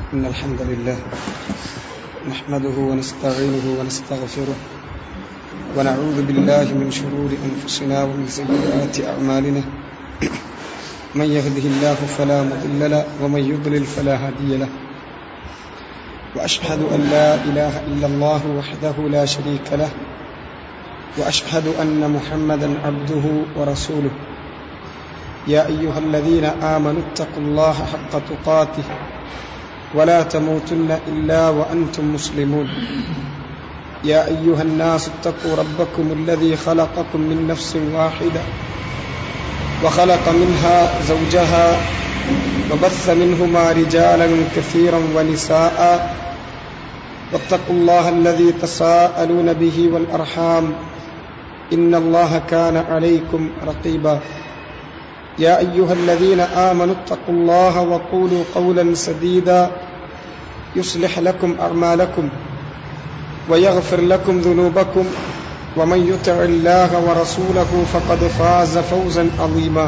إن الحمد لله نحمده ونستعينه ونستغفره ونعوذ بالله من شرور أنفسنا ومن سيئات أعمالنا من يهده الله فلا مضل له ومن يضلل فلا هادي له وأشهد أن لا إله إلا الله وحده لا شريك له وأشهد أن محمدا عبده ورسوله يا أيها الذين آمنوا اتقوا الله حق تقاته ولا تموتن إلا وأنتم مسلمون يا أيها الناس اتقوا ربكم الذي خلقكم من نفس واحدة وخلق منها زوجها وبث منهما رجالا كثيرا ونساء واتقوا الله الذي تساءلون به والأرحام إن الله كان عليكم رقيبا يا أيها الذين آمنوا اتقوا الله وقولوا قولا سديدا يصلح لكم أعمالكم ويغفر لكم ذنوبكم ومن يطع الله ورسوله فقد فاز فوزا عظيما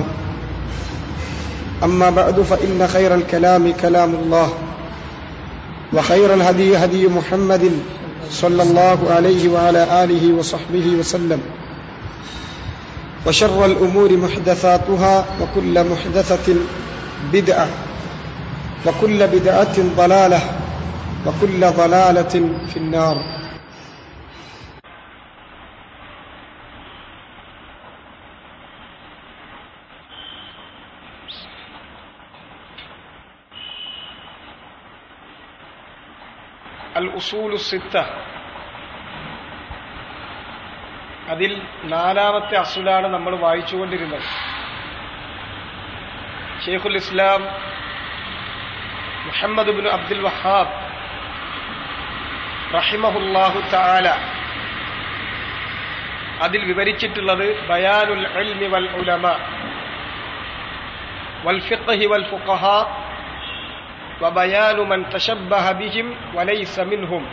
أما بعد فإن خير الكلام كلام الله وخير الهدي هدي محمد صلى الله عليه وعلى آله وصحبه وسلم وشر الأمور محدثاتها وكل محدثة بدعة وكل بدعة ضلالة وكل ضلالة في النار. الأصول الستة അതിൽ നാലാമത്തെ അസുലാണ് നമ്മൾ വായിച്ചുകൊണ്ടിരുന്നത്. ഷെയ്ഖുൽ ഇസ്ലാം മുഹമ്മദ് ഇബ്നു അബ്ദുൽ വഹാബ് റഹിമഹുല്ലാഹു തആല അതിൽ വിവരിച്ചിട്ടുള്ളത് ബയാനുൽ ഇൽമി വൽ ഉലമാ വൽ ഫിഖ്ഹി വൽ ഫുഖഹാ വബയാനു മൻ തശബ്ബഹ ബിഹിം വലൈസ മിൻഹും.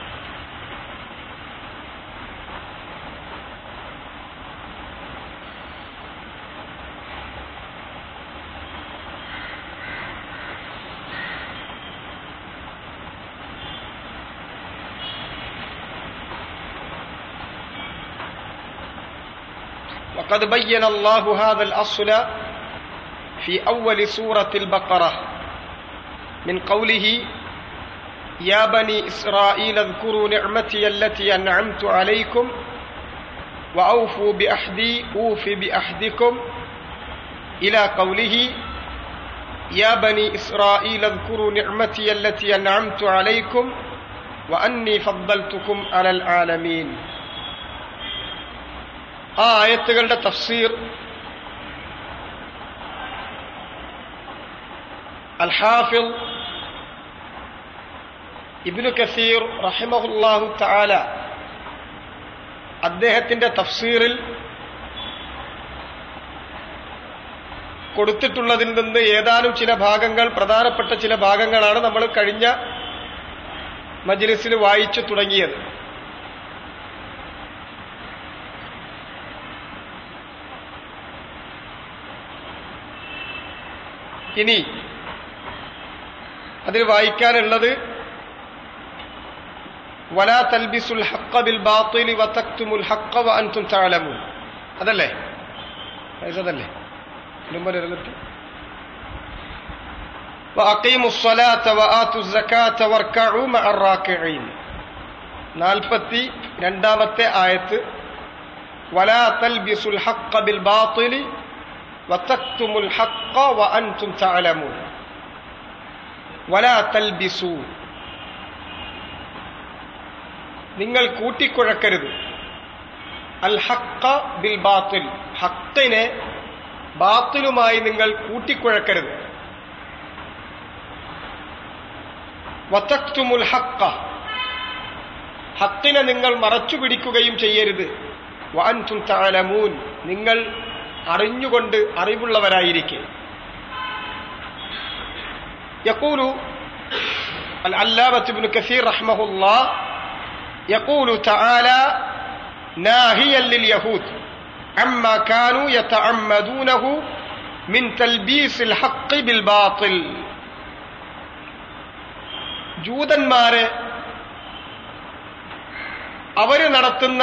وقد بين الله هذا الأصل في أول سورة البقرة من قوله يا بني إسرائيل اذكروا نعمتي التي أنعمت عليكم وأوفوا بأحدي أوف بأحدكم إلى قوله يا بني إسرائيل اذكروا نعمتي التي أنعمت عليكم وأني فضلتكم على العالمين. ആ ആയത്തുകളുടെ തഫ്സീർ അൽ ഹാഫിദ് ഇബ്നു കസീർ റഹിമഹുല്ലാഹു തആല അദ്ദേഹത്തിന്റെ തഫ്സീറിൽ കൊടുത്തിട്ടുള്ളതിൽ നിന്ന് ഏതാനും ചില ഭാഗങ്ങൾ, പ്രധാനപ്പെട്ട ചില ഭാഗങ്ങളാണ് നമ്മൾ കഴിഞ്ഞ മജ്ലിസിൽ വായിച്ചു തുടങ്ങിയത്. ഇനി അതിൽ വായിക്കാനുള്ളത് വലാ തൽബിസുൽ ഹഖ്ഖ ബിൽ ബാത്തിലി വതക്തുമുൽ ഹഖ്ഖ വഅൻതും തഅലമൂൻ. അതല്ലേ വഅഖീമുസ് സ്വലാത്ത വആതുസ് സകാത്ത വർക്കഉ മഅർ റാക്കിഈൻ. 42ാമത്തെ ആയത്ത് വലാ തൽബിസുൽ ഹഖ്ഖ ബിൽ ബാത്തിലി വതക്തുമുൽ ഹഖ്ഖ വഅൻതും തഅലമൂൻ. വലാ തൽബിസു, നിങ്ങൾ കൂട്ടിക്കുഴക്കരുത്, അൽ ഹഖ്ഖ ബിൽ ബാത്തിൽ, ഹഖ്ഖിനെ ബാത്തിലുമായി നിങ്ങൾ കൂട്ടിക്കുഴക്കരുത്. വതക്തുമുൽ ഹഖ്ഖ, ഹഖ്ഖിനെ നിങ്ങൾ മറച്ചു പിടിക്കുകയും ചെയ്യരുത്. വഅൻതും തഅലമൂൻ, നിങ്ങൾ അറിഞ്ഞുകൊണ്ട് അറിവുള്ളവരായിരിക്കെ. يقول العلامة ابن كثير رحمه الله يقول تعالى ناهيا لليهود عما كانوا يتعمدونه من تلبيس الحق بالباطل. ജൂതന്മാരെ അവര് നടത്തുന്ന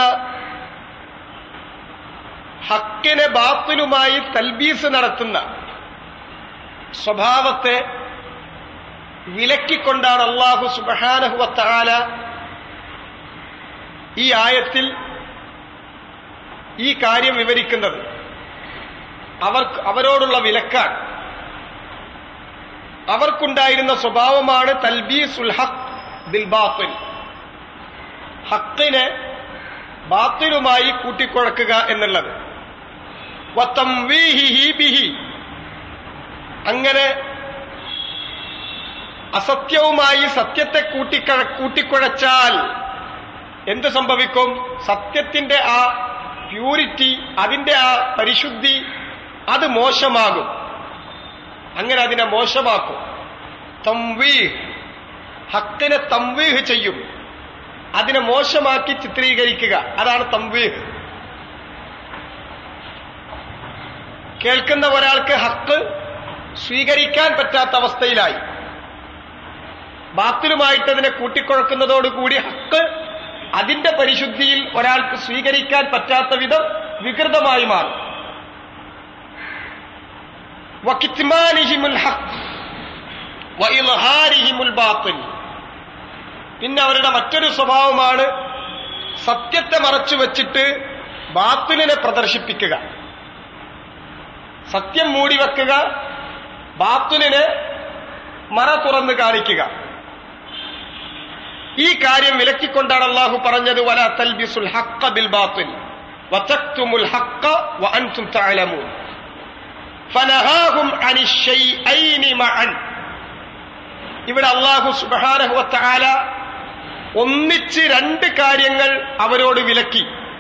ഹക്കിനെ ബാത്തിലുമായി തൽബീസ് നടത്തുന്ന സ്വഭാവത്തെ വിലക്കിക്കൊണ്ടാണ് അല്ലാഹു സുബ്ഹാനഹു വ തആല ഈ ആയത്തിൽ ഈ കാര്യം വിവരിക്കുന്നത്. അവരോടുള്ള വിലക്കാണ്. അവർക്കുണ്ടായിരുന്ന സ്വഭാവമാണ് തൽബീസുൽ ഹഖ് ബിൽ ബാത്തിൽ, ഹക്കിനെ ബാത്തിലുമായി കൂട്ടിക്കുഴക്കുക എന്നുള്ളത്. വതംവീഹിഹി ബിഹി, അങ്ങനെ അസത്യവുമായി സത്യത്തെ കൂട്ടിക്കുഴച്ചാൽ എന്ത് സംഭവിക്കും? സത്യത്തിന്റെ ആ പ്യൂരിറ്റി, അതിന്റെ ആ പരിശുദ്ധി അത് മോശമാകും. അങ്ങനെ അതിനെ മോശമാക്കും. തംവീഹ്, ഹക്കിനെ തംവീഹ് ചെയ്യും, അതിനെ മോശമാക്കി ചിത്രീകരിക്കുക, അതാണ് തംവീഹ്. കേൾക്കുന്ന ഒരാൾക്ക് ഹക്ക് സ്വീകരിക്കാൻ പറ്റാത്ത അവസ്ഥയിലായി, ബാത്തിലുമായിട്ട് അതിനെ കൂട്ടിക്കുഴക്കുന്നതോടുകൂടി ഹക്ക് അതിന്റെ പരിശുദ്ധിയിൽ ഒരാൾക്ക് സ്വീകരിക്കാൻ പറ്റാത്ത വിധം വികൃതമായി മാറും. വകിത്മാനിഹിമുൽ ഹഖ് വഇൽഹാരിഹിമുൽ ബാത്തിൽ, പിന്നെ അവരുടെ മറ്റൊരു സ്വഭാവമാണ് സത്യത്തെ മറച്ചു വച്ചിട്ട് ബാത്തിലിനെ പ്രദർശിപ്പിക്കുക, സത്യം മൂടിവെക്കുക, ബാത്തിലിനെ മറ തുറന്ന് കാണിക്കുക. ഈ കാര്യം വിലക്കിക്കൊണ്ടാണ് അല്ലാഹു പറഞ്ഞത് വലാ തൽബിസുൽ ഹഖ്ഖ ബിൽ ബാത്തിൽ വതക്തുമുൽ ഹഖ്ഖ വഅൻതും തഅലമൂൻ ഫനഹാഹും അനിശ് ശൈഅൈനി മഅൻ. ഇവിടെ അല്ലാഹു സുബ്ഹാനഹു വ തആല ഒന്നിച്ച് രണ്ട് കാര്യങ്ങൾ അവരോട് വിലക്കി.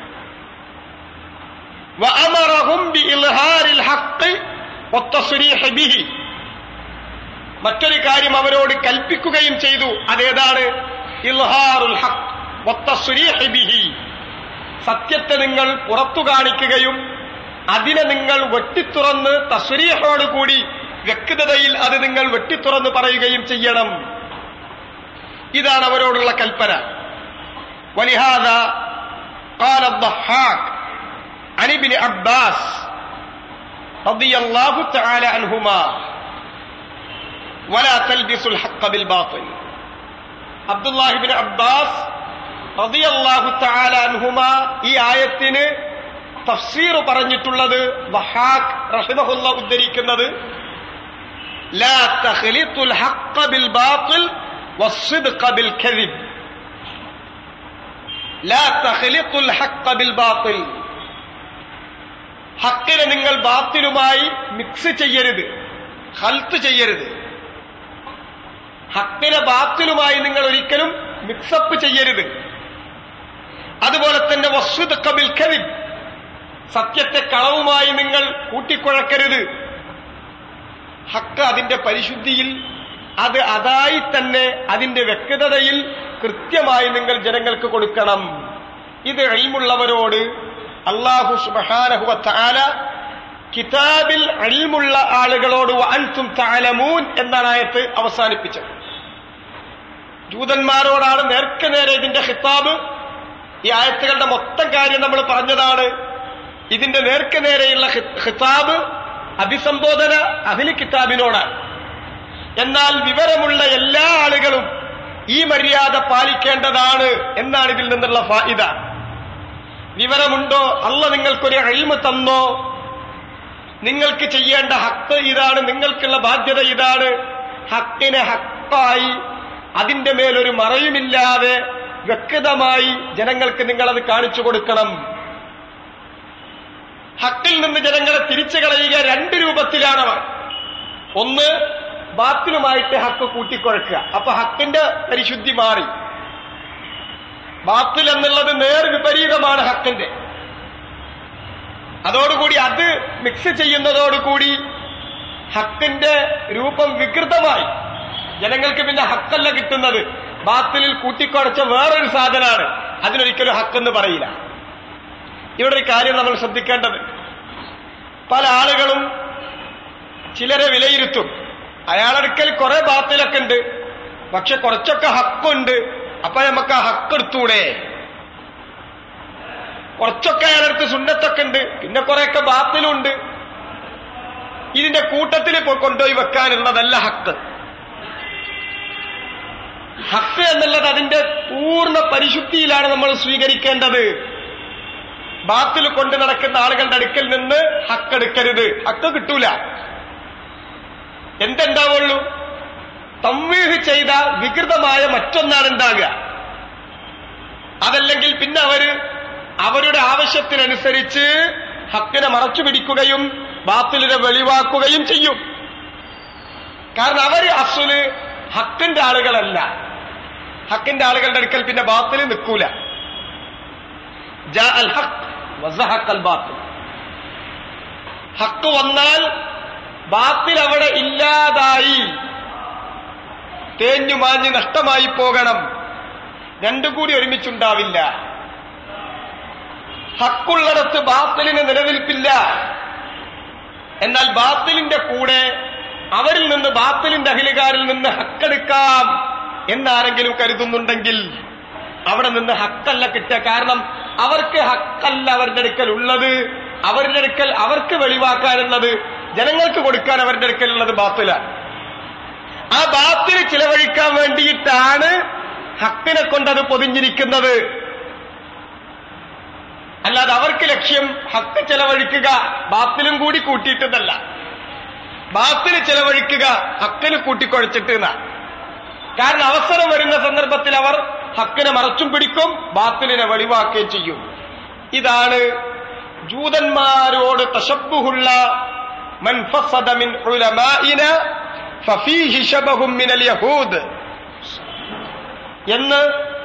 വഅമറഹും ബിഇൽഹാരിൽ ഹഖ് വത്തസ്രീഹ് ബിഹി, മറ്റൊരു കാര്യം അവരോട് കൽപ്പിക്കുകയും ചെയ്തു. അതേതാണ്? ഇൽഹാറുൽ ഹഖ് വത്തസ്രീഹ് ബിഹി, സത്യത്തെ നിങ്ങൾ പുറത്തു കാണിക്കുകയും അതിനെ നിങ്ങൾ വെട്ടിത്തുറന്ന് തസ്രീഹോടുകൂടി വ്യക്തതയിൽ അത് നിങ്ങൾ വെട്ടിത്തുറന്ന് പറയുകയും ചെയ്യണം. ഇതാണ് അവരോടുള്ള കൽപ്പന. വലിഹാദാ ഖാല അദ്ദഹാഖ് അൻ ഇബ്നു അബ്ബാസ് റളിയല്ലാഹു തആല അൻഹുമാ വലാ തൽബിസുൽ ഹഖ്ഖ ബിൽ ബാത്തിൽ. അബ്ദുല്ലാഹി ഇബ്നു അബ്ബാസ് റളിയല്ലാഹു തആല അൻഹുമാ ഈ ആയത്തിന് തഫ്സീർ പറഞ്ഞിട്ടുള്ളത്, വഹാഖ് റഹിമഹുല്ലാ ഉദ്ധരിക്കുന്നത്, ലാ തഖ്ലിത്തുൽ ഹഖ്ഖ ബിൽ ബാത്തിൽ വസ്സിദ്ഖ ബിൽ കദിബ്. ലാ തഖ്ലിത്തുൽ ഹഖ്ഖ ബിൽ ബാത്തിൽ, ഹക്കിനെ നിങ്ങൾ ബാത്തിലുമായി മിക്സ് ചെയ്യരുത്, ഖൽത്ത് ചെയ്യരുത്. ഹക്കിനെ ബാത്തിലുമായി നിങ്ങൾ ഒരിക്കലും മിക്സപ്പ് ചെയ്യരുത്. അതുപോലെ തന്നെ വസ്സിദ്ഖ ബിൽ കദിബ്, സത്യത്തെ കളവുമായി നിങ്ങൾ കൂട്ടിക്കുഴക്കരുത്. ഹക്ക് അതിന്റെ പരിശുദ്ധിയിൽ അത് അതായി തന്നെ അതിന്റെ വ്യക്തതയിൽ കൃത്യമായി നിങ്ങൾ ജനങ്ങൾക്ക് കൊടുക്കണം. ഇത് ഇൽമുള്ളവരോട് അല്ലാഹു സുബ്ഹാനഹു വ തആല കിതാബിൽ ഇൽമുള്ള ആളുകളോട് വഅൻതും തഅലമൂൻ എന്നാണ് ആയത്ത് അവസാനിപ്പിച്ചത്. ജൂതന്മാരോടാണ് നേർക്കുനേരെ ഇതിന്റെ ഖിതാബ്. ഈ ആയത്തുകളുടെ മൊത്തം കാര്യം നമ്മൾ പറഞ്ഞതാണ്. ഇതിന്റെ നേർക്കുനേരെയുള്ള ഖിതാബ്, അഭിസംബോധന അഹ്ലി കിതാബിനോടാണ്. എന്നാൽ വിവരമുള്ള എല്ലാ ആളുകളും ഈ മര്യാദ പാലിക്കേണ്ടതാണ് എന്നാണ് ഇതിൽ നിന്നുള്ള ഫായിദ. വിവരമുണ്ടോ? അല്ലാഹ് നിങ്ങൾക്കൊരു ഇൽമ് തന്നോ? നിങ്ങൾക്ക് ചെയ്യേണ്ട ഹക്ക് ഇതാണ്, നിങ്ങൾക്കുള്ള ബാധ്യത ഇതാണ്. ഹക്കിനെ ഹക്കായി അതിന്റെ മേലൊരു മറയുമില്ലാതെ വ്യക്തമായി ജനങ്ങൾക്ക് നിങ്ങളത് കാണിച്ചു കൊടുക്കണം. ഹക്കിൽ നിന്ന് ജനങ്ങളെ തിരിച്ചു കളയുക രണ്ട് രൂപത്തിലാണവർ. ഒന്ന്, ബാത്തിലുമായിട്ട് ഹക്ക് കൂട്ടിക്കുഴക്കുക, അപ്പൊ ഹക്കിന്റെ പരിശുദ്ധി മാറി. ബാത്തിൽ എന്നുള്ളത് നേർ വിപരീതമാണ് ഹക്കിന്റെ. അതോടുകൂടി അത് മിക്സ് ചെയ്യുന്നതോടുകൂടി ഹക്കിന്റെ രൂപം വികൃതമായി. ജനങ്ങൾക്ക് പിന്നെ ഹക്കല്ല കിട്ടുന്നത്, ബാത്തിലിൽ കൂട്ടിക്കുഴച്ച വേറൊരു സാധനമാണ്. അതിനൊരിക്കലും ഹക്കെന്ന് പറയില്ല. ഇവിടെ ഒരു കാര്യം നമ്മൾ ശ്രദ്ധിക്കേണ്ടത്, പല ആളുകളും ചിലരെ വിലയിരുത്തും. അയാളടുക്കൽ കുറെ ബാത്തിലൊക്കെ ഉണ്ട്, പക്ഷെ കുറച്ചൊക്കെ ഹക്കുണ്ട്, അപ്പൊ നമുക്ക് ആ ഹക്ക് എടുത്തൂടെ? കുറച്ചൊക്കെ അയാളടുത്ത് സുന്നത്തൊക്കെ ഉണ്ട്, പിന്നെ കുറെയൊക്കെ ബാത്തിലുണ്ട്. ഇതിന്റെ കൂട്ടത്തിൽ കൊണ്ടുപോയി വെക്കാനുള്ളതല്ല ഹക്ക്. ഹക്ക് എന്നുള്ളത് അതിന്റെ പൂർണ്ണ പരിശുദ്ധിയിലാണ് നമ്മൾ സ്വീകരിക്കേണ്ടത്. ബാത്തിൽ കൊണ്ട് നടക്കുന്ന ആളുകളുടെ അടുക്കൽ നിന്ന് ഹക്ക് എടുക്കരുത്, ഹക്ക് കിട്ടൂല. എന്തുണ്ടാവുള്ളൂ? തംവീഹ് ചെയ്ത വികൃതമായ മറ്റൊന്നാണ് ഉണ്ടാകുക. അതല്ലെങ്കിൽ പിന്നെ അവരുടെ ആവശ്യത്തിനനുസരിച്ച് ഹക്കിനെ മറച്ചു പിടിക്കുകയും ബാത്തിലിനെ വെളിവാക്കുകയും ചെയ്യും. കാരണം അവര് അസ്വല് ഹക്കിന്റെ ആളുകളല്ല. ഹക്കിന്റെ ആളുകളുടെ അടുക്കൽ പിന്നെ ബാത്തിൽ നിൽക്കൂല. ജാ അൽ ഹഖ് വസഹഖൽ ബാത്തിൽ. ഹക്ക് വന്നാൽ ബാത്തിൽ അവിടെ ഇല്ലാതായി, തേഞ്ഞു മാഞ്ഞ് നഷ്ടമായി പോകണം. രണ്ടും കൂടി ഒരുമിച്ചുണ്ടാവില്ല. ഹക്കുള്ളിടത്ത് ബാത്തിലിന് നിലനിൽപ്പില്ല. എന്നാൽ ബാത്തിലിന്റെ കൂടെ അവരിൽ നിന്ന്, ബാത്തിലിന്റെ അഹിലുകാരിൽ നിന്ന് ഹക്കെടുക്കാം എന്നാരെങ്കിലും കരുതുന്നുണ്ടെങ്കിൽ അവിടെ നിന്ന് ഹക്കല്ല കിട്ടുക. കാരണം അവർക്ക് ഹക്കല്ല അവരുടെ അടുക്കൽ ഉള്ളത്. അവരുടെ അടുക്കൽ അവർക്ക് വെളിവാക്കാനുള്ളത്, ജനങ്ങൾക്ക് കൊടുക്കാൻ അവരുടെ അടുക്കലുള്ളത് ബാത്തിലാണ്. ആ ബാത്തിൽ ചിലവഴിക്കാൻ വേണ്ടിയിട്ടാണ് ഹക്കിനെ കൊണ്ടത് പൊതിഞ്ഞിരിക്കുന്നത്. അല്ലാതെ അവർക്ക് ലക്ഷ്യം ഹക്ക് ചെലവഴിക്കുക ബാത്തിലും കൂടി കൂട്ടിയിട്ടതല്ല. ബാത്തിൽ ചെലവഴിക്കുക ഹക്കിന് കൂട്ടിക്കുഴച്ചിട്ട് എന്നാണ്. കാരണം അവസരം വരുന്ന സന്ദർഭത്തിൽ അവർ ഹക്കിനെ മറച്ചും പിടിക്കും, ബാത്തിലിനെ വെളിവാക്കുകയും ചെയ്യും. ഇതാണ് ജൂതന്മാരോട് തശബ്ബുഹുള്ള മൻ ഫസദ മിൻ ഉലമാഇന ഫഫീഹി ശബഹും മിനൽ യഹൂദ് എന്ന്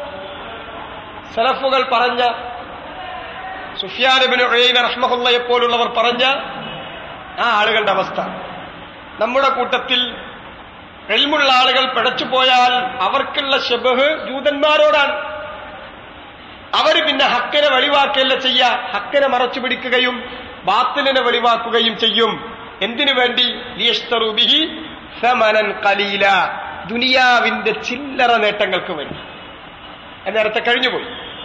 സലഫുകൾ പറഞ്ഞ, സുഫ്യാൻ ഇബ്നു ഉയൈന റഹ്മഹുള്ളയെ പോലുള്ളവർ പറഞ്ഞ ആ ആളുകളുടെ അവസ്ഥ. നമ്മുടെ കൂട്ടത്തിൽ ഇൽമുള്ള ആളുകൾ പിഴച്ചുപോയാൽ അവർക്കുള്ള ശബഹ് ജൂതന്മാരോടാണ്. അവര് പിന്നെ ഹക്കിനെ വെളിവാക്കുകയല്ല ചെയ്യുക, ഹക്കിനെ മറച്ചു പിടിക്കുകയും ബാത്തിലിനെ വെളിവാക്കുകയും ചെയ്യും. എന്തിനു വേണ്ടി? ലിയശ്തറൂ ബിഹി സമനൻ ഖലീല, ദുനിയാവിന്റെ ചില്ലറ നേട്ടങ്ങൾക്ക് വേണ്ടി. നേരത്തെ കഴിഞ്ഞുപോയി.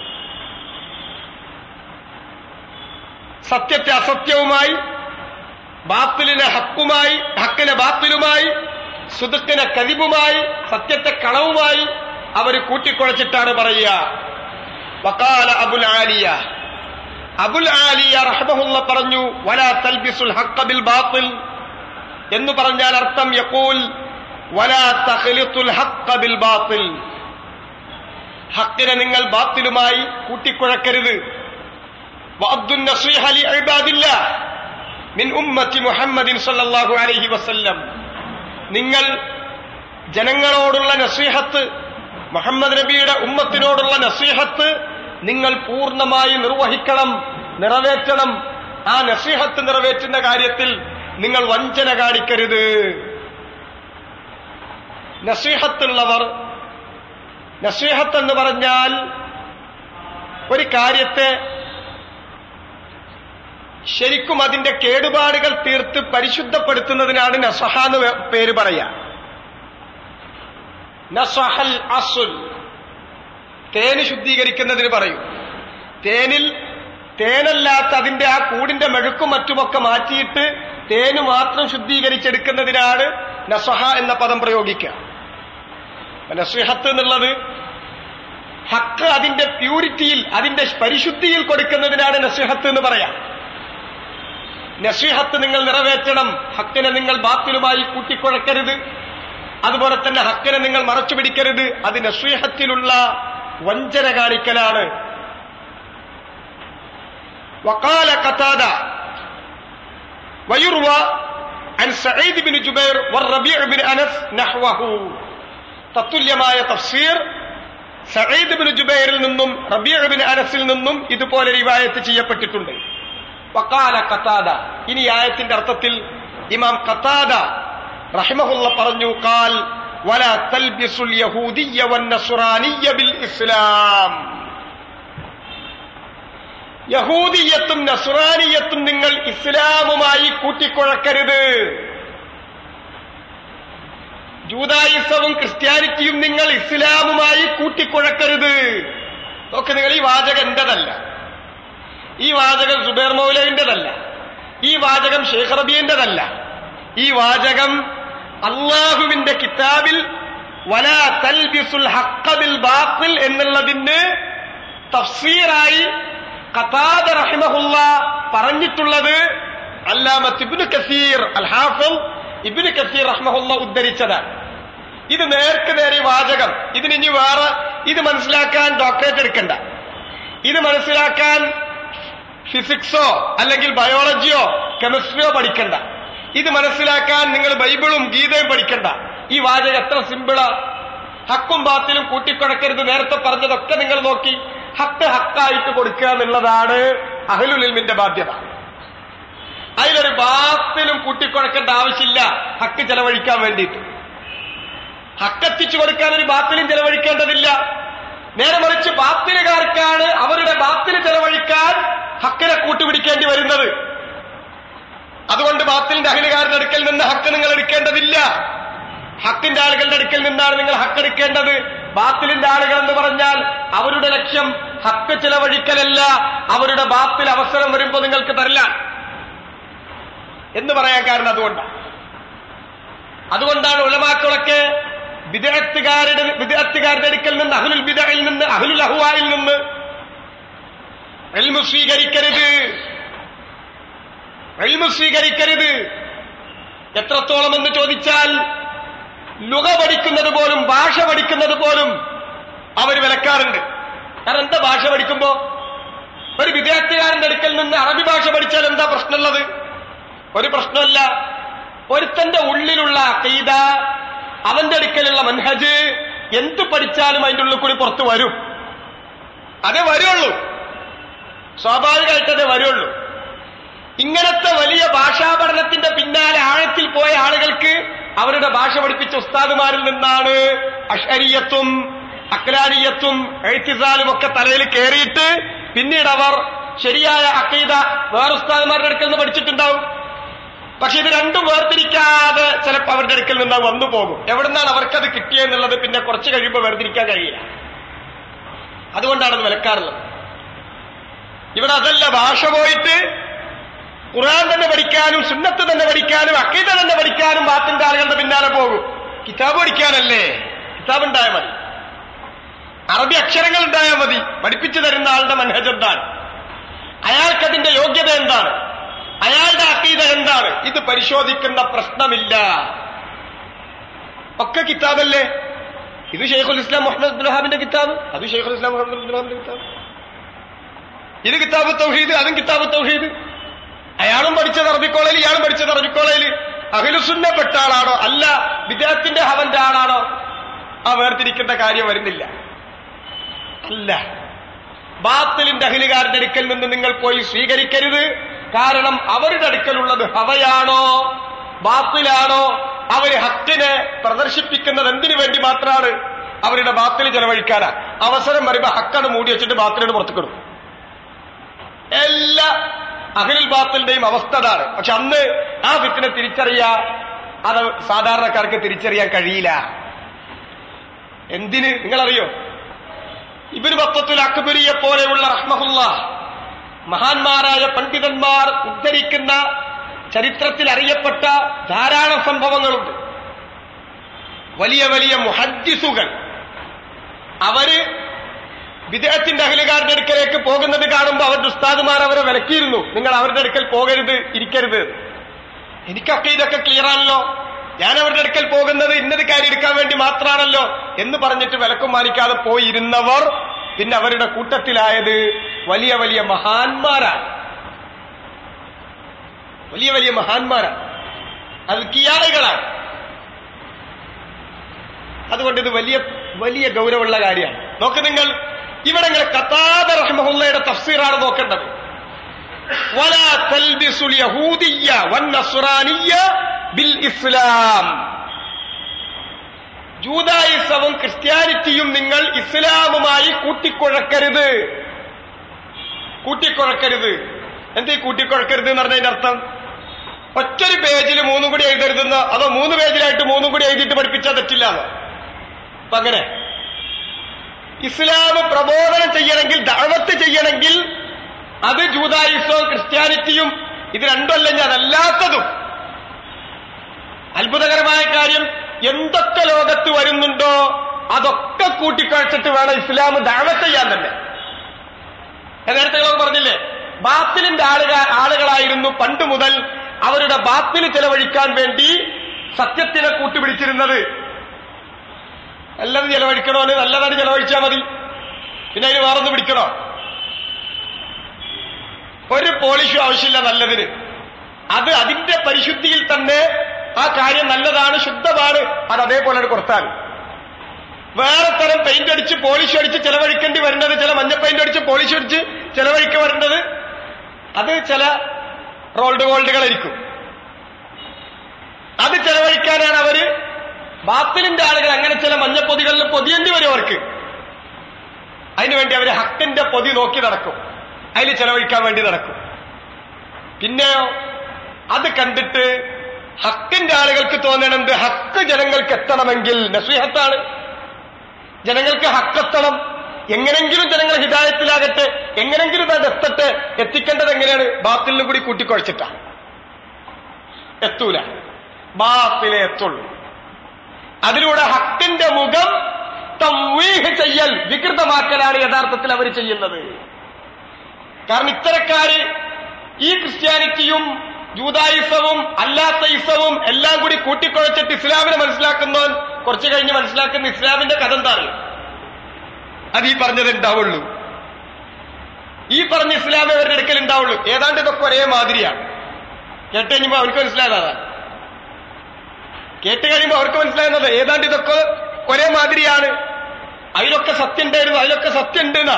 സത്യത്തെ അസത്യവുമായി, ബാത്തിലിനെ ഹക്കുമായി, ഹക്കിനെ ബാത്തിലുമായി, സുദുക്കിനെ കദിബുമായി, സത്യത്തെ കളവുമായി അവർ കൂട്ടിക്കുഴച്ചിട്ടാണ് പറയുക. വഖാല അബുൽ ആലിയ, അബുൽ ആലിയ റഹ്മഹുള്ള പറഞ്ഞു, വലാ തൽബിസുൽ ഹഖ്ഖ ബിൽ ബാത്തിൽ എന്ന് പറഞ്ഞാൽ അർത്ഥം യഖൂൽ വലാ തഖ്ലിത്തുൽ ഹഖ്ഖ ബിൽ ബാത്തിൽ, ഹക്കിനെ നിങ്ങൾ ബാത്തിലുമായി കൂട്ടിക്കുഴക്കരുത്. വഅദ്ദുൻ നസീഹ ലിഇബാദില്ലാഹ് മിൻ ഉമ്മത്തി മുഹമ്മദിൻ സല്ലല്ലാഹു അലൈഹി വസല്ലം, നിങ്ങൾ ജനങ്ങളോടുള്ള നസീഹത്ത്, മുഹമ്മദ് നബിയുടെ ഉമ്മത്തിനോടുള്ള നസീഹത്ത് നിങ്ങൾ പൂർണ്ണമായി നിർവഹിക്കണം, നിറവേറ്റണം. ആ നസീഹത്ത് നിറവേറ്റുന്ന കാര്യത്തിൽ നിങ്ങൾ വഞ്ചന കാണിക്കരുത്. നസീഹത്തുള്ളവർ, നസീഹത്ത് എന്ന് പറഞ്ഞാൽ ഒരു കാര്യത്തെ ശരിക്കും അതിന്റെ കേടുപാടുകൾ തീർത്ത് പരിശുദ്ധപ്പെടുത്തുന്നതിനാണ് നസഹ എന്ന് പേര് പറയാ. നസഹൽ അസുൽ, തേന് ശുദ്ധീകരിക്കുന്നതിന് പറയും. തേനല്ലാത്ത അതിന്റെ ആ കൂടിന്റെ മെഴുക്കും മറ്റുമൊക്കെ മാറ്റിയിട്ട് തേന് മാത്രം ശുദ്ധീകരിച്ചെടുക്കുന്നതിനാണ് നസഹ എന്ന പദം പ്രയോഗിക്കുക. നസീഹത്ത് എന്നുള്ളത് ഹക്ക് അതിന്റെ പ്യൂരിറ്റിയിൽ, അതിന്റെ പരിശുദ്ധിയിൽ കൊടുക്കുന്നതിനാണ് നസീഹത്ത് എന്ന് പറയാം. നസീഹത്ത് നിങ്ങൾ നിറവേറ്റണം, ഹക്കിനെ നിങ്ങൾ ബാത്തിലുമായി കൂട്ടിക്കുഴക്കരുത്. അതുപോലെ തന്നെ ഹക്കിനെ നിങ്ങൾ മറച്ചു പിടിക്കരുത്. അത് നസീഹത്തിലുള്ള വഞ്ചന കാണിക്കലാണ്. വഖാല ഖതാദ വയുർവ അൻ സഈദ് ബിൻ ജുബൈർ വറബീഅ് ബിൻ അനസ് നഹ്വഹു, തത്തുല്യമായ തഫ്സീർ സഈദ് ബിൻ ജുബൈറിൽ നിന്നും റബീഅ് ബിൻ അനസിൽ നിന്നും ഇതുപോലെ റിവായത്ത് ചെയ്യപ്പെട്ടിട്ടുണ്ട്. വഖാല ഖതാദ, ഇനി ആയത്തിന്റെ അർത്ഥത്തിൽ ഇമാം ഖതാദ റഹിമഹുള്ള പറഞ്ഞു, ഖാൽ വലാ തൽബിസുൽ യഹൂദിയ്യ വന്നസ്റാനിയ്യ ബിൽ ഇസ്ലാം, യഹൂദിയത്തും നസ്റാനിയത്തും നിങ്ങൾ ഇസ്ലാമുമായി കൂട്ടിക്കുഴക്കരുത്. ജൂദായിസവും ക്രിസ്ത്യാനിറ്റിയും നിങ്ങൾ ഇസ്ലാമുമായി കൂട്ടിക്കുഴക്കരുത്. നോക്ക്, നിങ്ങൾ ഈ വാചകം എന്റേതല്ല, ഈ വാചകം സുബൈർ മൗലവിന്റേതല്ല, ഈ വാചകം ഷെയ്ഖ് റബീന്റേതല്ല. ഈ വാചകം അള്ളാഹുവിന്റെ കിതാബിൽ വലാ തൽബിസുൽ ഹഖ്ഖ ബിൽ ബാത്തിൽ എന്നുള്ളതിന് തഫ്സീറായി ഖതാദ റഹിമഹുല്ലാ പറഞ്ഞിട്ടുള്ളത് അല്ലാമത്ത് ഇബ്നു കസീർ അൽ ഹാഫിദ് ഇബ്നു കസീർ റഹിമഹുല്ലാ ഉദ്ധരിച്ചതാണ്. ഇത് നേർക്ക് നേരെ വാചകം. ഇതിനി വേറെ ഇത് മനസ്സിലാക്കാൻ ഡോക്ടറേറ്റ് എടുക്കണ്ട, ഇത് മനസ്സിലാക്കാൻ ഫിസിക്സോ അല്ലെങ്കിൽ ബയോളജിയോ കെമിസ്ട്രിയോ പഠിക്കണ്ട, ഇത് മനസ്സിലാക്കാൻ നിങ്ങൾ ബൈബിളും ഗീതയും പഠിക്കണ്ട. ഈ വാചകം എത്ര സിമ്പിളാ. ഹക്കും ബാത്തിലും കൂട്ടിക്കുഴക്കരുത്. നേരത്തെ പറഞ്ഞതൊക്കെ നിങ്ങൾ നോക്കി. ഹക്ക് ഹക്കായിട്ട് കൊടുക്കുക എന്നുള്ളതാണ് അഹ്ലുൽ ഇൽമിന്റെ ബാധ്യത. അതിലൊരു ബാത്തിലും കൂട്ടിക്കുഴക്കേണ്ട ആവശ്യമില്ല ഹക്ക് ചെലവഴിക്കാൻ വേണ്ടിയിട്ട്. ഹക്കെത്തിച്ചു കൊടുക്കാൻ ഒരു ബാത്തിലും ചെലവഴിക്കേണ്ടതില്ല. നേരെ മറിച്ച് ബാത്തിലുകാർക്കാണ് അവരുടെ ബാത്തിൽ ചെലവഴിക്കാൻ ഹക്കിനെ കൂട്ടുപിടിക്കേണ്ടി വരുന്നത്. അതുകൊണ്ട് ബാത്തിലിന്റെ അഹ്ലുകാരുടെ അടുക്കൽ നിന്ന് ഹക്ക് നിങ്ങൾ എടുക്കേണ്ടതില്ല. ഹക്കിന്റെ ആളുകളുടെ അടുക്കൽ നിന്നാണ് നിങ്ങൾ ഹക്ക് എടുക്കേണ്ടത്. ബാത്തിലിന്റെ ആളുകൾ എന്ന് പറഞ്ഞാൽ അവരുടെ ലക്ഷ്യം ഹക്ക് ചിലവഴിക്കലല്ല, അവരുടെ ബാത്തിൽ അവസരം വരുമ്പോൾ നിങ്ങൾക്ക് തരില്ല എന്ന് പറയാൻ കാരണം അതുകൊണ്ടാണ് ഉലമാക്കളൊക്കെ ബിദ്അത്തുകാരുടെ അടുക്കൽ നിന്ന് അഹ്ലുൽ ബിദ്അയിൽ നിന്ന് അഹ്ലുൽ അഹ്വായിൽ നിന്ന് ഇൽമു സ്വീകരിക്കരുത്. എത്രത്തോളം എന്ന് ചോദിച്ചാൽ ലുഗ പഠിക്കുന്നത് പോലും ഭാഷ പഠിക്കുന്നത് പോലും അവർ വിലക്കാറുണ്ട്. കാരണം എന്താ ഭാഷ പഠിക്കുമ്പോ ഒരു വിദ്യാർത്ഥികാരന്റെ അടുക്കൽ നിന്ന് അറബി ഭാഷ പഠിച്ചാൽ എന്താ പ്രശ്നമുള്ളത്? ഒരു പ്രശ്നമല്ല. ഒരുത്തന്റെ ഉള്ളിലുള്ള അഖീദ, അവന്റെ അടുക്കലുള്ള മൻഹജ് എന്ത് പഠിച്ചാലും അതിന്റെ ഉള്ളിൽ കൂടി പുറത്തു വരും. അതേ വരുള്ളൂ, സ്വാഭാവികമായിട്ടതേ വരുള്ളൂ. ഇങ്ങനത്തെ വലിയ ഭാഷാ പഠനത്തിന്റെ പിന്നാലെ ആഴത്തിൽ പോയ ആളുകൾക്ക് അവരുടെ ഭാഷ പഠിപ്പിച്ച ഉസ്താദുമാരിൽ നിന്നാണ് അശ്അരിയത്തും അക്ലാനിയത്തും എഴുത്തിസാലും ഒക്കെ തലയിൽ കയറിയിട്ട് പിന്നീട് അവർ ശരിയായ അഖീദ വേറെ ഉസ്താദുമാരുടെ അടുക്കൽ നിന്ന് പഠിച്ചിട്ടുണ്ടാവും. പക്ഷെ ഇത് രണ്ടും വേർതിരിക്കാതെ ചിലപ്പോൾ അവരുടെ അടുക്കൽ നിന്ന് വന്നു പോകും. എവിടുന്നാണ് അവർക്കത് കിട്ടിയെന്നുള്ളത് പിന്നെ കുറച്ച് കഴിയുമ്പോൾ വേർതിരിക്കാൻ കഴിയില്ല. അതുകൊണ്ടാണ് അത് വിലക്കാറുള്ളത്. ഇവിടെ അതല്ല, ഭാഷ പോയിട്ട് ഖുർആൻ തന്നെ പഠിക്കാനും സുന്നത്ത് തന്നെ പഠിക്കാനും അഖീദ തന്നെ പഠിക്കാനും ബാത്തിന്റെ ആളുകളുടെ പിന്നാലെ പോകും. കിതാബ് പഠിക്കാനല്ലേ, കിതാബ് ഉണ്ടായാൽ മതി, അറബി അക്ഷരങ്ങൾ ഉണ്ടായാൽ മതി. പഠിപ്പിച്ചു തരുന്ന ആളുടെ മൻഹജ് എന്താണ്, അയാൾക്കതിന്റെ യോഗ്യത എന്താണ്, അയാളുടെ അഖീദ എന്താണ്, ഇത് പരിശോധിക്കുന്ന പ്രശ്നമില്ല. ഒക്കെ കിതാബല്ലേ. ഇത് ഷെയ്ഖുൽ ഇസ്ലാം മുഹമ്മദ് ഇബ്നു വഹാബിന്റെ കിതാബ്, അത് ഷെയ്ഖുൽ ഇസ്ലാം മുഹമ്മദ് ഇബ്നു വഹാബിന്റെ കിതാബ്. ഇത് കിതാബ് തൗഹീദ്, അതും കിതാബ് തൗഹീദ്. അയാളും പഠിച്ചത് അറബി കോളേജിൽ, ഇയാളും പഠിച്ചത് അറബി കോളേജിൽ. അഹ്ലുസുന്നപ്പെട്ട ആളാണോ അല്ല വിദ്യാർത്ഥിന്റെ ഹവന്റെ ആളാണോ ആ വേർതിരിക്കേണ്ട കാര്യം വരുന്നില്ല. അല്ല, ബാത്തിലിന്റെ അഹ്ലുകാരുടെ അടുക്കൽ നിന്ന് നിങ്ങൾ പോയി സ്വീകരിക്കരുത്. കാരണം അവരുടെ അടുക്കലുള്ളത് ഹവയാണോ ബാത്തിലാണോ? അവര് ഹക്കിനെ പ്രദർശിപ്പിക്കുന്നത് എന്തിനു വേണ്ടി മാത്രമാണ്? അവരുടെ ബാത്തിൽ ചെലവഴിക്കാനാ. അവസരം വരുമ്പോ ഹക്കാണ് മൂടി വെച്ചിട്ട് ബാത്തിലോട് പുറത്തുക്കിടും. എല്ലാ അഹ്ലുൽ ബാത്തിലിന്റെയും അവസ്ഥ അതാണ്. പക്ഷെ അന്ന് ആ ഫിത്ന തിരിച്ചറിയാ, അത് സാധാരണക്കാർക്ക് തിരിച്ചറിയാൻ കഴിയില്ല. എന്തിന് നിങ്ങളറിയോ? ഇബ്നു ബത്തത്തുൽ അക്ബരിയെ പോലെയുള്ള റഹ്മഹുല്ലാഹ് മഹാന്മാരായ പണ്ഡിതന്മാർ ഉദ്ധരിക്കുന്ന ചരിത്രത്തിൽ അറിയപ്പെട്ട ധാരാളം സംഭവങ്ങളുണ്ട്. വലിയ വലിയ മുഹദ്ദിസുകൾ അവര് വിദേഹത്തിന്റെ അഹ്ലുകാരുടെ അടുക്കലേക്ക് പോകുന്നത് കാണുമ്പോൾ അവരുടെ ഉസ്താദുമാർ അവരെ വിലക്കിയിരുന്നു. നിങ്ങൾ അവരുടെ അടുക്കൽ പോകരുത്, ഇരിക്കരുത്. എനിക്കൊക്കെ ഇതൊക്കെ ക്ലിയറാണല്ലോ, ഞാൻ അവരുടെ അടുക്കൽ പോകുന്നത് ഇന്നത് കാര്യം എടുക്കാൻ വേണ്ടി മാത്രമാണല്ലോ എന്ന് പറഞ്ഞിട്ട് വിലക്കും മാനിക്കാതെ പോയിരുന്നവർ പിന്നെ അവരുടെ കൂട്ടത്തിലായത് വലിയ വലിയ മഹാന്മാരാണ്. വലിയ വലിയ മഹാന്മാരാണ്, അത് കിയാളുകളാണ്. അതുകൊണ്ട് ഇത് വലിയ വലിയ ഗൗരവമുള്ള കാര്യമാണ്. നോക്ക് നിങ്ങൾ, ഇവിടെ ഖതാദ റഹിമഹുള്ളയുടെ തഫ്സീറാണ് നോക്കേണ്ടത്. വലാ തൽബിസുൽ യഹൂദിയ്യ വന്നസ്റാനിയ്യ ബിൽ ഇസ്ലാം. ജൂദായിസവും ക്രിസ്ത്യാനിറ്റിയും നിങ്ങൾ ഇസ്ലാമുമായി കൂട്ടിക്കുഴക്കരുത്. കൂട്ടിക്കുഴക്കരുത്. എന്തീ കൂട്ടിക്കുഴക്കരുത് എന്ന് പറഞ്ഞതിന്റെ അർത്ഥം? ഒറ്റൊരു പേജിൽ 3 കൂടി എഴുതരുതെന്ന്, അതോ 3 പേജിലായിട്ട് 3 കൂടി എഴുതിയിട്ട് പഠിപ്പിച്ചാൽ തെറ്റില്ലാന്ന്. അപ്പൊ അങ്ങനെ ഇസ്ലാം പ്രബോധനം ചെയ്യണമെങ്കിൽ, ദഅവത്ത് ചെയ്യണമെങ്കിൽ അത് ജൂദായിസവും ക്രിസ്ത്യാനിറ്റിയും ഇത് രണ്ടുമല്ലെങ്കിൽ അതല്ലാത്തതും. അത്ഭുതകരമായ കാര്യം, എന്തൊക്കെ ലോകത്ത് വരുന്നുണ്ടോ അതൊക്കെ കൂട്ടിക്കുഴച്ചിട്ട് വേണം ഇസ്ലാം ദഅവത്ത് ചെയ്യാൻ തന്നെ. നേരത്തെ പറഞ്ഞില്ലേ, ബാത്തിലിന്റെ ആളുകളായിരുന്നു പണ്ട് മുതൽ അവരുടെ ബാത്തിൽ ചെലവഴിക്കാൻ വേണ്ടി സത്യത്തിനെ കൂട്ടുപിടിച്ചിരുന്നത്. നല്ലത് ചെലവഴിക്കണോ, നല്ലതാണ് ചെലവഴിച്ചാൽ മതി, പിന്നെ അതിന് വേറൊന്ന് പിടിക്കണോ? ഒരു പോളിഷും ആവശ്യമില്ല നല്ലതിന്. അത് അതിന്റെ പരിശുദ്ധിയിൽ തന്നെ ആ കാര്യം നല്ലതാണ്, ശുദ്ധമാണ്, അത് അതേപോലെ കൊടുത്താൽ. വേറെ തരം പെയിന്റ് അടിച്ച് പോളിഷ് അടിച്ച് ചെലവഴിക്കേണ്ടി വരുന്നത്, ചില മഞ്ഞ പെയിന്റ് അടിച്ച് പോളിഷ് അടിച്ച് ചെലവഴിക്ക വരേണ്ടത് അത് ചില റോൾഡ് ഗോൾഡുകളായിരിക്കും. അത് ചെലവഴിക്കാനാണ് അവര്, ബാത്തിലിന്റെ ആളുകൾ അങ്ങനെ ചില മഞ്ഞപ്പൊതികളിൽ പൊതിയേണ്ടി വരും അവർക്ക്. അതിനുവേണ്ടി അവര് ഹക്കിന്റെ പൊതി നോക്കി നടക്കും, അതിൽ ചെലവഴിക്കാൻ വേണ്ടി നടക്കും. പിന്നെയോ അത് കണ്ടിട്ട് ഹക്കിന്റെ ആളുകൾക്ക് തോന്നണമെന്ത്, ഹക്ക് ജനങ്ങൾക്ക് എത്തണമെങ്കിൽ നസീഹത്താണ്. ജനങ്ങൾക്ക് ഹക്കെത്തണം, എങ്ങനെങ്കിലും ജനങ്ങൾ ഹിദായത്തിലാകട്ടെ, എങ്ങനെങ്കിലും അത് എത്തട്ടെ. എത്തിക്കേണ്ടത് എങ്ങനെയാണ്? ബാത്തിലിനും കൂടി കൂട്ടിക്കുഴച്ചിട്ടാണ്. എത്തൂല, ബാത്തിലേ എത്തുള്ളൂ. അതിലൂടെ ഹക്കിന്റെ മുഖം തംവീഹ് ചെയ്യൽ, വികൃതമാക്കലാണ് യഥാർത്ഥത്തിൽ അവർ ചെയ്യുന്നത്. കാരണം ഇത്തരക്കാര് ഈ ക്രിസ്ത്യാനിറ്റിയും ജൂദായിസവും അല്ലാത്ത ഇസവും എല്ലാം കൂടി കൂട്ടിക്കുഴച്ചിട്ട് ഇസ്ലാമിനെ മനസ്സിലാക്കുന്നവൻ കുറച്ചു കഴിഞ്ഞ് മനസ്സിലാക്കുന്ന ഇസ്ലാമിന്റെ കഥ എന്താണ്? അത് ഈ പറഞ്ഞത് ഉണ്ടാവുള്ളൂ, ഈ പറഞ്ഞ ഇസ്ലാമേ അവരുടെ അടുക്കൽ ഉണ്ടാവുള്ളൂ. ഏതാണ്ട് ഇതൊക്കെ ഒരേ മാതിരിയാണ്. കേട്ട് കഴിയുമ്പോൾ അവർക്ക് മനസ്സിലായതാണ്, കേട്ട് കഴിയുമ്പോൾ അവർക്ക് മനസ്സിലാകുന്നത് ഏതാണ്ട് ഇതൊക്കെ ഒരേ മാതിരിയാണ്. അതിലൊക്കെ സത്യം ഉണ്ടായിരുന്നു, അതിലൊക്കെ സത്യം ഉണ്ട് എന്നാ.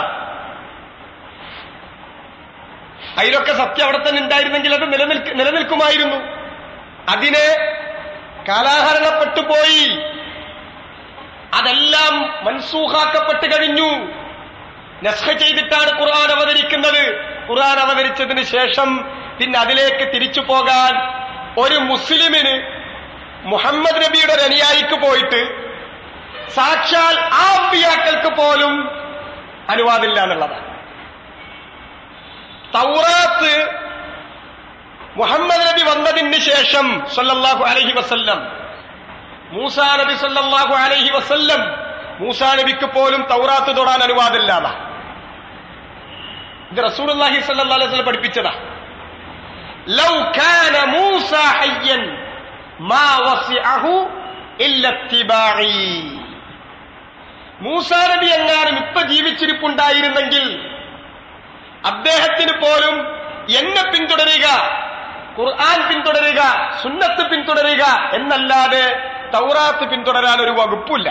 അതിലൊക്കെ സത്യം അവിടെ തന്നെ ഉണ്ടായിരുന്നെങ്കിൽ അത് നിലനിൽക്കുമായിരുന്നു. അതിനെ കാലാഹരണപ്പെട്ടു പോയി, അതെല്ലാം മൻസൂഖാക്കപ്പെട്ട് കഴിഞ്ഞു. നസ്ഖ് ചെയ്തിട്ടാണ് ഖുർആൻ അവതരിക്കുന്നത്. ഖുർആൻ അവതരിച്ചതിന് ശേഷം പിന്നെ അതിലേക്ക് തിരിച്ചു പോകാൻ ഒരു മുസ്ലിമിന്, മുഹമ്മദ് നബിയുടെ ഒരു അനുയായിക്ക് പോയിട്ട് സാക്ഷാൽ ആ അമ്പിയാക്കൾക്ക് പോലും അനുവാദമില്ല എന്നുള്ളതാണ്. തൗറാത്ത് മുഹമ്മദ് നബി വന്നതിന് ശേഷം സല്ലല്ലാഹു അലൈഹി വസല്ലം, മൂസാ നബി സല്ലല്ലാഹു അലൈഹി വസല്ലം, മൂസാ നബിക്ക് പോലും തൗറാത്ത് തൊടാൻ അനുവാദമില്ലാതാ. ഇത് റസൂലുള്ളാഹി സ്വല്ലല്ലാഹു അലൈഹി വസല്ലം പഠിപ്പിച്ചതാ. ലൗ കാന മൂസ ഹയ്യൻ മാ വസിഅഹു ഇല്ല ഇത്തിബാഇ. മൂസാ നബി എങ്ങാനും ഇപ്പൊ ജീവിച്ചിരിപ്പുണ്ടായിരുന്നെങ്കിൽ അദ്ദേഹത്തിന് പോലും എന്നെ പിന്തുടരുക, ഖുർആൻ പിന്തുടരുക, സുന്നത്ത് പിന്തുടരുക എന്നല്ലാതെ തൗറാത്ത് പിന്തുടരാൻ ഒരു വകുപ്പില്ല.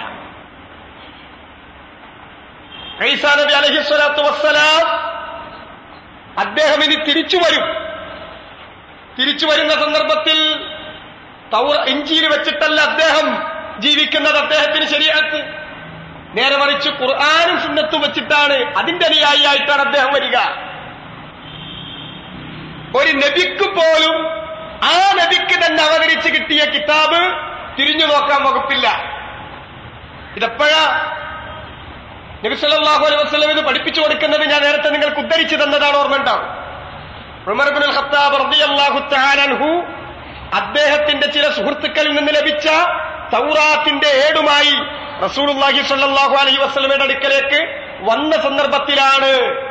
ഈസാ നബി അലൈഹിസ്സലാത്തു വസ്സലാം അദ്ദേഹം ഇനി തിരിച്ചു വരും. തിരിച്ചു വരുന്ന സന്ദർഭത്തിൽ ഇഞ്ചീൽ വെച്ചിട്ടല്ല അദ്ദേഹം ജീവിക്കുന്നത്, അദ്ദേഹത്തിന് ശരീഅത്ത്. നേരെ മറിച്ച് ഖുർആനും സുന്നത്തും വെച്ചിട്ടാണ്, അതിന്റെ അനുയായിയായിട്ടാണ് അദ്ദേഹം വരിക. ഒരു നബിക്ക് പോലും ആ നബിക്ക് തന്നെ അവതരിച്ച് കിട്ടിയ കിതാബ് തിരിഞ്ഞു നോക്കാൻ വകുപ്പില്ല. ഇതെപ്പോഴാ നബി സല്ലല്ലാഹു അലൈഹി വസല്ലം ഇത് പഠിപ്പിച്ചു കൊടുക്കുന്നത്? ഞാൻ നേരത്തെ നിങ്ങൾക്ക് ഉദ്ധരിച്ചു തന്നതാണ്, ഓർമ്മ ഉണ്ടാവും. ഉമർ ഇബ്നുൽ ഖത്താബ് റളിയല്ലാഹു തആല അൻഹു അദ്ദേഹത്തിന്റെ ചില സുഹൃത്തുക്കളിൽ നിന്ന് ലഭിച്ച തൗറാത്തിന്റെ ഏടുമായി റസൂലുള്ളാഹി സ്വല്ലല്ലാഹു അലൈഹി വസല്ലമയുടെ അടുക്കലേക്ക് വന്ന സന്ദർഭത്തിലാണ്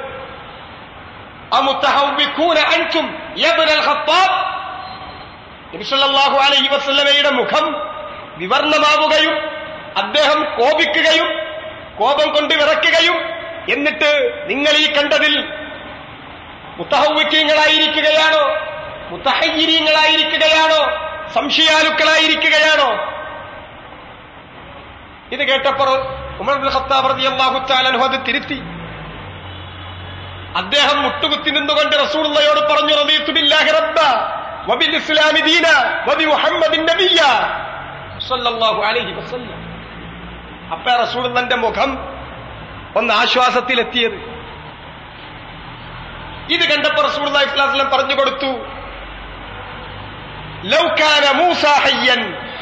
അമുതഹവ്വികൂന അൻതും യബ്നൽ ഖത്താബ്, നബി സല്ലല്ലാഹു അലൈഹി വസല്ലമയുടെ മുഖം വിവർണമാവുകയും അദ്ദേഹം കോപിക്കുകയും കോപം കൊണ്ട് വിറയ്ക്കുകയും, എന്നിട്ട് നിങ്ങൾ ഈ കണ്ടതിൽ മുതഹവ്വിക്കീങ്ങളായിരിക്കുകയാണോ, മുതഹയ്യിരീങ്ങളായിരിക്കുകയാണോ, സംശയാലുക്കളായിരിക്കുകയാണോ? ഇത് കേട്ടപ്പോൾ ഉമർ ഇബ്നുൽ ഖത്താബ് റളിയല്ലാഹു തആല അൻഹു അത് തിരുത്തി. അദ്ദേഹം മുട്ടുകുത്തി നിന്നുകൊണ്ട് റസൂലുള്ളാഹിയോട് പറഞ്ഞു, റദീതു ബില്ലാഹി റബ്ബ വബിൽ ഇസ്ലാമി ദീന വബി മുഹമ്മദിൻ നബിയ്യ സല്ലല്ലാഹു അലൈഹി വസല്ലം. അപ്പ റസൂലുള്ളാഹിന്റെ മുഖം ഒന്ന് ആശ്വാസത്തിലെത്തിയത്. ഇത് കണ്ടപ്പോൾ റസൂലുള്ളാഹി സ്വല്ലല്ലാഹു അലൈഹി വസല്ലം പറഞ്ഞു കൊടുത്തു, ലൗ കാന മൂസ ഹയ്യൻ,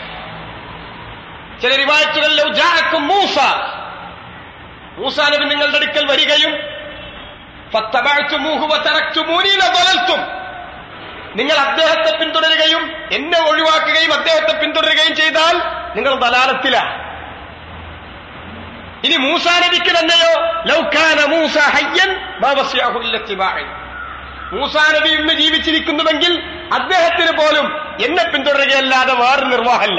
ചില റിവായത്തുകൾ ലൗ ജാഅക്കും മൂസ, മൂസാ നബി നിങ്ങളുടെ അടുക്കൽ വരികയും ഫത്തബഅ്തുമൂഹു വതറക്തുമൂനി ലദലൽതും, നിങ്ങൾ അദ്ദേഹത്തെ പിന്തുടരുകയും എന്നെ ഒഴിവാക്കുകയും അദ്ദേഹത്തെ പിന്തുടരുകയും ചെയ്താൽ നിങ്ങൾ ദലാലത്തിലാണ്. ഇനി മൂസാ നബിക്ക് തന്നെയോ ലൗ കാന മൂസ ഹയ്യൻ മാ വസിയഹു ഇല്ലത്തിബാഇ, മൂസാ നബി ഇന്ന് ജീവിച്ചിരിക്കുന്നുവെങ്കിൽ അദ്ദേഹത്തിന് പോലും എന്നെ പിന്തുടരുകയല്ലാതെ വേറെ നിർവാഹമല്ല.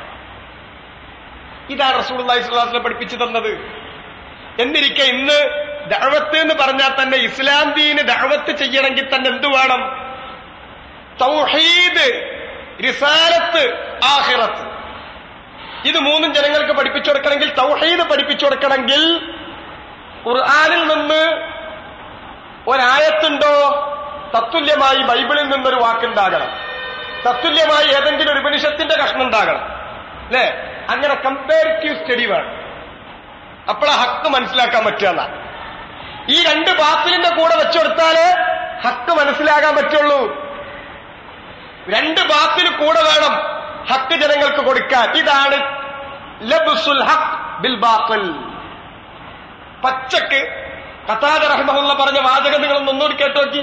ഇതാണ് റസൂലുള്ളാഹി സ്വല്ലല്ലാഹു അലൈഹി വസല്ലം പഠിപ്പിച്ചു തന്നത്. എന്നിരിക്കെ ഇന്ന് ദഅവത്ത് എന്ന് പറഞ്ഞാൽ തന്നെ ഇസ്ലാം ദീന് ദഅവത്ത് ചെയ്യണമെങ്കിൽ തന്നെ എന്തു വേണം? തൗഹീദ്, റിസാലത്ത്, ആഖിറത്ത്, ഇത് മൂന്നും ജനങ്ങൾക്ക് പഠിപ്പിച്ചു കൊടുക്കണമെങ്കിൽ, തൗഹീദ് പഠിപ്പിച്ചു കൊടുക്കണമെങ്കിൽ ഖുർആനിൽ നിന്ന് ഒരായത്തുണ്ടോ? തത്തുല്യമായി ബൈബിളിൽ നിന്നൊരു വാക്കുണ്ടാകണം, തത്തുല്യമായി ഏതെങ്കിലും ഒരു ഉപനിഷത്തിന്റെ കഷ്ണം ഉണ്ടാകണം, അല്ലേ? അങ്ങനെ കമ്പാരിറ്റീവ് സ്റ്റഡി വേണം. അപ്പോഴാ ഹക്ക് മനസ്സിലാക്കാൻ പറ്റുക. ഈ രണ്ട് ബാത്തിലിന്റെ കൂടെ വെച്ചുകൊടുത്താലേ ഹക്ക് മനസ്സിലാകാൻ പറ്റുള്ളൂ. രണ്ട് ബാത്തിൽ കൂടെ വേണം ഹക്ക് ജനങ്ങൾക്ക് കൊടുക്കാൻ. ഇതാണ് ലബ്സുൽ ഹഖ് ബിൽ ബാത്തിൽ. പച്ചക്ക് ഖതാദ റഹിമഹുള്ള പറഞ്ഞ വാചകം നിങ്ങളൊന്ന് ഒന്നുകൂടി കേട്ടോക്കി.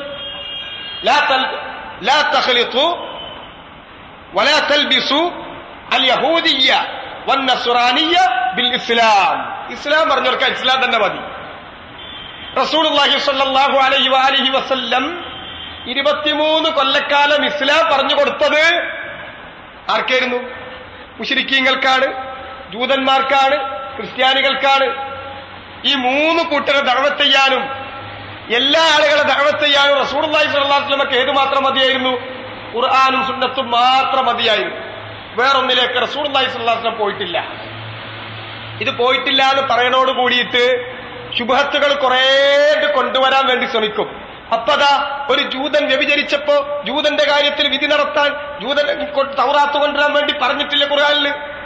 ലാ തഖ്ലിതു വലാ തൽബിസു അൽ യഹൂദിയ്യ വന്നസ്റാനിയ്യ ബിൽ ഇസ്ലാം. ഇസ്ലാം പറഞ്ഞവർക്ക് ഇസ്ലാം തന്നെ മതി. റസൂലുള്ളാഹി സ്വല്ലല്ലാഹു അലൈഹി വആലിഹി വസല്ലം 23 കൊല്ലക്കാലം ഇസ്ലാം പറഞ്ഞു കൊടുത്തത് ആർക്കായിരുന്നു? മുശ്രിക്കീങ്ങൾക്കാണ്, ജൂതന്മാർക്കാണ്, ക്രിസ്ത്യാനികൾക്കാണ്. ഈ 3 കൂട്ടരെ ദഅവത്ത് ചെയ്യാനും എല്ലാ ആളുകളെ ദഅവത്ത് ചെയ്യാനും റസൂലുള്ളാഹി സ്വല്ലല്ലാഹു അലൈഹി വസല്ലമക്ക് ഏത് മാത്രം മതിയായിരുന്നു? ഖുർആനും സുന്നത്തും മാത്രം മതിയായിരുന്നു. വേറൊന്നിലേക്ക് റസൂലുള്ളാഹി സ്വല്ലല്ലാഹു അലൈഹി വസല്ലം പോയിട്ടില്ല. ഇത് പോയിട്ടില്ല എന്ന് പറയണോട് കൂടിയിട്ട് ശുബ്ഹത്തുകൾ കുറേ കൊണ്ടുവരാൻ വേണ്ടി ശ്രമിക്കും. അപ്പതാ ഒരു ജൂതൻ വ്യഭിചരിച്ചപ്പോ ജൂതന്റെ കാര്യത്തിൽ വിധി നടത്താൻ ജൂതൻ തൗറാത്ത് കൊണ്ടുവരാൻ വേണ്ടി പറഞ്ഞിട്ടില്ല ഖുർആനിൽ.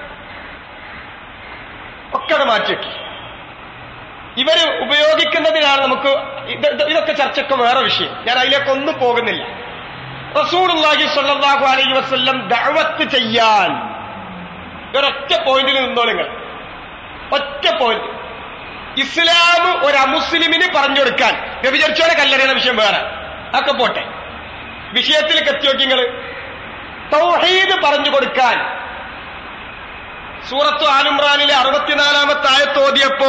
ഒക്കെ മാറ്റിവെക്കി. ഇവര് ഉപയോഗിക്കുന്നതിനാണ് നമുക്ക് ഇതൊക്കെ ചർച്ചയ്ക്ക് വേറെ വിഷയം. ഞാൻ അതിലേക്കൊന്നും പോകുന്നില്ല. റസൂലുള്ളാഹി സ്വല്ലല്ലാഹു അലൈഹി വസല്ലം ദഅവത്ത് ചെയ്യാൻ ഒരൊറ്റ പോയിന്റിൽ നിന്നോ നിങ്ങൾ. ഒറ്റ പോയിന്റ്. ഇസ്ലാം ഒരു അമുസ്ലിമിന് പറഞ്ഞു കൊടുക്കാൻ, വ്യഭിചരിച്ചോടെ കല്ലെറിയുന്ന വിഷയം വേറെ, അതൊക്കെ പോട്ടെ. വിഷയത്തിലേക്ക് എത്തിയോക്കി നിങ്ങൾ. തൗഹീദ് പറഞ്ഞു കൊടുക്കാൻ സൂറത്ത് ആൽ ഇംറാനിലെ 64-ാമത്തെ ആയത്ത് ഓതിയപ്പോ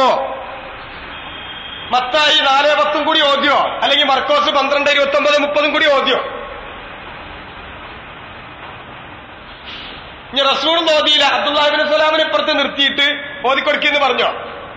മത്തായി 4:10 കൂടി ഓതിയോ? അല്ലെങ്കിൽ മർക്കോസ് 12, 29, 30 കൂടി ഓതിയോ? ഇനി റസൂൽ ഓതിയില്ല. അബ്ദുല്ലാഹി ഇബ്നു സലാമിനെ ഇപ്പുറത്ത് നിർത്തിയിട്ട് ഓതിക്കൊടുക്കിന്ന് പറഞ്ഞോ?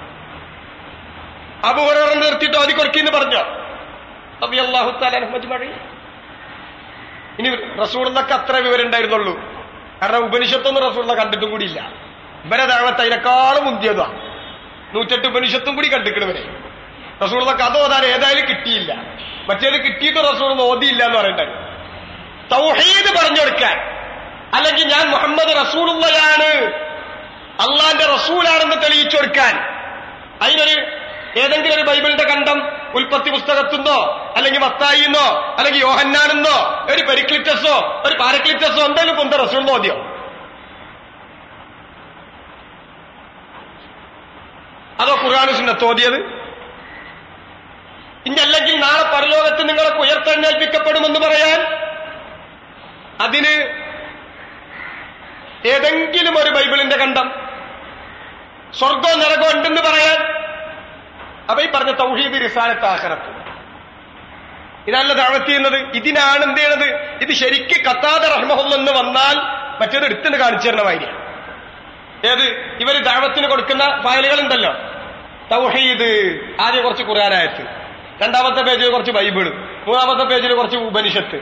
അബൂ ഹുറൈറ നിർത്തിയിട്ട് ഓതിക്കൊടുക്കിന്ന് പറഞ്ഞോ? റളിയല്ലാഹു തആല അൻഹു അജ്മഈൻ. ഇനി റസൂലിനൊക്കെ അത്ര വിവരം ഉണ്ടായിരുന്നുള്ളൂ. കാരണം ഉപനിഷത്തൊന്നും റസൂലിനെ കണ്ടിട്ടും കൂടിയില്ല. ഇവരെ ദഅവത്ത് അതിനേക്കാളും മുന്തിയതാണ്. 108 ഉപനിഷത്തും കൂടി കണ്ടിക്കണവരെ. റസൂലിനൊക്കെ അത് ഓതാൻ ഏതായാലും കിട്ടിയില്ല. മറ്റേത് കിട്ടിയിട്ട് റസൂലിന് ഓതിയില്ല എന്ന് പറയണ്ടായി. തൗഹീദ് പറഞ്ഞു കൊടുക്കാൻ, അല്ലെങ്കിൽ ഞാൻ മുഹമ്മദ് റസൂലുള്ളയാണ്, അള്ളാന്റെ റസൂലാണെന്ന് തെളിയിച്ചു കൊടുക്കാൻ, അതിനൊരു ഏതെങ്കിലും ഒരു ബൈബിളിന്റെ ഖണ്ഡം ഉൽപ്പത്തി പുസ്തകത്തുനിന്നോ അല്ലെങ്കിൽ മത്തായിന്നോ അല്ലെങ്കിൽ യോഹന്നാനെന്നോ ഒരു പെരിക്ലിറ്റസോ ഒരു പാരക്ലിറ്റസോ എന്തെങ്കിലും കൊണ്ട റസൂലിന് ഓതിയോ? അതോ ഖുർആനും സുന്നത്തും ഓതിയത്? ഇനി അല്ലെങ്കിൽ നാളെ പരലോകത്ത് നിങ്ങളൊക്കെ ഉയർത്തെഴുന്നേൽപ്പിക്കപ്പെടുമെന്ന് പറയാൻ അതിന് ഏതെങ്കിലും ഒരു ബൈബിളിന്റെ ഖണ്ഡം, സ്വർഗവും നരകവും ഉണ്ടെന്ന് പറയാൻ? അപ്പൊ ഈ പറഞ്ഞ തൗഹീദ്, റിസാലത്ത്, ആഖിറത്ത്, ഇതല്ല ദഅവത്ത് ചെയ്യുന്നത്. ഇതിനാണ് എന്ത് ചെയ്യണത്? ഇത് ശരിക്ക് ഖതാദ റഹിമഹുല്ലാഹ് എന്ന് വന്നാൽ മറ്റേത് എടുത്തിട്ട് കാണിച്ചു തരണമായിരിക്കും. ഏത്? ഇവര് ദഅവത്തിന് കൊടുക്കുന്ന ഫയലുകൾ ഉണ്ടല്ലോ. തൗഹീദ് ആദ്യം കുറച്ച് ഖുർആനായത്ത്, രണ്ടാമത്തെ പേജിൽ കുറച്ച് ബൈബിള്, മൂന്നാമത്തെ പേജിൽ കുറച്ച് ഉപനിഷത്ത്,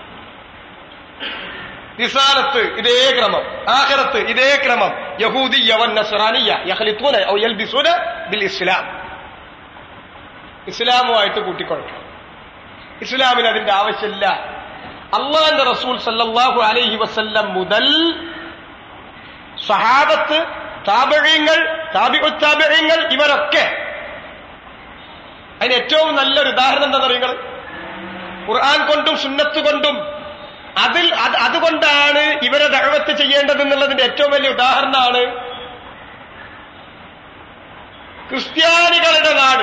റിസാലത്ത് ഇതേ ക്രമം, ആഖിറത്ത് ഇതേ ക്രമം, യഹൂദിയ്യ വന്നസ്റാനിയ്യ യഖ്ലിതൂന ഔ യൽബിസൂന ബിൽ ഇസ്ലാം. ഇസ്ലാമുമായിട്ട് കൂട്ടിക്കൊടുക്കണം. ഇസ്ലാമിന് അതിന്റെ ആവശ്യമില്ല. അള്ളാന്റെ റസൂൽ സല്ലല്ലാഹു അലൈഹി വസല്ലം മുതൽ സഹാബത്ത്, താബിഈങ്ങൾ, താബിഉ താബിഈങ്ങൾ, ഇവരൊക്കെ അതിന് ഏറ്റവും നല്ലൊരു ഉദാഹരണം എന്താണെന്ന് അറിയുന്നത്? ഖുർആൻ കൊണ്ടും സുന്നത്ത് കൊണ്ടും അതുകൊണ്ടാണ് ഇവരെ ദഅവത്ത് ചെയ്യേണ്ടതെന്നുള്ളതിന്റെ ഏറ്റവും വലിയ ഉദാഹരണമാണ് ക്രിസ്ത്യാനികളുടെ നാട്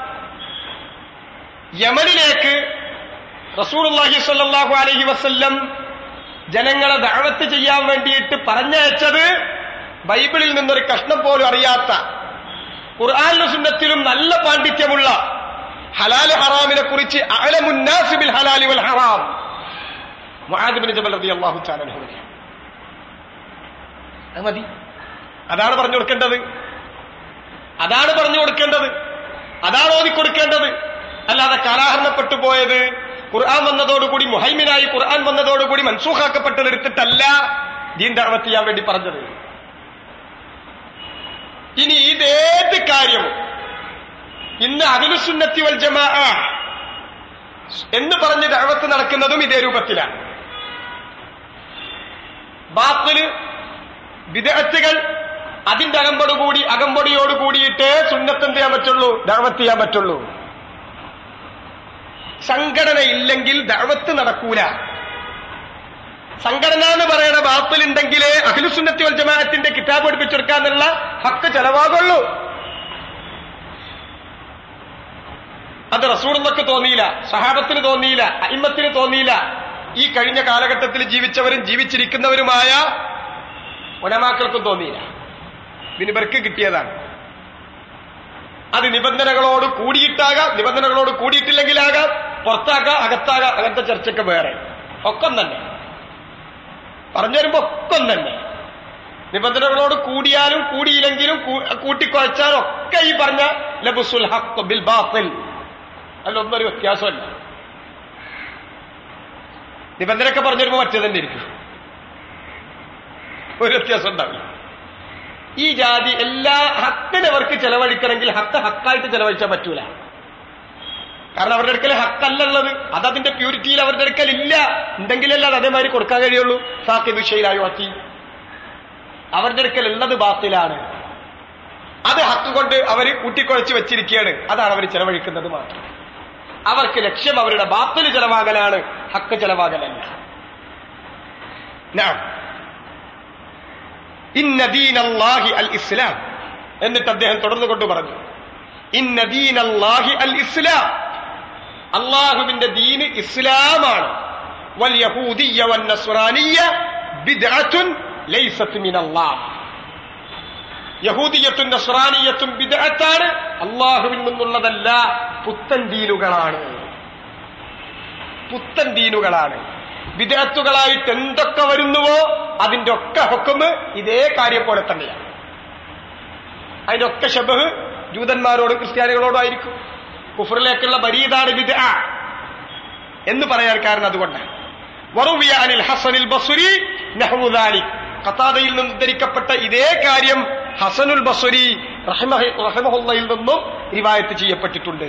യമനിലേക്ക് റസൂലുള്ളാഹി സ്വല്ലല്ലാഹു അലൈഹി വസല്ലം ജനങ്ങളെ ദഅവത്ത് ചെയ്യാൻ വേണ്ടിയിട്ട് പറഞ്ഞയച്ചത് ബൈബിളിൽ നിന്നൊരു കഷ്ണം പോലും അറിയാത്ത, ഖുർആനിലും സുന്നത്തിലും നല്ല പാണ്ഡിത്യമുള്ള, ഹലാല് ഹറാമിനെ കുറിച്ച് അഅലമുൻ നാസ് ബിൽ ഹലാലി വൽ ഹറാം മുആദ് ഇബ്നു ജബൽ റളിയല്ലാഹു തആല അൻഹു. അത് മതി. അതാണ് പറഞ്ഞു കൊടുക്കേണ്ടത്, അതാണ് പറഞ്ഞു കൊടുക്കേണ്ടത്, അതാണ് ഓതിക്കൊടുക്കേണ്ടത്. അല്ലാതെ കാലാഹരണപ്പെട്ടു പോയത് ഖുർആൻ വന്നതോടുകൂടി, മുഹൈമിനായി ഖുർആൻ വന്നതോടുകൂടി മൻസൂഖാക്കപ്പെട്ടതെടുത്തിട്ടല്ല ദീൻ ദഅവത്ത് ചെയ്യാൻ വേണ്ടി പറഞ്ഞത്. ഇനി ഇതേത് കാര്യവും ഇന്ന് അഹ്ലുസുന്നത്തി വൽ ജമാഅ എന്ന് പറഞ്ഞ് ദഅവത്ത് നടക്കുന്നതും ഇതേ രൂപത്തിലാണ്. ബാത്തില്, ബിദ്അത്തുകൾ അതിന്റെ അകമ്പടിയോട് കൂടിയിട്ട് സുന്നത്ത് എന്ത് ചെയ്യാൻ പറ്റുള്ളൂ, ദഅവത്ത് ചെയ്യാൻ പറ്റുള്ളൂ. സംഘടന ഇല്ലെങ്കിൽ ദഅവത്ത് നടക്കൂല. സംഘടന എന്ന് പറയുന്ന ബാത്തിലുണ്ടെങ്കിലേ അഹ്ലുസുന്നത്തി വൽ ജമാഅത്തിന്റെ കിതാബ് പഠിപ്പിച്ചെടുക്കാന്നുള്ള ഹക്ക് ചെലവാകുള്ളൂ. അത് റസൂലുള്ളാഹിക്ക് തോന്നിയില്ല, സഹാബത്തിന് തോന്നിയില്ല, അഇമ്മത്തിന് തോന്നിയില്ല. ഈ കഴിഞ്ഞ കാലഘട്ടത്തിൽ ജീവിച്ചവരും ജീവിച്ചിരിക്കുന്നവരുമായ ഉലമാക്കൾക്കും തോന്നിയില്ല. ഇവർക്ക് കിട്ടിയതാണ്. അത് നിബന്ധനകളോട് കൂടിയിട്ടാകാം, നിബന്ധനകളോട് കൂടിയിട്ടില്ലെങ്കിലാകാം, പുറത്താകാം, അകത്താകാം. അങ്ങനത്തെ ചർച്ചയ്ക്ക് വേറെ ഒക്കം തന്നെ പറഞ്ഞു വരുമ്പോ ഒക്കം തന്നെ. നിബന്ധനകളോട് കൂടിയാലും കൂടിയില്ലെങ്കിലും കൂട്ടിക്കുഴച്ചാലും ഒക്കെ ഈ പറഞ്ഞ ലബ്സുൽ ഹഖ് ബിൽ ബാത്തിൽ അതിലൊന്നും ഒരു വ്യത്യാസമല്ല. നിബന്ധനയൊക്കെ പറഞ്ഞു വരുമ്പോ മറ്റേ തന്നെ ഇരിക്കും, ഒരു വ്യത്യാസം ഉണ്ടാവില്ല. ഈ ജാതി എല്ലാ ഹക്കിന് അവർക്ക് ചെലവഴിക്കണമെങ്കിൽ ഹക്കായിട്ട് ചെലവഴിച്ചാൽ പറ്റൂല. കാരണം അവരുടെ അടുക്കൽ ഹക്കല്ലുള്ളത്, അതതിന്റെ പ്യൂരിറ്റിയിൽ അവരുടെ അടുക്കൽ ഇല്ല. ഉണ്ടെങ്കിലല്ല അത് അതേമാതിരി കൊടുക്കാൻ കഴിയുള്ളൂ. സാക്കി വിഷയിലായോ അത്തി അവരുടെ അടുക്കൽ ഉള്ളത് ബാത്തിലാണ്. അത് ഹക്ക് കൊണ്ട് അവർ കൂട്ടിക്കുഴച്ച് വെച്ചിരിക്കുകയാണ്. അതാണ് അവർ ചെലവഴിക്കുന്നത് മാത്രം. അവർക്ക് ലക്ഷ്യം അവരുടെ ബാത്തിൽ ചെലവാകലാണ്, ഹക്ക് ചെലവാകലല്ല. ഇന്ന ദീനല്ലാഹി അൽ ഇസ്ലാം. എന്നിട്ട് അദ്ദേഹം തുടർന്നുകൊണ്ട് പറഞ്ഞു, ഇന്ന ദീനല്ലാഹി അൽ ഇസ്ലാം, അല്ലാഹുവിന്റെ ദീന് ഇസ്ലാമാണ്. വൽ യഹൂദിയ്യ വൻ നസ്റാനിയ്യ ബിദ്അത്തുൻ ലൈസത്ത് മിനല്ലാഹ്. യഹൂദിയ്യത്തും നസ്റാനിയ്യത്തും ബിദ്അത്താണ്, അല്ലാഹുവിൽ നിന്നുള്ളതല്ല, പുത്തൻ ദീനുകളാണ്. പുത്തൻ ദീനുകളാണ്. ബിദ്അത്തുകളായിട്ട് എന്തൊക്കെ വരുന്നുവോ അതിന്റെ ഒക്കെ ഹുക്മ് ഇതേ കാര്യം പോലെ തന്നെയാണ്. അതിന്റെ ഒക്കെ ശബഹ് ജൂതന്മാരോടും ക്രിസ്ത്യാനികളോടും ആയിരിക്കും. കുഫറിലേക്കുള്ള ബരീദാണ് ബിദ്അ എന്ന് പറയാൻ കാരണം അതുകൊണ്ടാണ്. വറുവിയ അനിൽ ഹസനിൽ ബസ്രി നഹ്വു ദാലിക്. ഖതാദയിൽ നിന്ന് ഉദ്ധരിക്കപ്പെട്ട ഇതേ കാര്യം ഹസനുൽ ബസ്രി റഹിമഹുല്ലാഹിൽ നിന്നും റിവായത്ത് ചെയ്യപ്പെട്ടിട്ടുണ്ട്.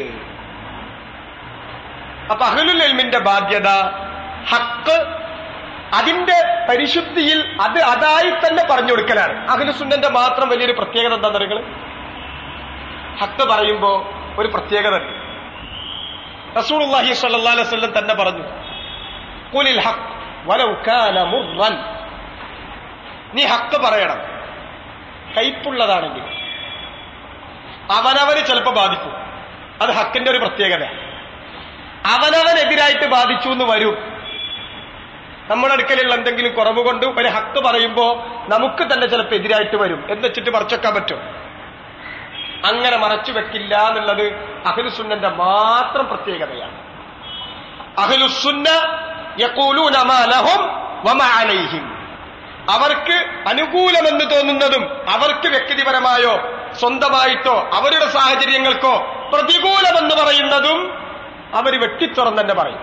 അപ്പൊ അഹ്ലുൽ ഇൽമിന്റെ ബാധ്യത ഹക്ക് അതിന്റെ പരിശുദ്ധിയിൽ അതായി തന്നെ പറഞ്ഞു കൊടുക്കലാണ്. അഹ്ലുസുന്നന്റെ മാത്രം വലിയൊരു പ്രത്യേകത എന്താണെന്ന് നിങ്ങൾ, ഹക്ക് പറയുമ്പോ ഒരു പ്രത്യേകത ഉണ്ട്. റസൂലുള്ളാഹി സ്വല്ലല്ലാഹു അലൈഹി വസല്ലം തന്നെ പറഞ്ഞു, ഖുലിൽ ഹഖ് വലൗ കാന മുർറൻ. നീ ഹക്ക് പറയണം, കയ്പുള്ളതാണെങ്കിൽ. അവനവന് ചിലപ്പോ ബാധിക്കും, അത് ഹക്കിന്റെ ഒരു പ്രത്യേകത. അവനവനെതിരായിട്ട് ബാധിച്ചു എന്ന് വരും. നമ്മുടെ അടുക്കലുള്ള എന്തെങ്കിലും കുറവ് കൊണ്ട് ഒരു ഹക്ക് പറയുമ്പോ നമുക്ക് തന്നെ ചിലപ്പോൾ എതിരായിട്ട് വരും. എന്നുവെച്ചിട്ട് മറച്ചൊക്കാൻ പറ്റും? അങ്ങനെ മറച്ചു വെക്കില്ല എന്നുള്ളത് അഹ്ലുസുന്നന്റെ മാത്രം പ്രത്യേകതയാണ്. അഹ്ലുസുന്ന യഖൂലൂന മാ ലഹും വമാ അലൈഹിം. അവർക്ക് അനുകൂലമെന്ന് തോന്നുന്നതും അവർക്ക് വ്യക്തിപരമായോ സ്വന്തമായിട്ടോ അവരുടെ സാഹചര്യങ്ങൾക്കോ പ്രതികൂലമെന്ന് പറയുന്നതും അവർ വെട്ടിത്തുറന്ന് തന്നെ പറയും.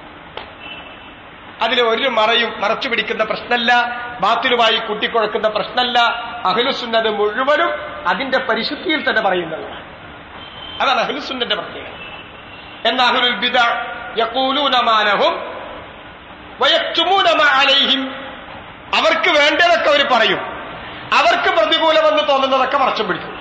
അതിൽ ഒരു മറച്ചു പിടിക്കുന്ന പ്രശ്നമല്ല, ബാത്തിലുമായി കൂട്ടിക്കുഴക്കുന്ന പ്രശ്നമല്ല. അഹ്ലുസുന്നത് മുഴുവനും അതിന്റെ പരിശുദ്ധിയിൽ തന്നെ പറയുന്നതാണ്. അതാണ് അഹ്ലുസുന്നന്റെ പ്രത്യേകത. എന്നാൽ അഹ്ലുൽ ബിദ്അ യഖൂലൂന മാ ലഹും വയക്തുമൂന മാ അലൈഹിം. അവർക്ക് വേണ്ടതൊക്കെ അവർ പറയും, അവർക്ക് പ്രതികൂലമെന്ന് തോന്നുന്നതൊക്കെ മറച്ചു പിടിക്കും.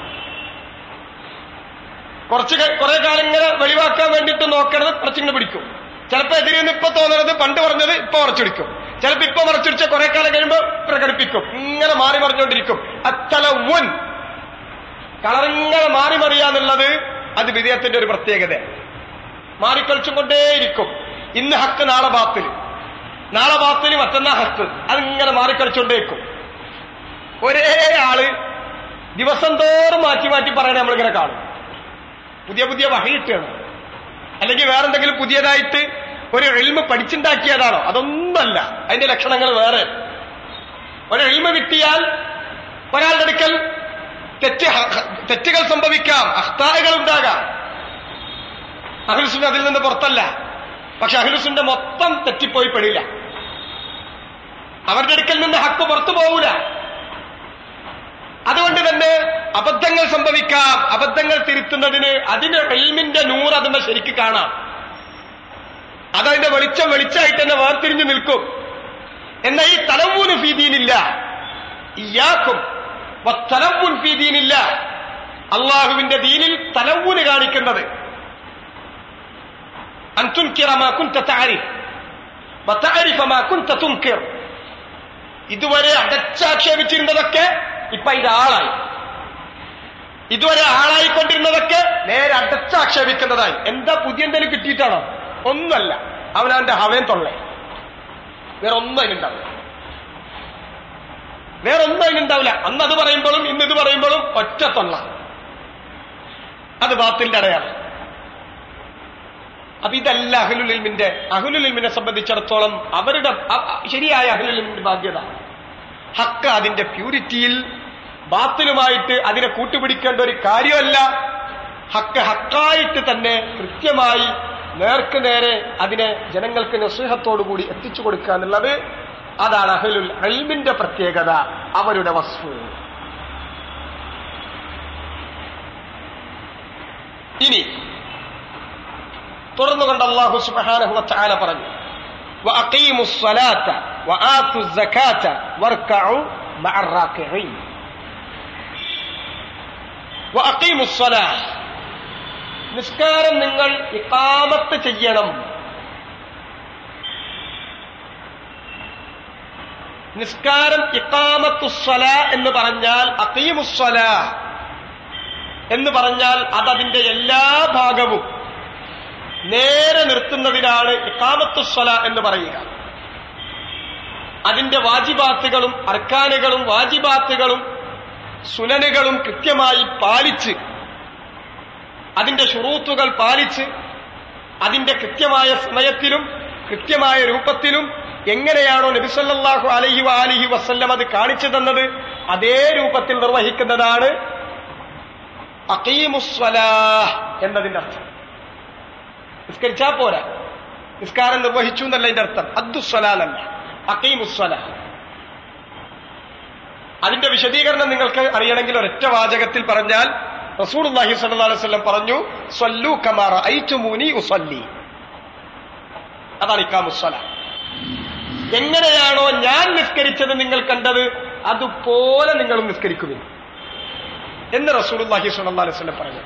കുറെ കാലം ഇങ്ങനെ വെളിവാക്കാൻ വേണ്ടിയിട്ട് നോക്കണത് കുറച്ചിങ്ങനെ പിടിക്കും. ചിലപ്പോ എതിരെന്ന് ഇപ്പൊ തോന്നുന്നത് പണ്ട് പറഞ്ഞത് ഇപ്പൊ ഉറച്ചു പിടിക്കും. ചിലപ്പോ ഇപ്പൊ മറച്ചുടിച്ച കുറെ കാലം കഴിയുമ്പോ പ്രകടിപ്പിക്കും. ഇങ്ങനെ മാറി മറിഞ്ഞുകൊണ്ടിരിക്കും. അത്തലവുൻ, കളറിങ്ങനെ മാറി മറിയാന്നുള്ളത് അത് വിദേഹത്തിന്റെ ഒരു പ്രത്യേകത. മാറിക്കളിച്ചും കൊണ്ടേയിരിക്കും. ഇന്ന് ഹക്ക്, നാളെ ബാത്തില്, നാളെ ബാത്തില്, മറ്റന്നാ ഹക്ക്. അതിങ്ങനെ മാറിക്കളിച്ചുകൊണ്ടേയിരിക്കും. ഒരേ ആള് ദിവസം തോറും മാറ്റി മാറ്റി പറയണ നമ്മളിങ്ങനെ കാണും. പുതിയ പുതിയ വഹയിട്ടാണ്, അല്ലെങ്കിൽ വേറെന്തെങ്കിലും പുതിയതായിട്ട് ഒരു ഇൽമ് പഠിച്ചുണ്ടാക്കിയതാണോ? അതൊന്നല്ല. അതിന്റെ ലക്ഷണങ്ങൾ വേറെ. ഒരു ഇൽമ് കിട്ടിയാൽ ഒരാളുടെ അടുക്കൽ തെറ്റുകൾ സംഭവിക്കാം, അഖ്താഅകൾ ഉണ്ടാകാം. അഹ്ലുസുന്ന അതിൽ നിന്ന് പുറത്തല്ല. പക്ഷെ അഹ്ലുസുന്ന മൊത്തം തെറ്റിപ്പോയി പെടില്ല. അവരുടെ അടുക്കൽ നിന്ന് ഹക്ക് പുറത്തു പോകൂല. അതുകൊണ്ട് തന്നെ അബദ്ധങ്ങൾ സംഭവിക്കാം. അബദ്ധങ്ങൾ തിരുത്തുന്നതിന് അതിന് ഇൽമിന്റെ നൂറ് അതിന്റെ ശരിക്ക് കാണാം. അതതിന്റെ വെളിച്ചമായിട്ട് തന്നെ വേർതിരിഞ്ഞു നിൽക്കും. എന്നാൽ ഈ തലവൂന് ഫീദീനില്ല, ഇയ്യാക്കും വത്തലവ്വുൻ ഫീദീനില്ല. അള്ളാഹുവിന്റെ ദീനിൽ തലവൂന് കാണിക്കുന്നത് അൻതുൻകിറ മാ കുൻത തഅരിഫ് വതഅരിഫ മാ കുൻത തുൻകിർ. ഇതുവരെ അടച്ചാക്ഷേപിച്ചിരുന്നതൊക്കെ ഇപ്പൊ അതിന്റെ ആളായി. ഇതുവരെ ആളായിക്കൊണ്ടിരുന്നതൊക്കെ നേരെ അടച്ചാക്ഷേപിക്കുന്നതായി. എന്താ പുതിയ എന്തെങ്കിലും കിട്ടിയിട്ടാണോ? ഒന്നുമല്ല. അവനവന്റെ ഹവയും തൊള്ളേ, വേറെ ഒന്നും അതിനുണ്ടാവില്ല. വേറെ ഒന്നും അതിനുണ്ടാവില്ല. അന്ന് അത് പറയുമ്പോഴും ഇന്ന് ഇത് പറയുമ്പോഴും ഒറ്റ തൊള്ള. അത് ബാത്തിന്റെ അടയാളം. അപ്പൊ ഇതല്ല അഹ്ലുൽ ഇൽമിനെ സംബന്ധിച്ചിടത്തോളം അവരുടെ ശരിയായ അഹ്ലുൽ ഇൽമിന്റെ ബാധ്യത. ഹക്ക് അതിന്റെ പ്യൂരിറ്റിയിൽ, ബാത്തിലുമായിട്ട് അതിനെ കൂട്ടുപിടിക്കേണ്ട ഒരു കാര്യമല്ല. ഹക്ക് ഹക്കായിട്ട് തന്നെ കൃത്യമായി നേർക്ക് നേരെ അതിനെ ജനങ്ങൾക്ക് നസീഹത്തോടുകൂടി എത്തിച്ചു കൊടുക്കുക എന്നുള്ളത് അതാണ് അഹ്ലുൽ ഇൽമിന്റെ പ്രത്യേകത, അവരുടെ വസ്ഫ്. ഇനി തുടർന്നുകൊണ്ട് അല്ലാഹു സുബ്ഹാനഹു വ തആല പറഞ്ഞു, വഅഖീമുസ് സ്വലാത്ത വആതുസ് സകാത്ത വർക്കഉ മഅർ റാക്കിഈൻ. വഅഖീമുസ് സ്വലാഹ്, നിസ്കാരം നിങ്ങൾ ഇഖാമത്ത് ചെയ്യണം. നിസ്കാരം ഇഖാമത്തുസ്സലാ എന്ന് പറഞ്ഞാൽ, അഖീമുസ്സലാ എന്ന് പറഞ്ഞാൽ അതതിന്റെ എല്ലാ ഭാഗവും നേരെ നിർത്തുന്നതിനാണ് ഇഖാമത്തുസ്സലാ എന്ന് പറയുക. അതിന്റെ വാജിബാത്തുകളും അർക്കാനുകളും വാജിബാത്തുകളും സുനനുകളും കൃത്യമായി പാലിച്ച്, അതിന്റെ ശുറൂത്തുകൾ പാലിച്ച്, അതിന്റെ കൃത്യമായ സമയത്തിലും കൃത്യമായ രൂപത്തിലും എങ്ങനെയാണോ നബി സല്ലല്ലാഹു അലൈഹി വആലിഹി വസല്ലം അത് കാണിച്ചു തന്നത് അതേ രൂപത്തിൽ നിർവഹിക്കുന്നതാണ് അഖീമുസ്സലാഹ് എന്നതിന്റെ അർത്ഥം. നിസ്കരിച്ചാ പോരാ, നിസ്കാരം നിർവഹിച്ചു എന്നല്ല അതിന്റെ അർത്ഥം. അദ്ദുസ്സലാഹ്, അഖീമുസ്സലാഹ്. അതിന്റെ വിശദീകരണം നിങ്ങൾക്ക് അറിയണമെങ്കിൽ ഒരൊറ്റ വാചകത്തിൽ പറഞ്ഞാൽ റസൂലുള്ളാഹി സ്വല്ലല്ലാഹു അലൈഹി വസല്ലം പറഞ്ഞു, സ്വല്ലൂ കമാ റഅയ്തുമൂനി ഉസല്ലി. അതാണ് ഇഖാമുസ്സലാഹ്. എങ്ങനെയാണോ ഞാൻ നിസ്കരിച്ചത് നിങ്ങൾ കണ്ടത് അതുപോലെ നിങ്ങൾ നിസ്കരിക്കുവിൻ എന്ന് റസൂലുള്ളാഹി സ്വല്ലല്ലാഹു അലൈഹി വസല്ലം പറഞ്ഞു.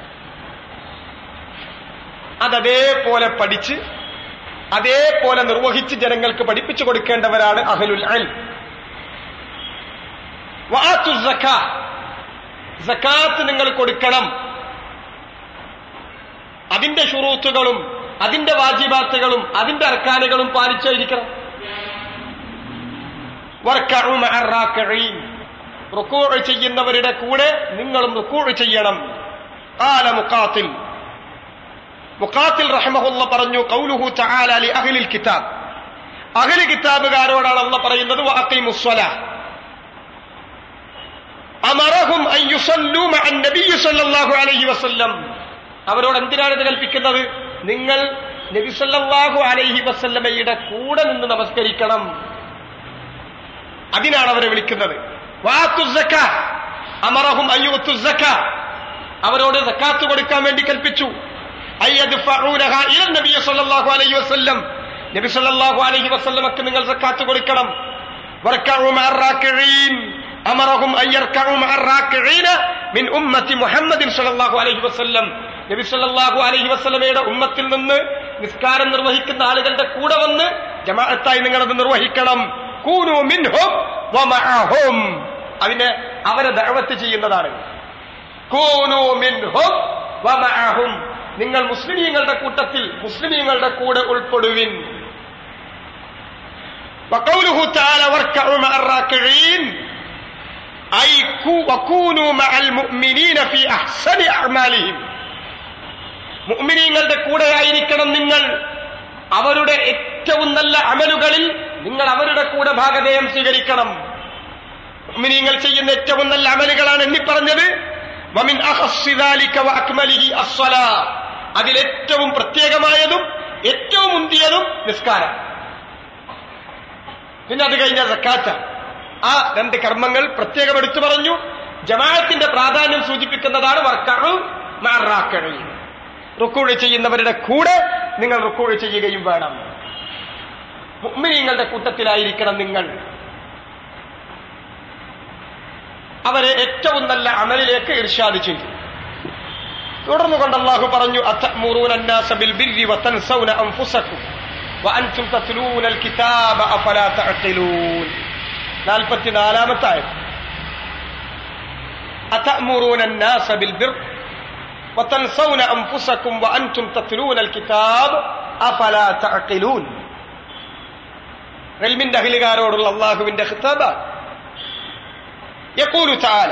അതേപോലെ പഠിച്ച് അതേപോലെ നിർവഹിച്ച് ജനങ്ങൾക്ക് പഠിപ്പിച്ചു കൊടുക്കേണ്ടവരാണ് അഹ്ലുൽ ഇൽം. വആതുസ് സക്കാ, സക്കാത്ത് നിങ്ങൾ കൊടുക്കണം. അതിന്റെ ശുറൂത്തുകളും അതിന്റെ വാജിബാത്തുകളും അതിന്റെ അർക്കാനുകളും പാലിച്ചായിരിക്കണം. വർക്കഉ മഅർ റാക്കിഈൻ, റുകൂഉ ചെയ്യുന്നവരുടെ കൂടെ നിങ്ങളും റുകൂഉ ചെയ്യണം. ഖാല മുഖാത്തിൽ, മുഖാത്തിൽ റഹിമഹുല്ല പറഞ്ഞു, ഖൗലുഹു തആല ലി അഹ്ലിൽ കിതാബ്, അഹ്ലി കിതാബുകാരോടാണ് അല്ലാഹു പറയുന്നത്, വഅഖീമുസ്സലാഹ് അമറഹും അൻ യുസല്ലൂ മഅൻ നബി സല്ലല്ലാഹു അലൈഹി വസല്ലം. അവരോട് എന്തിനാണ് ഇത് കൽപ്പിക്കുന്നത്? നിങ്ങൾ നബി സല്ലല്ലാഹു അലൈഹി വസല്ലമയുടെ കൂടെ നിന്ന് നമസ്കരിക്കണം. അതിനാണ് അവരെ വിളിക്കുന്നത്. വആതുസ് സക്കാ അമറഹും അൻ യുഅത്തുസ് സക്കാ, അവരോട് സക്കാത്ത് കൊടുക്കാൻ വേണ്ടി കൽപ്പിച്ചു. അയ്യദ്ഫഊനഹാ ഇല നബി സല്ലല്ലാഹു അലൈഹി വസല്ലം, നബി സല്ലല്ലാഹു അലൈഹി വസല്ലമക്ക് നിങ്ങൾ സക്കാത്ത് കൊടുക്കണം. വർക്കഉ മഅർ റാക്കിഈൻ അമറഹും അൻ യർകഉ മഅർ റാക്കിഈന മിൻ ഉമ്മത്തി മുഹമ്മദിൻ സല്ലല്ലാഹു അലൈഹി വസല്ലം, നബി സല്ലല്ലാഹു അലൈഹി വസല്ലമയുടെ ഉമ്മത്തിൽ നിന്ന് നിസ്കാരം നിർവഹിക്കുന്ന ആളുകളുടെ കൂടെ വന്ന് ജമാഅത്തായി നിങ്ങളത് നിർവഹിക്കണം. കൂനൂ മിൻഹും വമഅഹും. അതിനെ അവരെ ദഅവത്ത് ചെയ്യുന്നതാണ്. കൂനൂ മിൻഹും വമഅഹും, നിങ്ങൾ മുസ്ലിമീങ്ങളുടെ കൂട്ടത്തിൽ മുസ്ലിമീങ്ങളുടെ കൂടെ ഉൾപ്പെടുവിൻ. വഖൗലുഹു തആല വർക്കഉ മഅർ റാക്കിഈൻ ഐ വകൂനൂ മഅൽ മുഅ്മിനീന ഫീ അഹ്സനി അഅ്മാലിഹിം. മുഅ്മിനീങ്ങളുടെ കൂടെ ആയിരിക്കണം നിങ്ങൾ. അവരുടെ ഏറ്റവും നല്ല അമലുകളിൽ നിങ്ങൾ അവരുടെ കൂടെ ഭാഗധേയം സ്വീകരിക്കണം. മുഅ്മിനീങ്ങൾ ചെയ്യുന്ന ഏറ്റവും നല്ല അമലുകളാണ് എണ്ണിപ്പറഞ്ഞത്. വമിൻ അഖസ്സി ദാലിക വഅക്മലിഹി അസ്സലാ, അതിലേറ്റവും പ്രത്യേകമായതും ഏറ്റവും മുന്തിയതും നിസ്കാരം. പിന്നെ അത് കഴിഞ്ഞ സക്കാത്ത്. ആ രണ്ട് കർമ്മങ്ങൾ പ്രത്യേകം എടുത്തു പറഞ്ഞു. ജമാഅത്തിന്റെ പ്രാധാന്യം സൂചിപ്പിക്കുന്നതാണ് വർക്കഉ മഅർ റാക്കിഈൻ. റുക്കൂഅ് ചെയ്യുന്നവരുടെ കൂടെ നിങ്ങൾ റുക്കൂഅ് ചെയ്യുകയും വേണം. മുഅ്മിനീങ്ങളുടെ കൂട്ടത്തിലായിരിക്കണം നിങ്ങൾ. അവരെ ഏറ്റവും നല്ല അമലിലേക്ക് ഇർഷാദ് ചെയ്തു. തുടർന്നുകൊണ്ട് അല്ലാഹു പറഞ്ഞു അതഅ്മുറൂന അന്നാസ ബിൽ ബിർരി വതൻസൗന അൻഫുസകും വഅൻതും തത്ലൂനൽ കിതാബ അഫലാ തഅഖിലൂൻ. 44-ാമത്തെ ആയത്. അതഅ്മുറൂന അന്നാസ ബിൽ ബിർരി വതൻസൗന അൻഫുസകും വഅൻതും തത്ലൂനൽ കിതാബ അഫലാ തഅഖിലൂൻ. ഇൽമിന്റെ അഹ്ലുകാരോടുള്ള അല്ലാഹുവിന്റെ ഖിതാബ്. യഖൂലു തആല,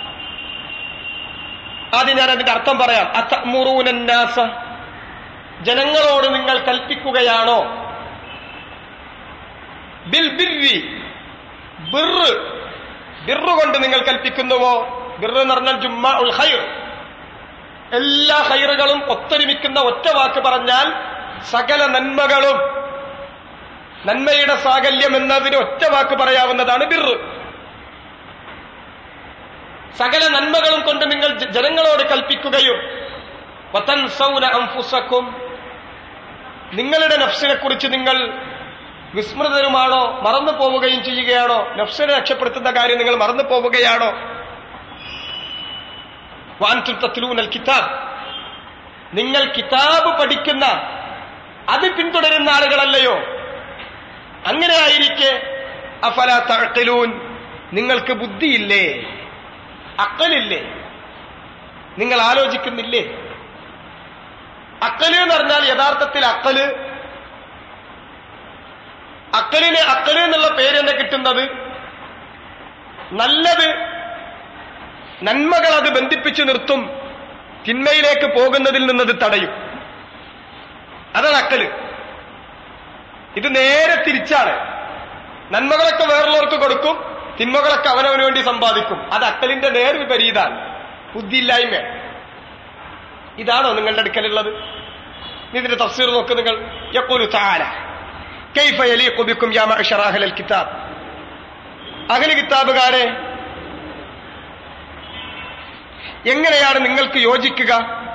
ആദ്യം ഞാൻ അതിന്റെ അർത്ഥം പറയാം. അതഅ്മുറൂന അന്നാസ, ജനങ്ങളോട് നിങ്ങൾ കൽപ്പിക്കുകയാണോ? ബിൽ ബിർരി, ബിർറ് കൊണ്ട് നിങ്ങൾ കൽപ്പിക്കുന്നുവോ? ബിർറ് എന്ന് പറഞ്ഞാൽ ജുമ്മാഉൽ ഖൈർ, എല്ലാ ഖൈറുകളും ഒത്തൊരുമിക്കുന്ന ഒറ്റ വാക്ക് പറഞ്ഞാൽ സകല നന്മകളും, നന്മയുടെ സാകല്യം എന്നതിന് ഒറ്റ വാക്ക് പറയാവുന്നതാണ് ബിർറ്. സകല നന്മകളും കൊണ്ട് നിങ്ങൾ ജനങ്ങളോട് കൽപ്പിക്കുകയും വതൻസൗന അൻഫുസകും, നിങ്ങളുടെ നഫ്സിനെ കുറിച്ച് നിങ്ങൾ വിസ്മൃതരുമാണോ, മറന്നു പോവുകയും ചെയ്യുകയാണോ? നഫ്സിനെ രക്ഷപ്പെടുത്തുന്ന കാര്യം നിങ്ങൾ മറന്നു പോവുകയാണോ? വഅൻതും തത്ലൂനൽ കിതാബ്, നിങ്ങൾ കിതാബ് പഠിക്കുന്ന അത് പിന്തുടരുന്ന ആളുകളല്ലയോ? അങ്ങനെ ആയിരിക്കെ അഫലാ തഅഖിലൂൻ, നിങ്ങൾക്ക് ബുദ്ധിയില്ലേ, അഖലില്ലേ, നിങ്ങൾ ആലോചിക്കുന്നില്ലേ? അഖല് എന്ന് പറഞ്ഞാൽ യഥാർത്ഥത്തിൽ അഖലിന് അഖല് എന്നുള്ള പേര് തന്നെ കിട്ടുന്നത് നല്ലത്, നന്മകൾ അത് ബന്ധിപ്പിച്ചു നിർത്തും, തിന്മയിലേക്ക് പോകുന്നതിൽ നിന്നത് തടയും. അതാണ് അഖല്. ഇത് നേരെ തിരിച്ചാണ്. നന്മകളൊക്കെ വേറുള്ളവർക്ക് കൊടുക്കും, തിന്മകളൊക്കെ അവനവന് വേണ്ടി സമ്പാദിക്കും. അത് അഖലിന്റെ നേർ വിപരീതാണ്, ബുദ്ധിയില്ലായ്മ. ഇതാണോ നിങ്ങളുടെ അടുക്കലുള്ളത്? ഇതിന്റെ തഫ്സീർ നോക്ക് നിങ്ങൾ. യഖൂലു തആല കൈഫ യലീഖു ബിക്കും യാ മഅ്ശറ അഹ്ലൽ കിതാബ്, അഹ്ലു കിതാബുകാരെ എങ്ങനെയാണ് നിങ്ങൾക്ക് യോജിക്കുക?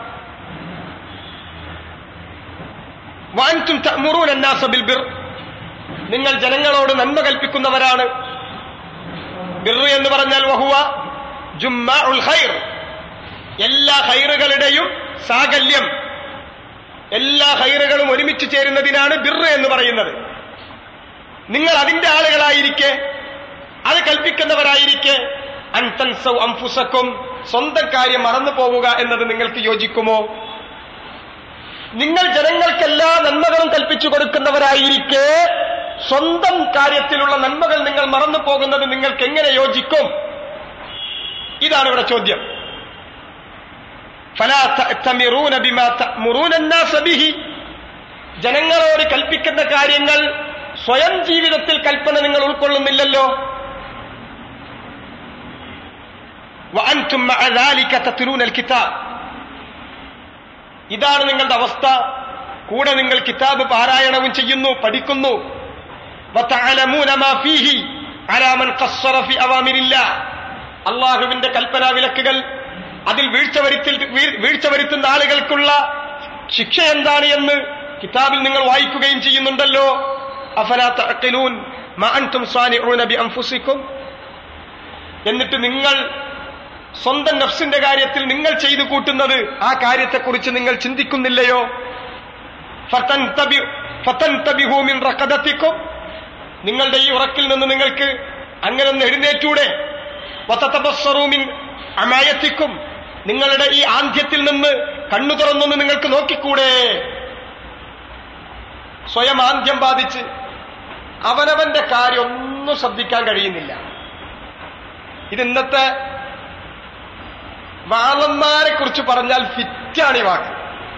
വഅൻതും തഅ്മുറൂന അന്നാസ ബിൽ ബിർ, നിങ്ങൾ ജനങ്ങളോട് നന്മ കൽപ്പിക്കുന്നവരാണ്. ബിർ എന്ന് പറഞ്ഞാൽ വഹുവ ജുമ്മാഉൽ ഖൈർ, എല്ലാ ഖൈറുകളുടെയും സാകല്യം, എല്ലാ ഖൈറുകളും ഒരുമിച്ച് ചേരുന്നതിനാണ് ബിർ എന്ന് പറയുന്നത്. നിങ്ങൾ അതിന്റെ ആളുകളായിരിക്കെ, അത് കൽപ്പിക്കുന്നവരായിരിക്കെ അൻ തൻസൗ അൻഫുസകും, സ്വന്തം കാര്യം മറന്നു പോവുക എന്നത് നിങ്ങൾക്ക് യോജിക്കുമോ? നിങ്ങൾ ജനങ്ങൾക്കെല്ലാ നന്മകളും കൽപ്പിച്ചു കൊടുക്കുന്നവരായിരിക്കെ സ്വന്തം കാര്യത്തിലുള്ള നന്മകൾ നിങ്ങൾ മറന്നു പോകുന്നത് നിങ്ങൾക്ക് എങ്ങനെ യോജിക്കും? ഇതാണ് ഇവിടെ ചോദ്യം. ഫലാ തഅ്തമിറൂന ബിമാ തഅ്മുറൂന അന്നാസ ബിഹി, ജനങ്ങളോട് കൽപ്പിക്കുന്ന കാര്യങ്ങൾ സ്വയം ജീവിതത്തിൽ കൽപ്പന നിങ്ങൾ ഉൾക്കൊള്ളുന്നില്ലല്ലോ. വഅൻതും മഅ ദാലിക തത്ലൂനൽ കിതാബ്, ഇതാണ് നിങ്ങളുടെ അവസ്ഥ. കൂടെ നിങ്ങൾ കിതാബ് പാരായണവും ചെയ്യുന്നു, പഠിക്കുന്നു. വതഅലമൂന മാ ഫീഹി അലാ മൻ ഖസ്സറ ഫി അവാമിരില്ലാഹ്, അല്ലാഹുവിന്റെ കൽപ്പനാ വിലക്കുകൾ അതിൽ വീഴ്ച വരുത്തുന്ന ആളുകൾക്കുള്ള ശിക്ഷ എന്താണ് എന്ന് കിതാബിൽ നിങ്ങൾ വായിക്കുകയും ചെയ്യുന്നുണ്ടല്ലോ. അഫലാ തഅഖിലൂൻ മാ അൻതും സാനിഊന ബി അൻഫുസികും, എന്നിട്ട് നിങ്ങൾ സ്വന്തം നഫ്സിന്റെ കാര്യത്തിൽ നിങ്ങൾ ചെയ്തു കൂട്ടുന്നത് ആ കാര്യത്തെക്കുറിച്ച് നിങ്ങൾ ചിന്തിക്കുന്നില്ലയോ? ഫതൻതബിഹു മിൻ റഖദതികും, നിങ്ങളുടെ ഈ ഉറക്കിൽ നിന്ന് നിങ്ങൾക്ക് അങ്ങനെ ഒന്ന് എഴുന്നേറ്റൂടെ? വതതബസ്സറൂ മിൻ അമായത്തിക്കും, നിങ്ങളുടെ ഈ ആന്ധ്യത്തിൽ നിന്ന് കണ്ണു തുറന്നൊന്ന് നിങ്ങൾക്ക് നോക്കിക്കൂടെ? സ്വയം ആന്ധ്യം ബാധിച്ച് അവനവന്റെ കാര്യം ഒന്നും ശ്രദ്ധിക്കാൻ കഴിയുന്നില്ല. ഇത് ഇന്നത്തെ വാളന്മാരെ കുറിച്ച് പറഞ്ഞാൽ ഫിറ്റാണ് ഈ വാക്ക്.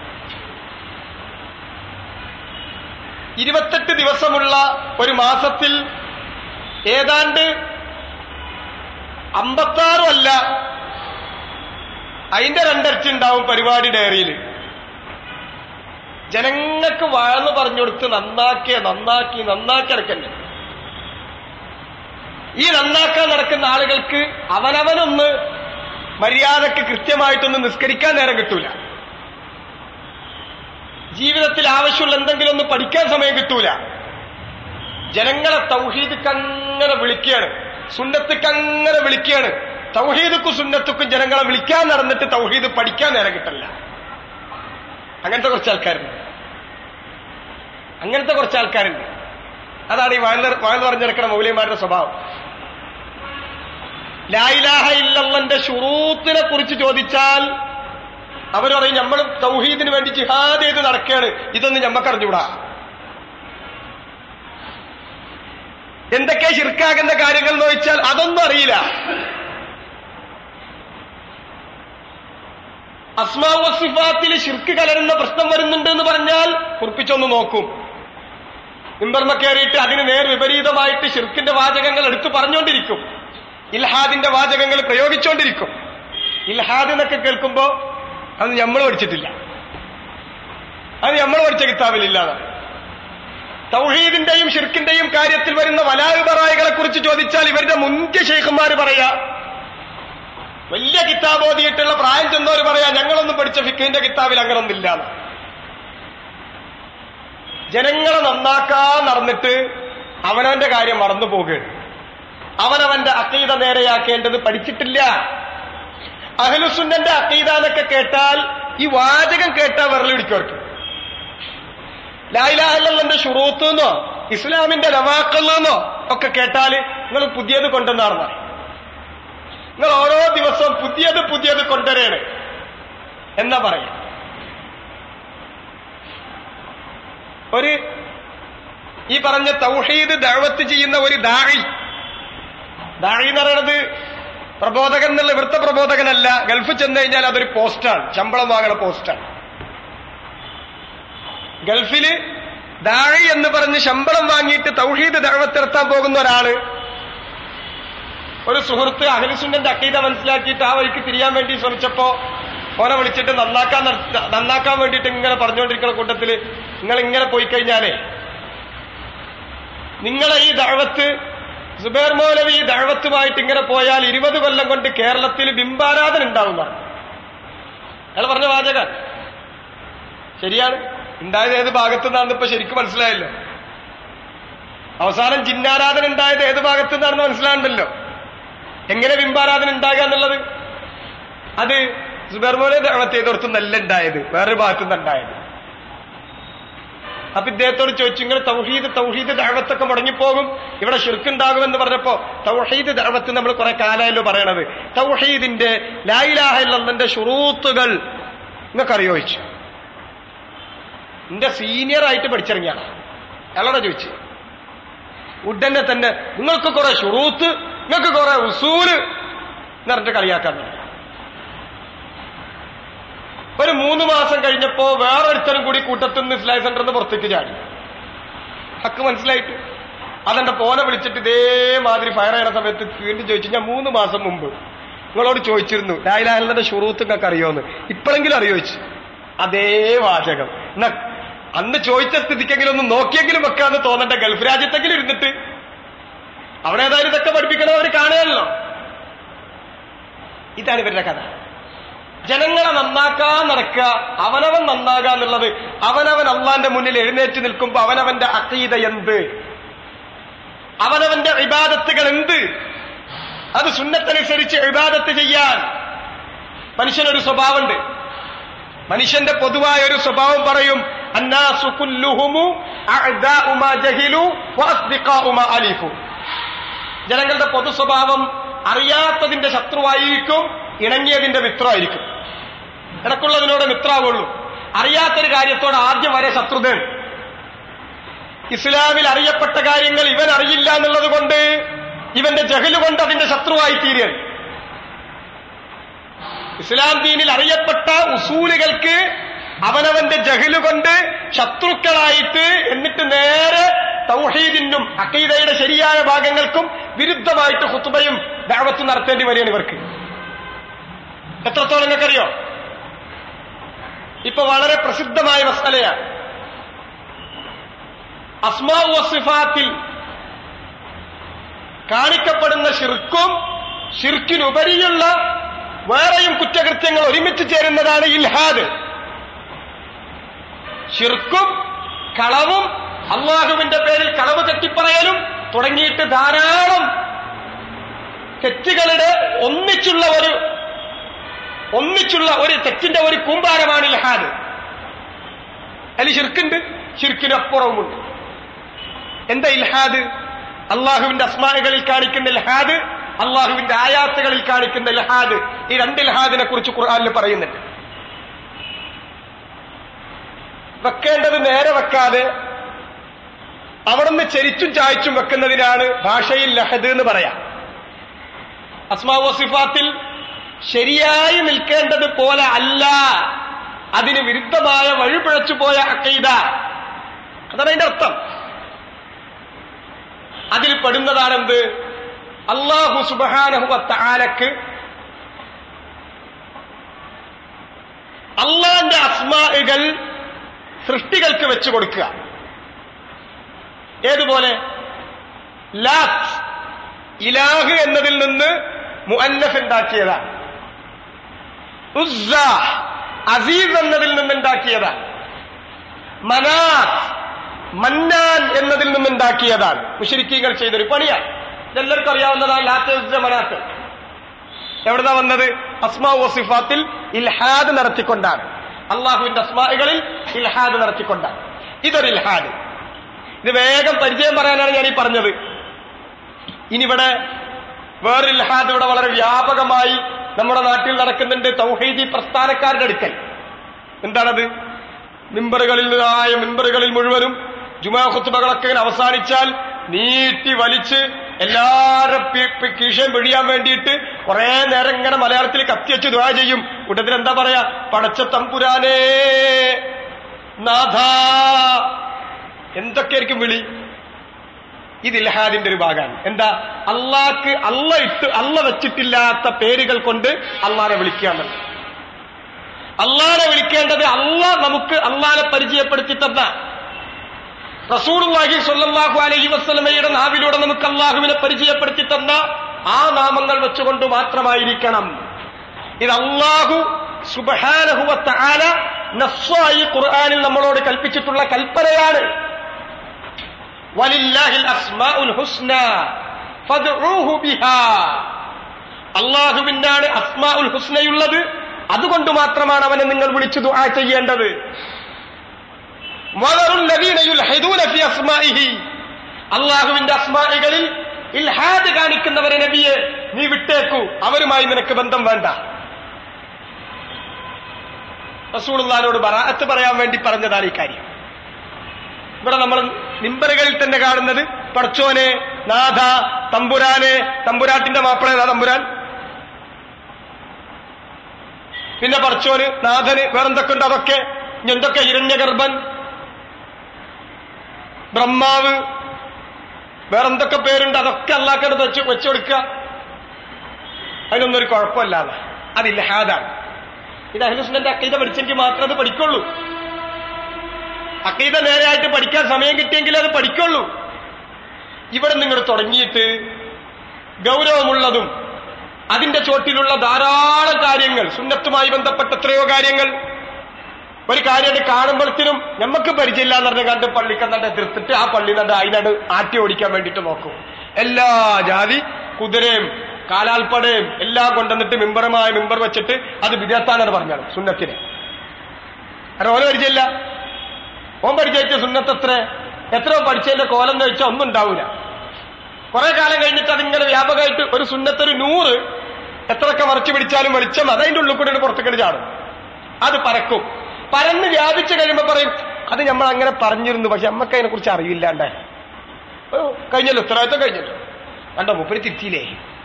28 ദിവസമുള്ള ഒരു മാസത്തിൽ ഏതാണ്ട് 56 അല്ല, അതിന്റെ 2 ഇരട്ടി ഉണ്ടാവും പരിപാടി ഡയറിയിൽ. ജനങ്ങൾക്ക് വാഴ്ന്നു പറഞ്ഞു കൊടുത്ത് നന്നാക്കി നടക്കണ്ടേ? ഈ നന്നാക്കാൻ നടക്കുന്ന ആളുകൾക്ക് അവനവനൊന്ന് മര്യാദക്ക് കൃത്യമായിട്ടൊന്ന് നിസ്കരിക്കാൻ നേരം കിട്ടൂല. ജീവിതത്തിൽ ആവശ്യമുള്ള എന്തെങ്കിലും ഒന്ന് പഠിക്കാൻ സമയം കിട്ടൂല. ജനങ്ങളെ തൗഹീദക്കങ്ങനെ വിളിക്കുകയാണ്, സുന്നത്തക്കങ്ങനെ വിളിക്കുകയാണ്. തൗഹീദക്കും സുന്നത്തക്കും ജനങ്ങളെ വിളിക്കാൻ നടന്നിട്ട് തൗഹീദ് പഠിക്കാൻ നേരം കിട്ടില്ല. അങ്ങനത്തെ കുറച്ച് ആൾക്കാരുണ്ട്. അതാണ് ഈ വാഴ്ന്നു പറഞ്ഞിരിക്കുന്ന മൗലവിമാരുടെ സ്വഭാവം. ലാ ഇലാഹ ഇല്ലല്ലാഹ്ന്റെ ശുറൂത്തിനെ കുറിച്ച് ചോദിച്ചാൽ അവർ പറയും നമ്മൾ തൗഹീദിന് വേണ്ടി ജിഹാദ് ചെയ്ത് നടക്കുകയാണ്, ഇതൊന്നും ഞമ്മക്കറിഞ്ഞൂടാ. എന്തൊക്കെ ശിർക്കാകുന്ന കാര്യങ്ങൾ എന്ന് ചോദിച്ചാൽ അതൊന്നും അറിയില്ല. അസ്മാ വസിഫാത്തിൽ ശിർക്ക് കലരുന്ന പ്രശ്നം വരുന്നുണ്ട് എന്ന് പറഞ്ഞാൽ കുറിപ്പിച്ചൊന്ന് നോക്കും. മിമ്പർമ കയറിയിട്ട് അതിന് നേർ വിപരീതമായിട്ട് ശിർക്കിന്റെ വാചകങ്ങൾ എടുത്തു പറഞ്ഞുകൊണ്ടിരിക്കും, ഇൽഹാദിന്റെ വാചകങ്ങൾ പ്രയോഗിച്ചുകൊണ്ടിരിക്കും. ഇൽഹാദ് എന്നൊക്കെ കേൾക്കുമ്പോ അത് നമ്മൾ പഠിച്ചിട്ടില്ല, അത് നമ്മൾ പഠിച്ച കിതാബിലില്ല. തൗഹീദിന്റെയും ശിർക്കിന്റെയും കാര്യത്തിൽ വരുന്ന വലായുബറായികളെ കുറിച്ച് ചോദിച്ചാൽ ഇവരുടെ മുന്തിയ ശൈഖന്മാർ പറയാ, വലിയ കിതാബ് ഓതിയിട്ടുള്ള പ്രായം ചെന്നവർ പറയാ ഞങ്ങളൊന്നും പഠിച്ച ഫിഖിന്റെ കിതാബിൽ അങ്ങനൊന്നില്ല. ജനങ്ങളെ നന്നാക്കാൻ നടന്നിട്ട് അവനവന്റെ കാര്യം മറന്നു പോകുകയാണ്. അവനവന്റെ അഖീദ നേരെയാക്കേണ്ടത് പഠിച്ചിട്ടില്ല. അഹ്ലുസുന്നന്റെ അഖീദ എന്നൊക്കെ കേട്ടാൽ ഈ വാചകം കേട്ടാൽ വിരലിടിക്കവർക്ക്. ലാ ഇലാഹ ഇല്ലല്ലാഹ്ന്റെ ശുറൂത്ത് എന്നോ ഇസ്ലാമിന്റെ നവാഖിൽ എന്നോ ഒക്കെ കേട്ടാൽ നിങ്ങൾ പുതിയത് കൊണ്ടുവന്നാണെന്നാണ്. നിങ്ങൾ ഓരോ ദിവസവും പുതിയത് കൊണ്ടുവരേണ് എന്നാ പറയാം. ഈ പറഞ്ഞ തൗഹീദ് ദഅവത്ത് ചെയ്യുന്ന ഒരു ദാഇ എന്ന് പറയുന്നത് പ്രബോധകൻ എന്നുള്ള ഇവിടുത്തെ പ്രബോധകനല്ല. ഗൾഫിൽ ചെന്ന് കഴിഞ്ഞാൽ അതൊരു പോസ്റ്റാണ്, ശമ്പളം വാങ്ങണ പോസ്റ്റാണ്. ഗൾഫില് ദാഇ എന്ന് പറഞ്ഞ് ശമ്പളം വാങ്ങിയിട്ട് തൗഹീദ് ദഅവത്ത് നടത്താൻ പോകുന്ന ഒരാള്, ഒരു സുഹൃത്ത് അഹ്ലുസുന്നന്റെ അഖീദ മനസ്സിലാക്കിയിട്ട് ആ വഴിക്ക് തിരിയാൻ വേണ്ടി ശ്രമിച്ചപ്പോ ഓനെ വിളിച്ചിട്ട് നന്നാക്കാൻ വേണ്ടിയിട്ട് ഇങ്ങനെ പറഞ്ഞുകൊണ്ടിരിക്കുന്ന കൂട്ടത്തില് നിങ്ങൾ ഇങ്ങനെ പോയി കഴിഞ്ഞാലേ നിങ്ങളെ ഈ ദഅവത്ത് സുബൈർ മൗലവി ഈ ദഅവത്തുമായിട്ട് ഇങ്ങനെ പോയാൽ 20 കൊല്ലം കൊണ്ട് കേരളത്തിൽ ബിംബാരാധന ഉണ്ടാവുന്ന അയാൾ പറഞ്ഞ വാചകം ശരിയാണ്. ഉണ്ടായത് ഏത് ഭാഗത്തു നിന്നാണെന്ന് ഇപ്പൊ ശരിക്കും മനസ്സിലായല്ലോ. അവസാനം ജിന്നാരാധന ഉണ്ടായത് ഏത് ഭാഗത്തു നിന്നാണെന്ന് മനസ്സിലാണ്ടല്ലോ. എങ്ങനെ ബിംബാരാധന ഉണ്ടാകുക എന്നുള്ളത് അത് സുബൈർ മൗലവി ദഅവത്ത് ചെയ്തോടത്തുനിന്നല്ല ഉണ്ടായത്, വേറൊരു ഭാഗത്തുനിന്ന് ഉണ്ടായത്. അപ്പൊ ഇദ്ദേഹത്തോട് ചോദിച്ചു, ഇങ്ങനെ തൗഹീദ് ദഅവത്തൊക്കെ മുടങ്ങിപ്പോകും, ഇവിടെ ശിർക്കുണ്ടാകുമെന്ന് പറഞ്ഞപ്പോ തൗഹീദ് ദഅവത്ത് നമ്മൾ കുറെ കാലമല്ലോ പറയണത്, തൗഹീദിന്റെ ലാ ഇലാഹ ഇല്ലല്ലാഹ്ന്റെ ശുറൂത്തുകൾ നിങ്ങൾക്കറിയോ ചോദിച്ചു. എന്റെ സീനിയറായിട്ട് പഠിച്ചിറങ്ങിയാണ്. അയാളോടെ ചോദിച്ചു. ഉടനെ തന്നെ നിങ്ങൾക്ക് കുറെ ശുറൂത്ത്, നിങ്ങൾക്ക് കുറെ ഉസൂല് എന്ന് പറഞ്ഞിട്ട് കളിയാക്കാൻ തുടങ്ങി. ഒരു 3 മാസം കഴിഞ്ഞപ്പോ വേറൊരുത്തരും കൂടി കൂട്ടത്തിൽ നിന്ന് ഇസ്ലാഹി സെന്ററിന് പുറത്തേക്ക് ചാടി. ഹക്ക് മനസ്സിലായിട്ട് അതെന്റെ പോനെ വിളിച്ചിട്ട് ഇതേമാതിരി ഫയർ ചെയ്യണ സമയത്ത് വീണ്ടും ചോദിച്ചു, ഞാൻ 3 മാസം മുമ്പ് നിങ്ങളോട് ചോദിച്ചിരുന്നു ലാ ഇലാഹ ഇല്ലല്ലാഹ്ന്റെ ശുറൂത്ത് നിങ്ങൾക്ക് അറിയോന്ന്, ഇപ്പോഴെങ്കിലും അറിയോച്ചു. അതേ വാചകം. എന്നാ അന്ന് ചോദിച്ച സ്ഥിതിക്കെങ്കിലും ഒന്ന് നോക്കിയെങ്കിലും വെക്കാന്ന് തോന്നണ്ട. ഗൾഫ് രാജ്യത്തെങ്കിലും ഇരുന്നിട്ട് അവിടെ ഏതായാലും ഇതൊക്കെ പഠിപ്പിക്കണവർ കാണുകയല്ലോ. ഇതാണ് ഇവരുടെ കഥ. ജനങ്ങളെ നന്നാക്കാൻ നടക്കുക, അവനവൻ നന്നാകുക എന്നുള്ളത്. അവനവൻ അള്ളാന്റെ മുന്നിൽ എഴുന്നേറ്റ് നിൽക്കുമ്പോ അവനവന്റെ അഖീദ എന്ത്, അവനവന്റെ ഇബാദത്തുകൾ എന്ത്, അത് സുന്നത്തനുസരിച്ച് ഇബാദത്ത് ചെയ്യാൻ മനുഷ്യനൊരു സ്വഭാവമുണ്ട്. മനുഷ്യന്റെ പൊതുവായ ഒരു സ്വഭാവം പറയും, അന്നാസു കുല്ലുഹുമു അഅദാഉ മാ ജഹിലു വഅസ്ദിഖാഉ മാ അലിഫു. ജനങ്ങളുടെ പൊതു സ്വഭാവം അറിയാത്തതിന്റെ ശത്രുവായിരിക്കും, ഇണങ്ങിയതിന്റെ മിത്രമായിരിക്കും. ഇടക്കുള്ളതിനോട് മിത്രാവുള്ളൂ, അറിയാത്തൊരു കാര്യത്തോട് ആദ്യം വരെ ശത്രുതയാണ്. ഇസ്ലാമിൽ അറിയപ്പെട്ട കാര്യങ്ങൾ ഇവൻ അറിയില്ല എന്നുള്ളത് കൊണ്ട് ഇവന്റെ ജഹല് കൊണ്ട് അതിന്റെ ശത്രുവായി തീരുകയാണ്. ഇസ്ലാം ദീനിൽ അറിയപ്പെട്ട ഉസൂലുകൾക്ക് അവനവന്റെ ജഹല് കൊണ്ട് ശത്രുക്കളായിട്ട്, എന്നിട്ട് നേരെ തൗഹീദിനും അഖീദയുടെ ശരിയായ ഭാഗങ്ങൾക്കും വിരുദ്ധമായിട്ട് ഖുതുബയും ദഅവത്തും നടത്തേണ്ടി വരികയാണ് ഇവർക്ക്. എത്രത്തോളം നിങ്ങൾക്കറിയോ? ഇപ്പൊ വളരെ പ്രസിദ്ധമായ മസലയാണ് അസ്മാഉ വസിഫാത്തിൽ കാണിക്കപ്പെടുന്ന ശിർക്കും ശിർക്കിനുപരിയുള്ള വേറെയും കുറ്റകൃത്യങ്ങൾ ഒരുമിച്ച് ചേരുന്നതാണ് ഇൽഹാദ്. ശിർക്കും കളവും അല്ലാഹുവിന്റെ പേരിൽ കളവ് തെറ്റിപ്പറയലും തുടങ്ങിയിട്ട് ധാരാളം തെറ്റുകളുടെ ഒന്നിച്ചുള്ള ഒരു തെറ്റിന്റെ ഒരു കൂമ്പാരമാണ് ഇൽഹാദ്. അതിൽ ശിർക്കുണ്ട്, ശിർക്കിനപ്പുറവുമുണ്ട്. എന്താ ഇൽഹാദ്? അള്ളാഹുവിന്റെ അസ്മാകളിൽ കാണിക്കുന്ന ഇൽഹാദ്, അള്ളാഹുവിന്റെ ആയാത്തുകളിൽ കാണിക്കുന്ന ഇൽഹാദ്. ഈ രണ്ട് ഇൽഹാദിനെ കുറിച്ച് ഖുർആനിൽ പറയുന്നുണ്ട്. വെക്കേണ്ടത് നേരെ വെക്കാതെ അവിടുന്ന് ചെരിച്ചും ചായച്ചും വെക്കുന്നതിനാണ് ഭാഷയിൽ ലഹദ് എന്ന് പറയാം. അസ്മാഉ വസിഫാത്തിൽ ശരിയായി നിൽക്കേണ്ടത് പോലെ അല്ല, അതിന് വിരുദ്ധമായ വഴിപിഴച്ചു പോയ അഖീദ, അതാണ് അതിന്റെ അർത്ഥം. അതിൽ പെടുന്നതാണെന്ത്? അല്ലാഹു സുബ്ഹാനഹു വ തആലക്ക് അള്ളാന്റെ അസ്മാഉകൾ സൃഷ്ടികൾക്ക് വെച്ചു കൊടുക്കുക. ഏതുപോലെ? ലാത്ത് ഇലാഹ് എന്നതിൽ നിന്ന് മുഅന്നഫ് ഉണ്ടാക്കിയതാണ്. ഉസ്സ അസീസ് എന്നതിൽ നിന്നുണ്ടാക്കിയതാണ്. മനാത്ത് മന്നാൻ എന്നതിൽ നിന്നുണ്ടാക്കിയതാണ്. മുശ്രിക്കീങ്ങൾ ചെയ്തൊരു പണിയാണ്. ഇതെല്ലാവർക്കും അറിയാവുന്നതാണ്. ലാത്ത് ഉസ്സ മനാത്ത് എവിടുന്നാ വന്നത്? അസ്മാഉ വസിഫാത്തിൽ ഇൽഹാദ് നടത്തിക്കൊണ്ടാണ്. അള്ളാഹുവിന്റെ അസ്മാഉകളിൽ ഇൽഹാദ് നടത്തിക്കൊണ്ടാണ്. ഇതൊരു ഇൽഹാദ്. ഇത് വേഗം പരിചയം പറയാനാണ് ഞാൻ ഈ പറഞ്ഞത്. ഇനിവിടെ വേറൊരു ഇൽഹാദ് ഇവിടെ വളരെ വ്യാപകമായി നമ്മുടെ നാട്ടിൽ നടക്കുന്നുണ്ട്. തൗഹീദി പ്രസ്ഥാനക്കാരുടെ അടുക്കൽ. എന്താണത്? മിമ്പറുകളിൽ മുഴുവനും ജുമാ ഖുത്ബകളൊക്കെ അവസാനിച്ചാൽ നീട്ടി വലിച്ച് എല്ലാവരും കീശയും പിഴിയാൻ വേണ്ടിയിട്ട് കുറെ നേരം ഇങ്ങനെ മലയാളത്തിൽ കത്തിവെച്ച് ദുആ ചെയ്യും. കൂട്ടത്തിൽ എന്താ പറയാ? പടച്ച തമ്പുരാനേ നാഥാ, എന്തൊക്കെയായിരിക്കും വിളി. ഇത് ഇൽഹാദിന്റെ ഒരു ഭാഗമാണ്. എന്താ? അള്ളാഹ്ക്ക് അള്ള വെച്ചിട്ടില്ലാത്ത പേരുകൾ കൊണ്ട് അള്ളാഹനെ വിളിക്കാന്നുള്ളത്. അള്ളാഹനെ വിളിക്കേണ്ടത് നമുക്ക് അള്ളാഹനെ പരിചയപ്പെടുത്തി തന്ന റസൂലുള്ളാഹി സ്വല്ലല്ലാഹു അലൈഹി വസല്ലമയുടെ നാവിലൂടെ നമുക്ക് അള്ളാഹുവിനെ പരിചയപ്പെടുത്തി തന്ന ആ നാമങ്ങൾ വെച്ചുകൊണ്ട് മാത്രമായിരിക്കണം. ഇത് അള്ളാഹു സുബ്ഹാനഹു വ തആല നസ്സായി ഖുർആനിൽ നമ്മളോട് കൽപ്പിച്ചിട്ടുള്ള കൽപ്പനയാണ്. വലില്ലാഹിൽ അസ്മാഉൽ ഹുസ്ന ഫദ്ഉഹു ബിഹാ. അള്ളാഹുവിനാണ് അസ്മാഉൽ ഹുസ്നയുള്ളത്, അതുകൊണ്ട് മാത്രമാണ് അവനെ നിങ്ങൾ വിളിച്ചു ദുആ ചെയ്യേണ്ടത്. അള്ളാഹുവിന്റെ അസ്മാഇകളിൽ ഇൽഹാദ് കാണിക്കുന്നവരെ നബിയെ നീ വിട്ടേക്കൂ, അവരുമായി നിനക്ക് ബന്ധം വേണ്ട. റസൂലുള്ളാഹിനോട് ബറാഅത്ത് പറയാൻ വേണ്ടി പറഞ്ഞതാണ് ഈ കാര്യം. ഇവിടെ നമ്മൾ മിമ്പറുകളിൽ തന്നെ കാണുന്നത് പടച്ചോനെ, നാഥ, തമ്പുരാനെ, തമ്പുരാട്ടിന്റെ മാപ്പിള തമ്പുരാൻ, പിന്നെ പടച്ചോന്, നാഥന്, വേറെന്തൊക്കെ ഉണ്ട് അതൊക്കെ. ഇനി എന്തൊക്കെ? ഹിരണ്യഗർഭൻ, ബ്രഹ്മാവ്, വേറെന്തൊക്കെ പേരുണ്ട് അതൊക്കെ അല്ലാഹ്ക്കടുത്ത് വെച്ചു കൊടുക്കുക. അതിനൊന്നും ഒരു കുഴപ്പമില്ലാതെ. അത് ഇൽഹാദാണ്. ഇത് അഹ്ലുസുന്നത്തിന്റെ അഖീദ പഠിച്ചെങ്കിൽ മാത്രമേ അത് പഠിക്കുള്ളൂ. അഖീദ നേരെയായിട്ട് പഠിക്കാൻ സമയം കിട്ടിയെങ്കിലേ അത് പഠിക്കുള്ളൂ. ഇവിടെ നിങ്ങൾ തുടങ്ങിയിട്ട് ഗൗരവമുള്ളതും അതിന്റെ ചോട്ടിലുള്ള ധാരാളം കാര്യങ്ങൾ, സുന്നത്തുമായി ബന്ധപ്പെട്ട എത്രയോ കാര്യങ്ങൾ, ഒരു കാര്യം കാണുമ്പോഴത്തേനും നമുക്ക് പരിചയമില്ല എന്ന് പറഞ്ഞ കണ്ട് പള്ളിക്കന്നണ്ട് എതിർത്തിട്ട് ആ പള്ളി നണ്ട് അതിനട് ആട്ടി ഓടിക്കാൻ വേണ്ടിയിട്ട് നോക്കും. എല്ലാ ജാതി കുതിരയും കാലാൽപ്പടയും എല്ലാം കൊണ്ടുവന്നിട്ട് മിമ്പർ വെച്ചിട്ട് അത് വിദ്യാസ്ഥാനാണ് പറഞ്ഞാണ് സുന്നത്തിനെ. അത് ഓരോ പരിചയമില്ല. ഓൻ പഠിച്ച സുന്നത്ത് എത്രയോ പഠിച്ചതിന്റെ കോലം എന്ന് വെച്ചാൽ ഒന്നും ഉണ്ടാവില്ല. കുറെ കാലം കഴിഞ്ഞിട്ട് അതിങ്ങനെ വ്യാപകമായിട്ട് ഒരു സുന്നത്തൊരു 100 എത്രയൊക്കെ മറച്ചു പിടിച്ചാലും വെളിച്ചം അതതിന്റെ ഉള്ളിൽ കൂടെ പുറത്തേക്ക് ചാടും. അത് പരക്കും. പരന്ന് വ്യാപിച്ചു കഴിയുമ്പോ പറയും അത് നമ്മൾ അങ്ങനെ പറഞ്ഞിരുന്നു, പക്ഷെ നമ്മക്ക് അതിനെ കുറിച്ച് അറിയില്ലാണ്ടേ. കഴിഞ്ഞല്ലോ, ഉത്തരവാദിത്വം കഴിഞ്ഞല്ലോ. കണ്ടോ, മൂപ്പര് തിരുത്തിയില്ലേ?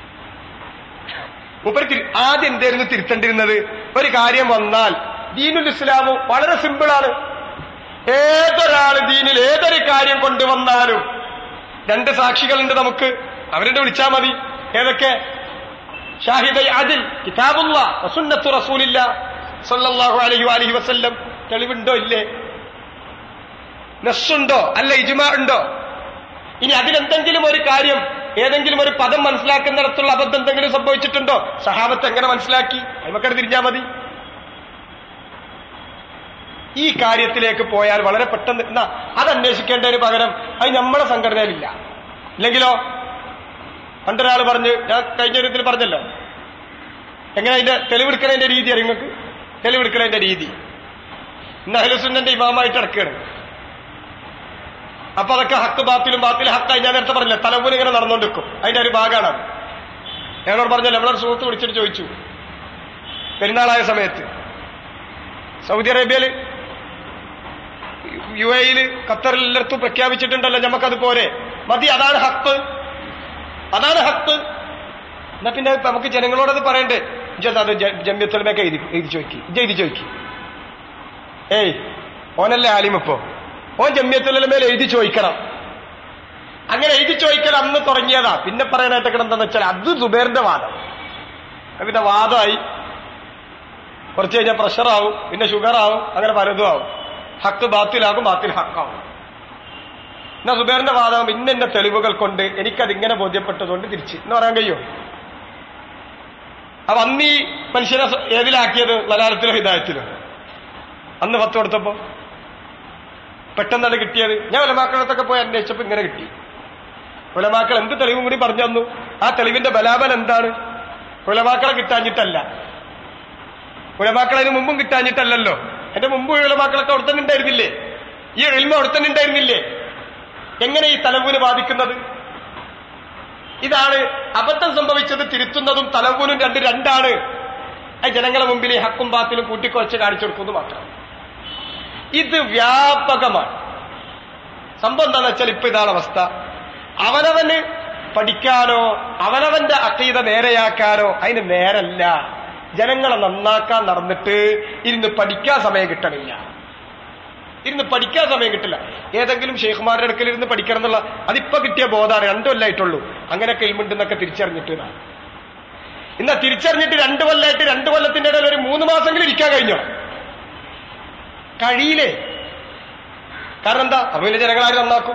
മൂപ്പര് ആദ്യം എന്തായിരുന്നു തിരുത്തേണ്ടിരുന്നത്? ഒരു കാര്യം വന്നാൽ ദീനുൽ ഇസ്ലാമ് വളരെ സിമ്പിളാണ്. ഏതൊരാള് ദീനിൽ ഏതൊരു കാര്യം കൊണ്ടുവന്നാലും 2 സാക്ഷികളുണ്ട് നമുക്ക്, അവരുടെ വിളിച്ചാൽ മതി. ഏതൊക്കെ? ഷാഹിദൈ അദിൽ, കിതാബുല്ലാഹ് വസുന്നത്തു റസൂലില്ലാഹ് സ്വല്ലല്ലാഹു അലൈഹി വഅലിഹി വസല്ലം. തെളിവുണ്ടോ? ഇല്ലേ? നസ്സുണ്ടോ? അല്ല ഇജ്മാ ഉണ്ടോ? ഇനി അതിലെന്തെങ്കിലും ഒരു കാര്യം, ഏതെങ്കിലും ഒരു പദം മനസ്സിലാക്കുന്നിടത്തുള്ള അബദ്ധം എന്തെങ്കിലും സംഭവിച്ചിട്ടുണ്ടോ? സഹാബത്ത് എങ്ങനെ മനസ്സിലാക്കി? അതിമക്കടെ തിരിഞ്ഞാൽ മതി. ഈ കാര്യത്തിലേക്ക് പോയാൽ വളരെ പെട്ടെന്ന് അത് അന്വേഷിക്കേണ്ടതിന് പകരം അത് നമ്മളെ സംഘടനയിലില്ല. ഇല്ലെങ്കിലോ പണ്ടൊരാൾ പറഞ്ഞ്, ഞാൻ കഴിഞ്ഞ ഒരു ഇതിൽ പറഞ്ഞല്ലോ, എങ്ങനെ അതിന്റെ തെളിവെടുക്കണതിന്റെ രീതി അറിയാം നിങ്ങൾക്ക്? തെളിവെടുക്കണതിന്റെ രീതി ഇന്ന് അഹ്ലുസുന്നന്റെ ഇമാമായിട്ട് ഇടക്കുകയാണ്. അപ്പൊ അതൊക്കെ ഹക്ക് ബാത്തിലും ബാത്തിൽ ഹക്കായി. ഞാൻ നേരത്തെ പറഞ്ഞില്ല, തലവൂര് ഇങ്ങനെ നടന്നുകൊണ്ടിരിക്കും. അതിന്റെ ഒരു ഭാഗമാണ്. ഞങ്ങളോട് പറഞ്ഞല്ലോ, നമ്മളൊരു സുഹൃത്ത് വിളിച്ചിട്ട് ചോദിച്ചു, പെരുന്നാളായ സമയത്ത് സൗദി അറേബ്യയില്, UAE, ഖത്തറിൽ എല്ലായിടത്തും പ്രഖ്യാപിച്ചിട്ടുണ്ടല്ലോ നമുക്കത് പോരെ, മതി, അതാണ് ഹക്ക്, അതാണ് ഹക്ക്. എന്നാ പിന്നെ നമുക്ക് ജനങ്ങളോടത് പറയണ്ടേ? അത് ജമ്യത്തുലമയൊക്കെ എഴുതി ചോദിക്കും. ഏയ് ഓനല്ലേ ആലിമിപ്പോ, ഓൻ ജമ്യത്തുലമയിൽ എഴുതി ചോദിക്കണം. അങ്ങനെ എഴുതി ചോദിക്കൽ അന്ന് തുടങ്ങിയതാ. പിന്നെ പറയാനായിട്ടൊക്കെ എന്താന്ന് വെച്ചാൽ അത് സുബൈറിന്റെ വാദം. പിന്നെ വാദമായി, കുറച്ച് കഴിഞ്ഞാൽ പ്രഷറാവും, പിന്നെ ഷുഗറാവും, അങ്ങനെ പലതും ആവും. ഹക്ക് ബാത്തിലാകും, ബാത്തിൽ ഹക്കാവും. എന്നാ സുബൈറിന്റെ വാദം ഇന്ന തെളിവുകൾ കൊണ്ട് എനിക്കതിങ്ങനെ ബോധ്യപ്പെട്ടതുകൊണ്ട് തിരിച്ച് എന്ന് പറയാൻ കഴിയോ? അപ്പൊ അന്ന് ഈ മനുഷ്യനെ ഏതിലാക്കിയത്? ലലാലത്തിലോ ഹിദായത്തിലോ? അന്ന് ഫത്വ കൊടുത്തപ്പോ പെട്ടെന്നാണ് കിട്ടിയത്. ഞാൻ ഉലമാക്കളത്തൊക്കെ പോയി അന്വേഷിച്ചപ്പോ ഇങ്ങനെ കിട്ടി. ഉലമാക്കൾ എന്ത് തെളിവും കൂടി പറഞ്ഞു തന്നു. ആ തെളിവിന്റെ ബലാബലം എന്താണ്? ഉലമാക്കളെ കിട്ടാഞ്ഞിട്ടല്ല, ഉലമാക്കളതിന് മുമ്പും കിട്ടാഞ്ഞിട്ടല്ലല്ലോ. എന്റെ മുമ്പ് ഉലമാക്കളൊക്കെ അവിടെ തന്നെ ഉണ്ടായിരുന്നില്ലേ? ഈ ഇൽമ അവിടെ തന്നെ ഉണ്ടായിരുന്നില്ലേ? എങ്ങനെ ഈ തലവൂന് ബാധിക്കുന്നത്? ഇതാണ് അബദ്ധം സംഭവിച്ചത് തിരുത്തുന്നതും തലവൂനും രണ്ടാണ്. ജനങ്ങളെ മുമ്പിൽ ഈ ഹക്കും ബാത്തിലും കൂട്ടിക്കുറച്ച് കാണിച്ചു കൊടുക്കുന്നത് മാത്രം. ഇത് വ്യാപകമാണ്. സംഭവം എന്താണെന്ന് വെച്ചാൽ ഇപ്പൊ ഇതാണ് അവസ്ഥ. അവനവന് പഠിക്കാനോ അവനവന്റെ അഖീദ നേരെയാക്കാനോ അതിന് നേരല്ല. ജനങ്ങളെ നന്നാക്കാൻ നടന്നിട്ട് ഇരുന്ന് പഠിക്കാൻ സമയം കിട്ടണില്ല. ഏതെങ്കിലും ഷെയ്ഖുമാരുടെ അടുക്കൽ ഇരുന്ന് പഠിക്കണം എന്നുള്ള അതിപ്പോ കിട്ടിയ ബോധമാണ്. 2 കൊല്ലമായിട്ടുള്ളൂ അങ്ങനെയൊക്കെ ഇൽമുണ്ടെന്നൊക്കെ തിരിച്ചറിഞ്ഞിട്ട്. ഇന്നാ തിരിച്ചറിഞ്ഞിട്ട് 2 കൊല്ലമായിട്ട് 2 കൊല്ലത്തിന്റെ ഇടയിൽ ഒരു 3 മാസമെങ്കിലും ഇരിക്കാൻ കഴിഞ്ഞോ? കഴിയില്ലേ? കാരണം എന്താ? അപ്പൊ വലിയ ജനങ്ങളാരും നന്നാക്കും.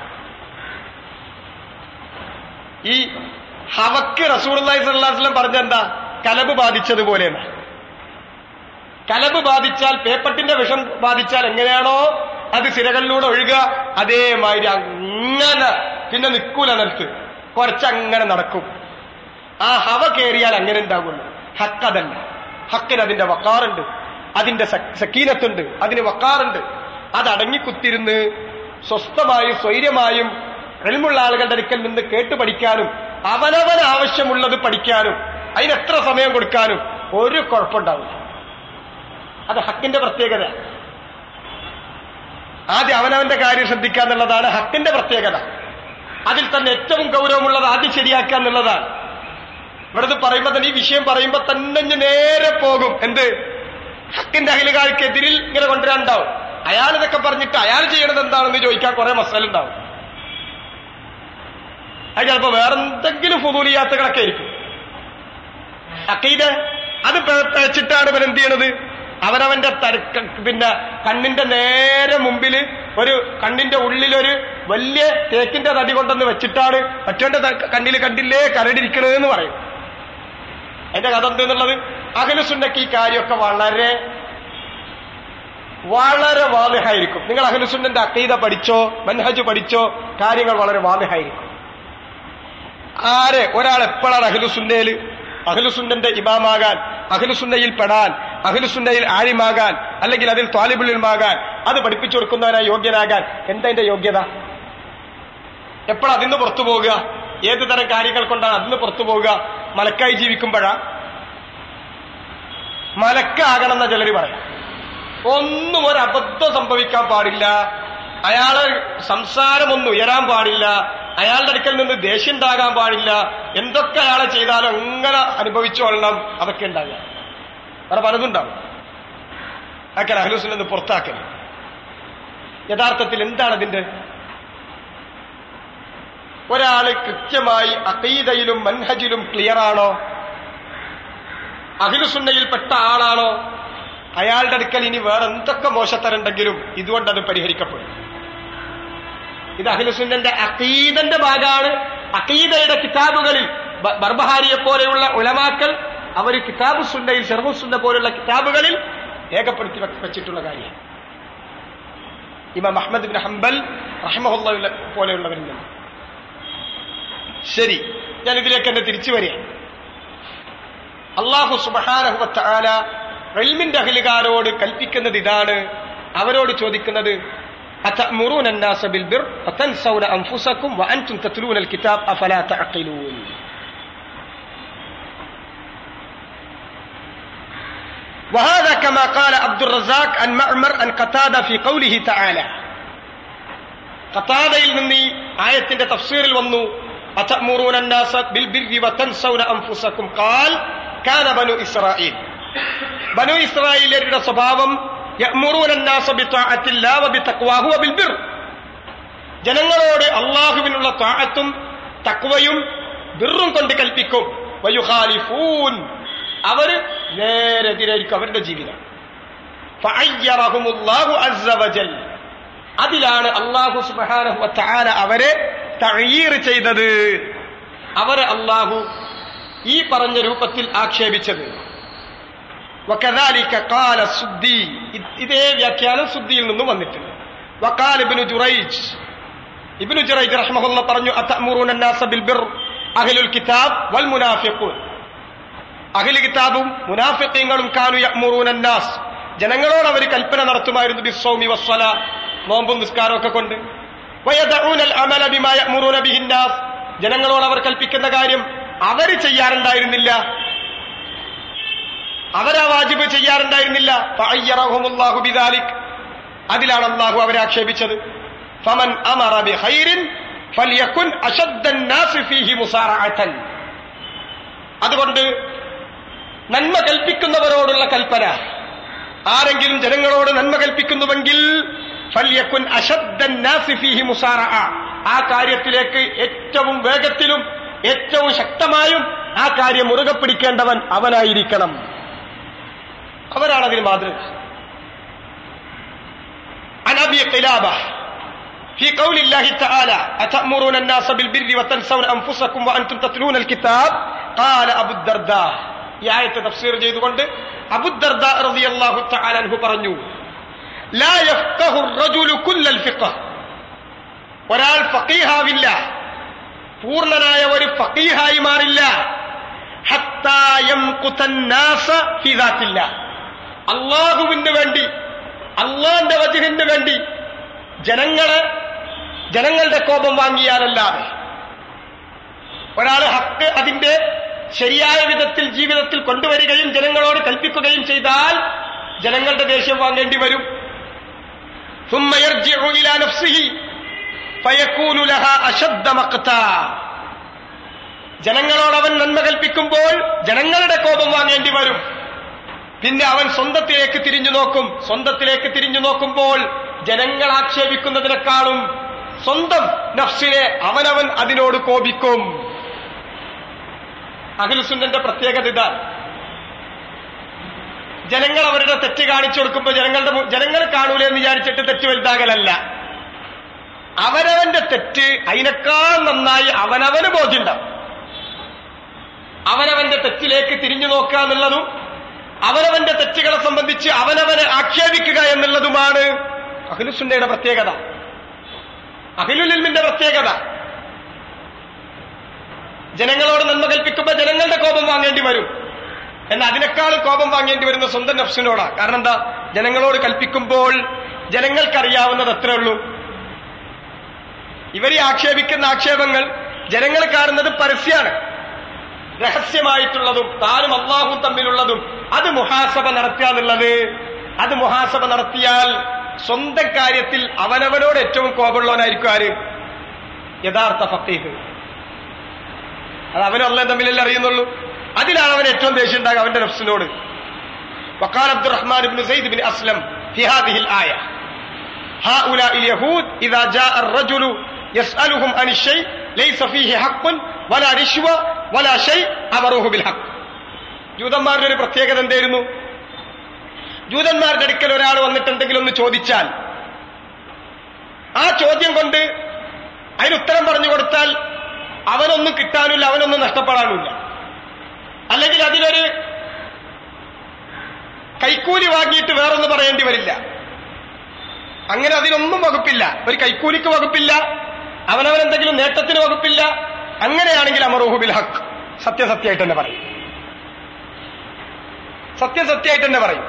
ഈ ഹവക്ക് റസൂലുള്ളാഹി സ്വല്ലല്ലാഹു അലൈഹി വസല്ലം പറഞ്ഞെന്താ? കലബ് ബാധിച്ചതുപോലെയാണ്. കലബ് ബാധിച്ചാൽ, പേപ്പട്ടിന്റെ വിഷം ബാധിച്ചാൽ എങ്ങനെയാണോ അത് സിരകളിലൂടെ ഒഴുകുക, അതേമാതിരി അങ്ങനെ പിന്നെ നിൽക്കൂല, നിലത്ത് കുറച്ചങ്ങനെ നടക്കും. ആ ഹവ കയറിയാൽ അങ്ങനെ ഉണ്ടാകുള്ളൂ. ഹക്ക് അതല്ല. ഹക്കിന് അതിന്റെ വക്കാറുണ്ട്, അതിന്റെ സക്കീനത്തുണ്ട്, അതിന് വക്കാറുണ്ട്. അതടങ്ങിക്കുത്തിരുന്ന് സ്വസ്ഥമായും സ്വൈര്യമായും ഇൽമുള്ള ആളുകളുടെ അടുക്കൽ നിന്ന് കേട്ട് പഠിക്കാനും അവനവൻ ആവശ്യമുള്ളത് പഠിക്കാനും അതിനെത്ര സമയം കൊടുക്കാനും ഒരു കുഴപ്പമുണ്ടാവില്ല. അത് ഹക്കിന്റെ പ്രത്യേകത. ആദ്യം അവനവന്റെ കാര്യം ശ്രദ്ധിക്കുക എന്നുള്ളതാണ് ഹക്കിന്റെ പ്രത്യേകത. അതിൽ തന്നെ ഏറ്റവും ഗൗരവമുള്ളത് ആദ്യം ശരിയാക്കുക എന്നുള്ളതാണ്. ഇവിടെ പറയുമ്പോ തന്നെ, ഈ വിഷയം പറയുമ്പോ തന്നെ നേരെ പോകും. എന്ത്? ഹക്കിന്റെ അഖിലുകാർക്കെതിരിൽ ഇങ്ങനെ കൊണ്ടുവരാനുണ്ടാവും. അയാൾ ഇതൊക്കെ പറഞ്ഞിട്ട് അയാൾ ചെയ്യണത് എന്താണെന്ന് ചോദിക്കാൻ കുറെ മസാലുണ്ടാവും. അത് ചിലപ്പോ വേറെന്തെങ്കിലും ഫുദൂലിയാത്തുകളൊക്കെ ആയിരിക്കും. അഖീദ അത് പേച്ചിട്ടാണ് ഇവൻ എന്ത് ചെയ്യണത്? അവനവന്റെ പിന്നെ കണ്ണിന്റെ നേരെ മുമ്പില് ഒരു കണ്ണിന്റെ ഉള്ളിലൊരു വലിയ തേക്കിന്റെ തടി കൊണ്ടെന്ന് വെച്ചിട്ടാണ് മറ്റവന്റെ കണ്ണിൽ കണ്ടില്ലേ കരടിരിക്കണതെന്ന് പറയും. എന്റെ കഥ എന്തെന്നുള്ളത്, അഹ്ലുസുന്നക്ക് ഈ കാര്യമൊക്കെ വളരെ വളരെ വാദിഹായിരിക്കും. നിങ്ങൾ അഹ്ലുസുന്നന്റെ അഖീദ പഠിച്ചോ, മൻഹജ് പഠിച്ചോ, കാര്യങ്ങൾ വളരെ വാദിഹായിരിക്കും. ഒരാൾ എപ്പോഴാണ് അഹ്ലുസുന്നയിൽ അഹ്ലുസുന്നന്റെ ഇമാമാകാൻ, അഹ്ലുസുന്നയിൽ പെടാൻ, അഹ്ലുസുന്നയിൽ ആലിമാകാൻ അല്ലെങ്കിൽ അതിൽ ത്വാലിബുൽ ഇൽമാകാൻ, അത് പഠിപ്പിച്ചു കൊടുക്കുന്നവനായി യോഗ്യനാകാൻ എന്താ എന്റെ യോഗ്യത? എപ്പോഴാ അതിന്ന് പുറത്തു പോകുക? ഏത് തരം കാര്യങ്ങൾ കൊണ്ടാണ് അതിന്ന് പുറത്തു പോകുക? മലക്കായി ജീവിക്കുമ്പോഴാ? മലക്കാകണമെന്ന ചിലർ പറയാം. ഒന്നും ഒരു അബദ്ധം സംഭവിക്കാൻ പാടില്ല, അയാളെ സംസാരമൊന്നും ഉയരാൻ പാടില്ല, അയാളുടെ അടുക്കൽ നിന്ന് ദേഷ്യം ഉണ്ടാകാൻ പാടില്ല, എന്തൊക്കെ അയാളെ ചെയ്താലും അങ്ങനെ അനുഭവിച്ചു കൊള്ളണം, അതൊക്കെ ഉണ്ടാകുക. വേറെ പലതുണ്ടാവും. അതൊക്കെ അഹ്ലുസുന്നത്ത് നിന്ന് പുറത്താക്കൽ. യഥാർത്ഥത്തിൽ എന്താണ് അതിന്റെ? ഒരാള് കൃത്യമായി അഖീദയിലും മൻഹജിലും ക്ലിയർ ആണോ, അഹ്ലുസുന്നയിൽപ്പെട്ട ആളാണോ, അയാളുടെ അടുക്കൽ ഇനി വേറെ എന്തൊക്കെ മോശത്തരുണ്ടെങ്കിലും ഇതുകൊണ്ട് അത് പരിഹരിക്കപ്പെടും. ഇത് അഹ്ലുസുന്നന്റെ അഖീദന്റെ ഭാഗമാണ്. അഖീദയുടെ കിതാബുകളിൽ ബർബഹാരിയെ പോലെയുള്ള ഉലമാക്കൾ അവർ കിതാബു സുന്നയിൽ ശർഹു സുന്ന പോലുള്ള കിതാബുകളിൽ രേഖപ്പെടുത്തി വെച്ചിട്ടുള്ള കാര്യം. ഇമാം അഹ്മദ് ബിൻ ഹംബൽ റഹിമഹുല്ലാഹ് പോലെയുള്ളവരിൽ നിന്ന്. ശരി, ഞാൻ ഇതിലേക്ക് തന്നെ തിരിച്ചു വരികയാണ്. അല്ലാഹു സുബ്ഹാനഹു വ തആല ഇൽമിന്റെ അഹ്ലുകാരോട് കൽപ്പിക്കുന്നത് ഇതാണ്. അവരോട് ചോദിക്കുന്നത് അതഅ്മുറൂന അന്നാസ ബിൽ ബിർ വതൻസൗന അൻഫുസകും വഅൻതും തത്ലൂന അൽ കിതാബ് അഫലാ തഅഖിലൂൻ. وهذا كما قال عبد الرزاق عن معمر عن قتادة في قوله تعالى. ഖതാദയിൽ നിന്ന് ആയത്തിന്റെ തഫ്സീറിൽ വന്നു അതഅ്മുറൂന അന്നാസ ബിൽ ബിർരി വതൻസൗന അൻഫുസകും ഖാൽ കാന ബനു ഇസ്രായീൽ. ബനു ഇസ്രായേലിയരുടെ സ്വഭാവം യഅ്മുറൂന അന്നാസ ബിതഅത്തില്ലാഹി വബിതഖ്വാഹു വബിൽബിർ. ജനങ്ങളോട് അല്ലാഹുവിനുള്ള തഅത്തും തഖ്വയും ബിർറും കൊണ്ട് കൽപ്പിക്കും. വയുഖാലിഫൂൻ, അവർ നേരെതിരായിരിക്കും അവരുടെ ജീവിതം. ഫഅയ്യറഹുമുല്ലാഹു അസ്സ വജൽ, അതിലാണ് അല്ലാഹു സുബ്ഹാനഹു വ തആല അവരെ തഅയീർ ചെയ്തത്, അവരെ അല്ലാഹു ഈ പറഞ്ഞ രൂപത്തിൽ ആക്ഷേപിച്ചത്. വകദാലിക ഖാല സുദ്ദി, ഇതേ വ്യാഖ്യാനം സുദ്ദിയിൽ നിന്നും വന്നിട്ടുണ്ട്. വഖാല ഇബ്നു ജുറൈജ് റഹിമഹുല്ലാഹ് പറഞ്ഞു അതഅ്മുറൂന അന്നാസ ബിൽ ബിർ അഹ്ലുൽ കിതാബ് വൽ മുനാഫിഖൂൻ. അഹ്ലു കിതാബും മുനാഫിഖീങ്ങളും കാനു യഅ്മുറൂന അന്നാസ്, ജനങ്ങളോട് അവർ കൽപ്പന നടത്തുമായിരുന്നു ബിസ്സൗമി വസ്സലാ, നോമ്പും നിസ്കാരമൊക്കെ കൊണ്ട്. വയദഊന അൽ അമല ബിമാ യഅ്മുറൂന ബിഹിൻ നാസ്, ജനങ്ങളോട് അവർ കൽപ്പിക്കുന്ന കാര്യം അവർ ചെയ്യാറുണ്ടായിരുന്നില്ല, അവരാ വാജിബ് ചെയ്യാറുണ്ടായിരുന്നില്ല. ഫഅയ്യറഹുമുല്ലാഹു ബിദാലിക്, അതിലാണ് അല്ലാഹു അവരെ ആക്ഷേപിച്ചത്. ഫമൻ അമറ ബിഖൈരിൻ ഫൽയകുൻ അശദ്ദൻ നാസ് ഫീഹി മുസാറഅതൻ. അതുകൊണ്ട് നന്മ കൽപ്പിക്കുന്നവരോടുള്ള കൽപ്പന, ആരെങ്കിലും ജനങ്ങളോട് നന്മ കൽപ്പിക്കുന്നുവെങ്കിൽ ഫൽയകുൻ അശദ്ദൻ നാസ് ഫീഹി മുസാറഅ, ആ കാര്യത്തിലേക്ക് ഏറ്റവും വേഗത്തിലും ഏറ്റവും ശക്തമായും ആ കാര്യം മുറുകെ പിടിക്കേണ്ടവൻ അവനായിരിക്കണം. അവരാണ് അതിന് മാതൃക. عن أبي قلابة في قول الله تعالى أتأمرون الناس بالبر وتنسون أنفسكم وأنتم تتلون الكتاب قال أبو الدرداء. ഈ ആയത്തെ തഫ്സീർ ചെയ്തുകൊണ്ട് അബൂ ദർദാ റളിയല്ലാഹു തആല അൻഹു പറഞ്ഞു ലാ യഫ്ഖഹു الرجل كل الفقه, ഒരാൾ ഫഖീഹാവില്ല, പൂർണ്ണനായ ഒരു ഫഖീഹായി മാറില്ല. ഹത്താ യംഖുതൻ നാസ ഫീ ദാത്തില്ലാഹ്, അല്ലാഹുവിന് വേണ്ടി അല്ലാഹുവിന്റെ വജ്ഹിന് വേണ്ടി ജനങ്ങളുടെ കോപം വാങ്ങിയാലല്ലാതെ ഒരാൾ ഹക്ക് അതിന്റെ ശരിയായ വിധത്തിൽ ജീവിതത്തിൽ കൊണ്ടുവരികയും ജനങ്ങളോട് കൽപ്പിക്കുകയും ചെയ്താൽ ജനങ്ങളുടെ ദേഷ്യം വാങ്ങേണ്ടി വരും. ثم يرجع إلى نفسه فيكون لها أشد مقتا, ജനങ്ങളോട് അവൻ നന്മ കൽപ്പിക്കുമ്പോൾ ജനങ്ങളുടെ കോപം വാങ്ങേണ്ടി വരും. പിന്നെ അവൻ സ്വന്തത്തിലേക്ക് തിരിഞ്ഞു നോക്കും. സ്വന്തത്തിലേക്ക് തിരിഞ്ഞു നോക്കുമ്പോൾ ജനങ്ങൾ ആക്ഷേപിക്കുന്നതിനേക്കാളും സ്വന്തം നഫ്സിനെ അവനവൻ അതിനോട് കോപിക്കും. അഹ്ലുസുന്നന്റെ പ്രത്യേകത ഇതാണ്. ജനങ്ങൾ അവരുടെ തെറ്റ് കാണിച്ചു കൊടുക്കുമ്പോൾ ജനങ്ങൾ കാണൂല എന്ന് വിചാരിച്ചിട്ട് തെറ്റ് വലുതാകലല്ല, അവനവന്റെ തെറ്റ് അതിനേക്കാൾ നന്നായി അവനവന് ബോധ്യമുണ്ടാവും. അവനവന്റെ തെറ്റിലേക്ക് തിരിഞ്ഞു നോക്കുക എന്നുള്ളതും അവനവന്റെ തെറ്റുകളെ സംബന്ധിച്ച് അവനവനെ ആക്ഷേപിക്കുക എന്നുള്ളതുമാണ് അഹ്ലുസുന്നയുടെ പ്രത്യേകത, അഹ്ലുൽ ഇൽമിന്റെ പ്രത്യേകത. ജനങ്ങളോട് നന്മ കൽപ്പിക്കുമ്പോൾ ജനങ്ങളുടെ കോപം വാങ്ങേണ്ടി വരും, എന്നാൽ അതിനേക്കാളും കോപം വാങ്ങേണ്ടി വരുന്ന സ്വന്തം നഫ്സിനോടാണ്. കാരണം എന്താ? ജനങ്ങളോട് കൽപ്പിക്കുമ്പോൾ ജനങ്ങൾക്കറിയാവുന്നത് എത്രേ ഉള്ളൂ? ഇവരെ ആക്ഷേപിക്കുന്ന ആക്ഷേപങ്ങൾ ജനങ്ങൾ കാണുന്നത് പരസ്യമാണ്. രഹസ്യമായിട്ടുള്ളതും താനും അള്ളാഹും തമ്മിലുള്ളതും അത് മുഹാസബ നടത്തുകയെന്നുള്ളത്, അത് മുഹാസബ നടത്തിയാൽ സ്വന്തം കാര്യത്തിൽ അവനവനോട് ഏറ്റവും കോപമുള്ളവനായിരിക്കും ആര്? യഥാർത്ഥ ഫഖീഹ്. അത് അവനും അള്ളാഹും തമ്മിലല്ലേ അറിയുന്നുള്ളൂ. അതിലാണ് അവൻ ഏറ്റവും ദേഷ്യം ഉണ്ടാകുക അവന്റെ നഫ്സിനോട്. വഖാല അബ്ദുറഹ്മാൻ ഇബ്നു സയ്യിദ് ബിൻ അസ്ലം ഫി ഹാദിഹിൽ ആയ ഹൗലാഇൽ യഹൂദ് ഇദാ ജാഅ അർ-റജുലു യസ്അലുഹും അനി ശൈ ലൈസ ഫീഹി ഹഖ്ഖുൻ വലാ റിശ്വ വലാ ശൈ അമറുഹു ബിൽ ഹഖ്. ജൂതന്മാരുടെ ഒരു പ്രത്യേകത എന്തായിരുന്നു? ജൂതന്മാരുടെ അടുക്കൽ ഒരാൾ വന്നിട്ടുണ്ടെങ്കിൽ ഒന്ന് ചോദിച്ചാൽ ആ ചോദ്യം കൊണ്ട് അതിന് ഉത്തരം പറഞ്ഞു കൊടുത്താൽ അവനൊന്നും കിട്ടാനില്ല, അവനൊന്നും നഷ്ടപ്പെടാനുമില്ല. അല്ലെങ്കിൽ അതിനൊരു കൈക്കൂലി വാങ്ങിയിട്ട് വേറൊന്നും പറയേണ്ടി വരില്ല. അങ്ങനെ അതിനൊന്നും വകുപ്പില്ല. ഒരു കൈക്കൂലിക്ക് വകുപ്പില്ല, അവനവനെന്തെങ്കിലും നേട്ടത്തിന് വകുപ്പില്ല. അങ്ങനെയാണെങ്കിൽ അമറുഹു ബിൽ ഹഖ്, സത്യസത്യമായിട്ട് തന്നെ പറയും. സത്യസത്യമായിട്ട് തന്നെ പറയും.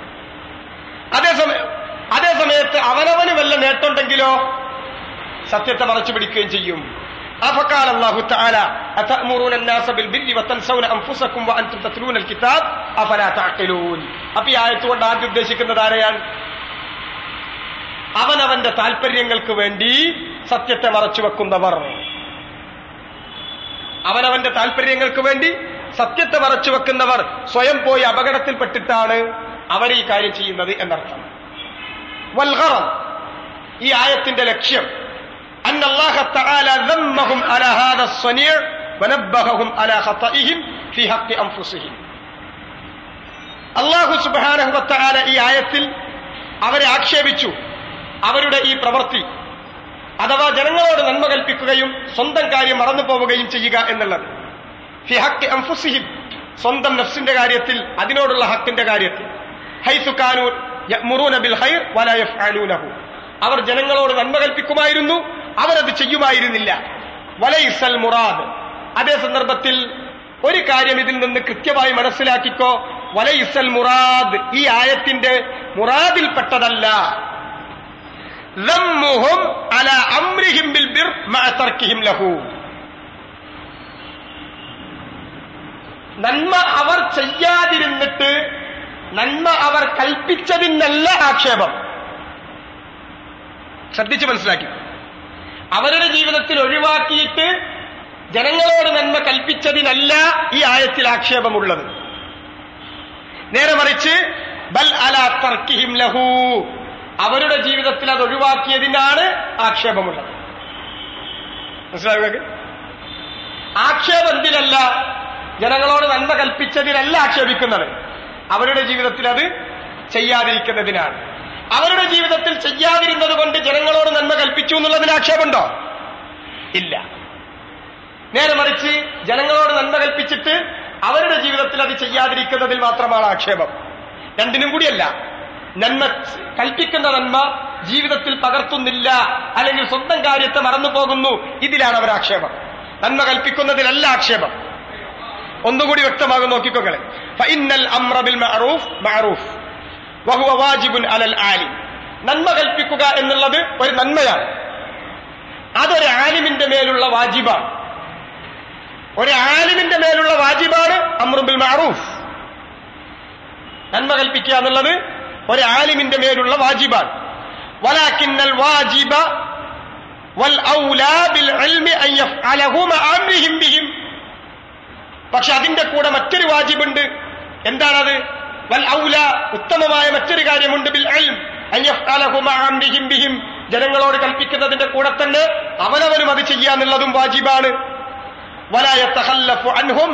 അതേസമയത്ത് അവനവന് വല്ല നേട്ടമുണ്ടെങ്കിലോ സത്യത്തെ മറച്ചു പിടിക്കുകയും ചെയ്യും. അഫഖാല അല്ലാഹു തആല അതഅമുറൂന അന്നാസ ബിൽ ബിർരി വതൻസൗന അൻഫുസകും വഅൻതും തത്ലൂന അൽ കിതാബ് അഫലാ തഅഖിലൂൻ. അപ്പോൾ ഈ ആയത്ത് കൊണ്ട് ആദ്യം ഉദ്ദേശിക്കുന്നത് ആരെയാണ്? അവനവന്റെ താല്പര്യങ്ങൾക്ക് വേണ്ടി സത്യത്തെ മറച്ചുവെക്കുന്നവർ. അവനവന്റെ താല്പര്യങ്ങൾക്ക് വേണ്ടി സത്യത്തെ മറച്ചുവെക്കുന്നവർ സ്വയം പോയി അപകടത്തിൽപ്പെട്ടിട്ടാണ് അവർ ഈ കാര്യം ചെയ്യുന്നത് എന്നർത്ഥം. വൽഗറം, ഈ ആയത്തിന്റെ ലക്ഷ്യം أن الله تعالى ذمهم على هذا الصنيع ونبههم على خطئهم في حق أنفسهم. അല്ലാഹു സുബ്ഹാനഹു വ തആല ഈ ആയത്തിൽ അവരെ ആക്ഷേപിച്ചു, അവരുടെ ഈ പ്രവൃത്തി അഥവാ ജനങ്ങളോട് നന്മ കൽപ്പിക്കുകയും സ്വന്തം കാര്യം മറന്നു പോവുകയും ചെയ്യുക എന്നുള്ളത്. ഫി ഹഖ് അൻഫുസിഹിം, സ്വന്തം നഫ്സിന്റെ കാര്യത്തിൽ, അതിനോടുള്ള ഹക്കിന്റെ കാര്യത്തിൽ. ഹൈസു കാനൂ യഅ്മുറൂന ബിൽ ഖൈർ വലാ യഫ്അലൂനഹു, അവർ ജനങ്ങളോട് നന്മ കൽപ്പിക്കുമായിരുന്നു, അവരത് ചെയ്യുമായിരുന്നില്ല. വലൈസൽ മുറാദ്, അതേ സന്ദർഭത്തിൽ ഒരു കാര്യം ഇതിൽ നിന്ന് കൃത്യമായി മനസ്സിലാക്കിക്കോ. വലൈസൽ മുറാദ്, ഈ ആയത്തിന്റെ മുറാദിൽപ്പെട്ടതല്ല ദമ്മുഹും അലാ അംരിഹിം ബിൽ ബിർ മഅ തർക്കിഹിം ലഹു. നന്മ അവർ ചെയ്യാതിരുന്നിട്ട് നന്മ അവർ കൽപ്പിച്ചതിനല്ല ആക്ഷേപം. ശ്രദ്ധിച്ച് മനസ്സിലാക്കി. അവരുടെ ജീവിതത്തിൽ ഒഴിവാക്കിയിട്ട് ജനങ്ങളോട് നന്മ കൽപ്പിച്ചതിനല്ല ഈ ആയത്തിൽ ആക്ഷേപമുള്ളത്. നേരെ മറിച്ച് ബൽ അലാ തർക്കിഹിം ലഹു, അവരുടെ ജീവിതത്തിൽ അത് ഒഴിവാക്കിയതിനാണ് ആക്ഷേപമുള്ളത്. മനസ്സിലാക്കുക? ആക്ഷേപം എന്തിനല്ല? ജനങ്ങളോട് നന്മ കൽപ്പിച്ചതിനല്ല ആക്ഷേപിക്കുന്നത്, അവരുടെ ജീവിതത്തിൽ അത് ചെയ്യാതിരിക്കുന്നതിനാണ്. അവരുടെ ജീവിതത്തിൽ ചെയ്യാതിരുന്നത് കൊണ്ട് ജനങ്ങളോട് നന്മ കൽപ്പിച്ചു എന്നുള്ളതിന് ആക്ഷേപമുണ്ടോ? ഇല്ല. നേരെ മറിച്ച് ജനങ്ങളോട് നന്മ കൽപ്പിച്ചിട്ട് അവരുടെ ജീവിതത്തിൽ അത് ചെയ്യാതിരിക്കുന്നതിൽ മാത്രമാണ് ആക്ഷേപം. രണ്ടിനും കൂടിയല്ല. നന്മ കൽപ്പിക്കുന്ന നന്മ ജീവിതത്തിൽ പകർത്തുന്നില്ല, അല്ലെങ്കിൽ സ്വന്തം കാര്യത്തെ മറന്നു പോകുന്നു, ഇതിലാണ് അവർ ആക്ഷേപം. നന്മ കൽപ്പിക്കുന്നതിലല്ല ആക്ഷേപം. ഒന്നുകൂടി വ്യക്തമാകും, നോക്കിക്കോളെ. ഫഇന്നൽ അംറ ബിൽ മഅറൂഫ് മഅറൂഫ് വഹുവ വാജിബുൻ അലൽ ആലിം. നന്മ കൽപ്പിക്കുക എന്നുള്ളത് ഒരു നന്മയാണ്, അതൊരു ആലിമിന്റെ മേലുള്ള വാജിബാണ്. ഒരു ആലിമിന്റെ മേലുള്ള വാജിബാണ് അംറു ബിൽ മഅറൂഫ്. നന്മ കൽപ്പിക്കുക എന്നുള്ളത് ഒരു ആലിമിന്റെ മേലുള്ള വാജിബാണ്. വലാകിന്നൽ വാജിബ വൽ ഔലാ ബിൽ ഇൽമി അൻ യഫ്അലഹു മഅ അംരിഹിം ബിഹിം. പക്ഷെ അതിന്റെ കൂടെ മറ്റൊരു വാജിബുണ്ട്. എന്താണത്? വൽ ഔല, ഉത്തമമായ മറ്റൊരു കാര്യമുണ്ട്. ബിൽ ഇൽം അൻ യഫ്അലഹു മഅ അംരിഹിം ബിഹിം, ജനങ്ങളോട് കൽപ്പിക്കുന്നതിന്റെ കൂടെ തന്നെ അവനവനും അത് ചെയ്യാന്നുള്ളതും വാജിബാണ്. വലാ യതഖല്ലഫു അൻഹും,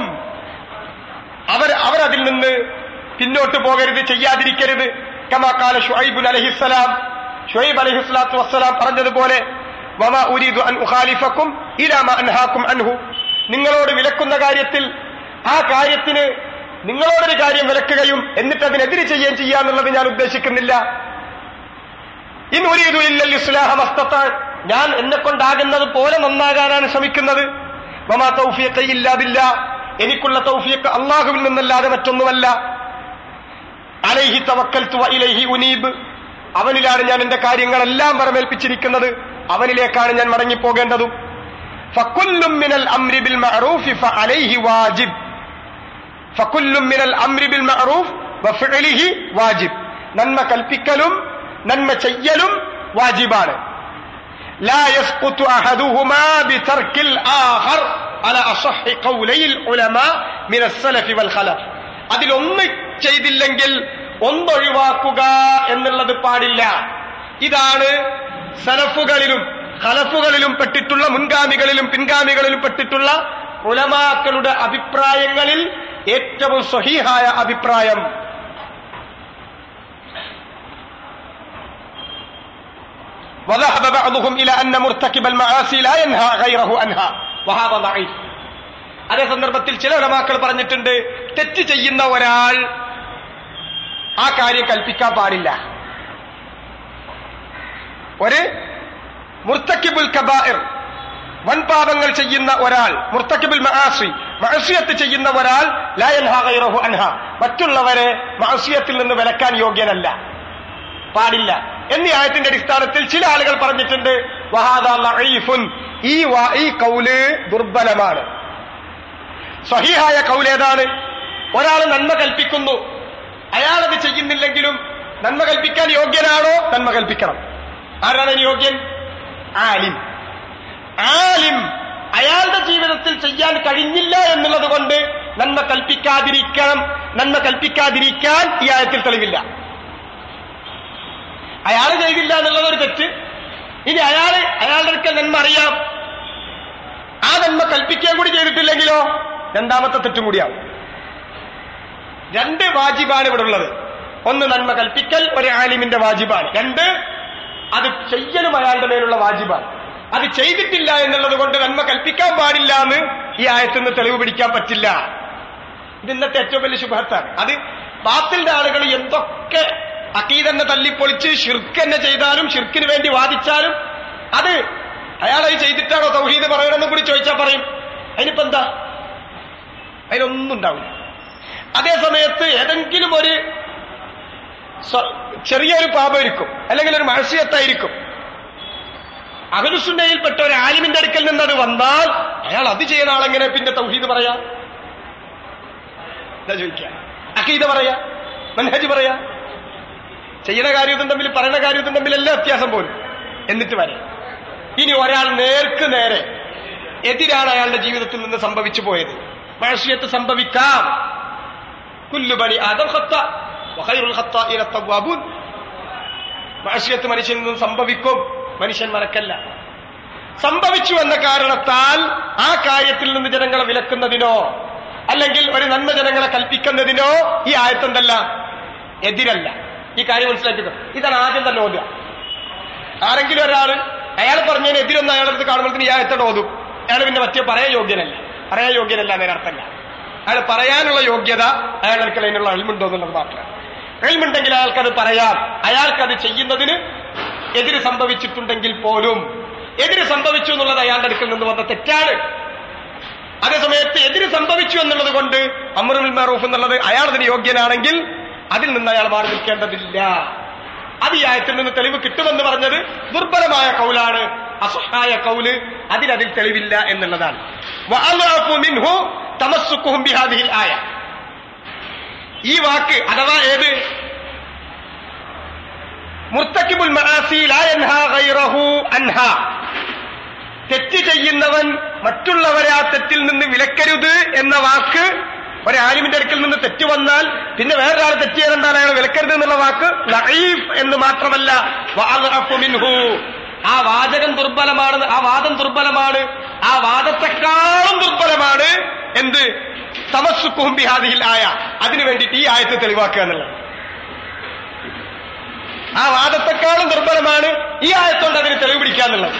അവർ അതിൽ നിന്ന് പിന്നോട്ട് പോകരുത്, ചെയ്യാതിരിക്കരുത്. കമാ ഖാല ശുഐബ് അലൈഹിസ്സലാം, ശുഐബ് അലൈഹിസ്സലാത്തു വസ്സലാം പറഞ്ഞതുപോലെ, വമാ ഉരീദു അൻ ഉഖാലിഫക്കും ഇലാ മാ അൻഹാക്കും അൻഹു, നിങ്ങളോട് വിലക്കുന്ന കാര്യത്തിൽ ആ കാര്യത്തിന് നിങ്ങളോടൊരു കാര്യം വിലക്കുകയും എന്നിട്ട് അതിനെതിരെ ചെയ്യുകയും ചെയ്യാന്നുള്ളത് ഞാൻ ഉദ്ദേശിക്കുന്നില്ല. ഇൻ ഉരീദു ഇല്ലൽ ഇസ്ലാഹ മസ്തത, ഞാൻ എന്നെ കൊണ്ടാകുന്നത് പോലെ നന്നാകാനാണ് ശ്രമിക്കുന്നത്. വമാ തൗഫീഖി ഇല്ലാ ബില്ലാഹ്, എനിക്കുള്ള തൗഫീഖ് അല്ലാഹുവിൽ നിന്നല്ലാതെ മറ്റൊന്നുമല്ല. അലൈഹി തവക്കൽതു വ ഇലൈഹി ഉനീബ്, അവനിലാണ് ഞാൻ എന്റെ കാര്യങ്ങളെല്ലാം വരമേൽപ്പിച്ചിരിക്കുന്നത്, അവനിലേക്കാണ് ഞാൻ മടങ്ങിപ്പോകേണ്ടതും. ഫകുല്ലും മിനൽ അംരി ബിൽ മഅറൂഫ് ഫഅലൈഹി വാജിബ്, ഫകുല്ലും മിനൽ അംരി ബിൽ മഅറൂഫ് വഫഇലിഹി വാജിബ്, നന്മ കൽപ്പിക്കലും നന്മ ചെയ്യലും വാജിബാണ്. ലാ യസ്ഖുതു അഹദുഹുമാ ബിതർക്കിൽ ആഖർ അലാ അസ്ഹഹി ഖൗലൈൽ ഉലമാ മിനസ് സലഫി വൽ ഖലഫ്. അതിലൊന്ന് ചെയ്തില്ലെങ്കിൽ ഒന്നൊഴിവാക്കുക എന്നുള്ളത് പാടില്ല. ഇതാണ് സലഫുകളിലും ഖലഫുകളിലും പെട്ടിട്ടുള്ള, മുൻഗാമികളിലും പിൻഗാമികളിലും പെട്ടിട്ടുള്ള ഉലമാക്കളുടെ അഭിപ്രായങ്ങളിൽ ഏറ്റവും സ്വഹീഹായ അഭിപ്രായം. وذهب بعضهم إلى أن مرتكب المعاصي لا ينهى غيره عنها وهذا ضعيف. അതേ സന്ദർഭത്തിൽ ചില ഉലമാക്കൾ പറഞ്ഞിട്ടുണ്ട്, തെറ്റ് ചെയ്യുന്ന ഒരാൾ ആ കാര്യം കൽപ്പിക്കാൻ പാടില്ല. ഒരു മുർത്തക്കിബുൽ കബായിർ, വൻപാപങ്ങൾ ചെയ്യുന്ന ഒരാൾ, മുർത്തക്കിബുൽ മആസി, മഅസിയത്ത് ചെയ്യുന്ന ഒരാൾ ലാ യൻഹാ ഗൈറഹു അൻഹാ, മറ്റുള്ളവരെ മഅസിയത്തിൽ നിന്ന് വിലക്കാൻ യോഗ്യനല്ല, പാടില്ല എന്നീ ആയത്തിന്റെ അടിസ്ഥാനത്തിൽ ചില ആളുകൾ പറഞ്ഞിട്ടുണ്ട് വഹാദാ ലഈഫുൻ, ഈ കൗല് ദുർബലമാണ്. സ്വഹീഹായ കൗല് ഏതാണ്? ഒരാൾ നന്മ കൽപ്പിക്കുന്നു, അയാളത് ചെയ്യുന്നില്ലെങ്കിലും നന്മ കൽപ്പിക്കാൻ യോഗ്യനാണോ? നന്മ കൽപ്പിക്കണം. ആരാണ് അതിന് യോഗ്യൻ? ആലിം. ആലിം അയാളുടെ ജീവിതത്തിൽ ചെയ്യാൻ കഴിഞ്ഞില്ല എന്നുള്ളത് കൊണ്ട് നന്മ കൽപ്പിക്കാതിരിക്കാൻ ഈ ആയത്തിൽ തെളിവില്ല. അയാൾ ചെയ്തില്ല എന്നുള്ളത് ഒരു തെറ്റ്. ഇനി അയാളുടെ അടുക്കൽ നന്മ അറിയാം, ആ നന്മ കൽപ്പിക്കാൻ കൂടി ചെയ്തിട്ടില്ലെങ്കിലോ രണ്ടാമത്തെ തെറ്റും കൂടിയാവും. രണ്ട് വാജിബാണ് ഇവിടെ ഉള്ളത്. ഒന്ന് നന്മ കൽപ്പിക്കൽ ഒരു ആലിമിന്റെ വാജിബാണ്. രണ്ട് അത് ചെയ്യലും അയാളുടെ മേലുള്ള വാജിബാണ്. അത് ചെയ്തിട്ടില്ല എന്നുള്ളത് കൊണ്ട് നന്മ കൽപ്പിക്കാൻ പാടില്ല എന്ന് ഈ ആയത്തിൽ നിന്ന് തെളിവ് പിടിക്കാൻ പറ്റില്ല. ഇത് ഇന്നത്തെ ഏറ്റവും വലിയ ശുഭത്താണ്. അത് ബാത്തിലിന്റെ ആളുകൾ എന്തൊക്കെ അഖീദന്നെ തല്ലിപ്പൊളിച്ച് ഷിർക്ക് തന്നെ ചെയ്താലും, ഷിർക്കിന് വേണ്ടി വാദിച്ചാലും, അത് അയാളത് ചെയ്തിട്ടാണോ തൗഹീദ് പറയണമെന്ന് കൂടി ചോദിച്ചാൽ പറയും. അതിനിപ്പോ എന്താ? അതിനൊന്നും ഉണ്ടാവില്ല. അതേ സമയത്ത് ഏതെങ്കിലും ഒരു ചെറിയൊരു പാപമായിരിക്കും, അല്ലെങ്കിൽ ഒരു മഅസിയത്തായിരിക്കും, അഹ്ലുസുന്നയിൽപ്പെട്ട ഒരു ആലിമിന്റെ അടുക്കൽ നിന്നത് വന്നാൽ അയാൾ അത് ചെയ്യുന്ന ആളെങ്ങനെ പിന്നെ തൗഹീദ് പറയാ? എന്താ ചോദിക്കുക? അഖീദ പറയാ, മൻഹജ് പറയാ? ചെയ്യുന്ന കാര്യത്തും തമ്മിൽ പറയുന്ന കാര്യത്തും തമ്മിലെല്ലാം വ്യത്യാസം പോലും. എന്നിട്ട് വരാം. ഇനി ഒരാൾ നേർക്ക് നേരെ എതിരാണ് അയാളുടെ ജീവിതത്തിൽ നിന്ന് സംഭവിച്ചു പോയത്. മഅസിയത്ത് സംഭവിക്കാം. കുല്ലു ബനി ആദം ഖത്താ വഖൈറുൽ ഖത്താഇന തവ്വാബൂൻ. മഅസിയത്ത് മനുഷ്യനിൽ നിന്ന് സംഭവിക്കും, മനുഷ്യൻ മറക്കല്ല. സംഭവിച്ചു എന്ന കാരണത്താൽ ആ കാര്യത്തിൽ നിന്ന് ജനങ്ങളെ വിലക്കുന്നതിനോ അല്ലെങ്കിൽ ഒരു നന്മ ജനങ്ങളെ കൽപ്പിക്കുന്നതിനോ ഈ ആയത്തെന്തല്ല, എതിരല്ല. ഈ കാര്യം മനസ്സിലാക്കുക. ഇതാണ് ആദ്യം തന്നെ ഓതുക. ആരെങ്കിലും ഒരാൾ അയാൾ പറഞ്ഞതിന് എതിരൊന്നും അയാളടുത്ത് കാണുമ്പോഴത്തേന് ഈ ആയത്തോട് ഓതും. അയാൾ പിന്നെ മറ്റേ പറയാൻ യോഗ്യനല്ല എന്നതിനർത്ഥമല്ല. അയാൾ പറയാനുള്ള യോഗ്യത അയാൾക്ക് അതിനുള്ള എൽമുണ്ടോ എന്നുള്ളത് മാത്രമാണ്. എൽമുണ്ടെങ്കിൽ അയാൾക്കത് പറയാം. അയാൾക്കത് ചെയ്യുന്നതിന് എതിര് സംഭവിച്ചിട്ടുണ്ടെങ്കിൽ പോലും, എതിര് സംഭവിച്ചു എന്നുള്ളത് അയാളുടെ അടുക്കൽ നിന്ന് വന്ന തെറ്റാണ്. അതേസമയത്ത് എതിര് സംഭവിച്ചു എന്നുള്ളത് കൊണ്ട് അംറുൽ ബിൽ മഅറൂഫ് എന്നുള്ളത് അയാൾ അതിന് യോഗ്യനാണെങ്കിൽ അതിൽ നിന്ന് അയാൾ മാറി നിൽക്കേണ്ടതില്ല. അത് ഈ ആയത്തിൽ നിന്ന് തെളിവ് കിട്ടുമെന്ന് പറഞ്ഞത് ദുർബലമായ കൗലാണ്, അസ്ഹായ കൗല്. അതിൽ തെളിവില്ല എന്നുള്ളതാണ്. വഅളഅഫു മിൻഹു തമസ്സുകുഹും ബിഹാദിഹിൽ ആയ. ഈ വാക്ക് അഥവാ ഏത്? മുർത്തക്കിബുൽ മആസി ലാ യൻഹാ ഗൈറഹു അൻഹാ. തെറ്റ് ചെയ്യുന്നവൻ മറ്റുള്ളവരെ ആ തെറ്റിൽ നിന്ന് വിലക്കരുത് എന്ന വാക്ക്, ഒരാലിമിന്റെ അടുക്കൽ നിന്ന് തെറ്റ് വന്നാൽ പിന്നെ വേറൊരാൾ തെറ്റ് ചെയ്യാനെന്താണ് അയാൾ വിലക്കരുത് എന്നുള്ള വാക്ക് ലഈഫ് എന്ന് മാത്രമല്ല വഅളഅഫു മിൻഹു. ആ വാചകം ദുർബലമാണ്, ആ വാദം ദുർബലമാണ്, ആ വാദത്തെക്കാളും ദുർബലമാണ് എന്ത്? തമസ്സുകുഹും ബിഹാദിഹിൽ ആയ. അതിനു വേണ്ടിയിട്ട് ഈ ആയത്ത് തെളിവാക്കുക എന്നുള്ളത്. ആ വാദത്തെക്കാളും ദുർബലമാണ് ഈ ആയത്തോണ്ട് അതിന് തെളിവ് പിടിക്കാന്നുള്ളത്.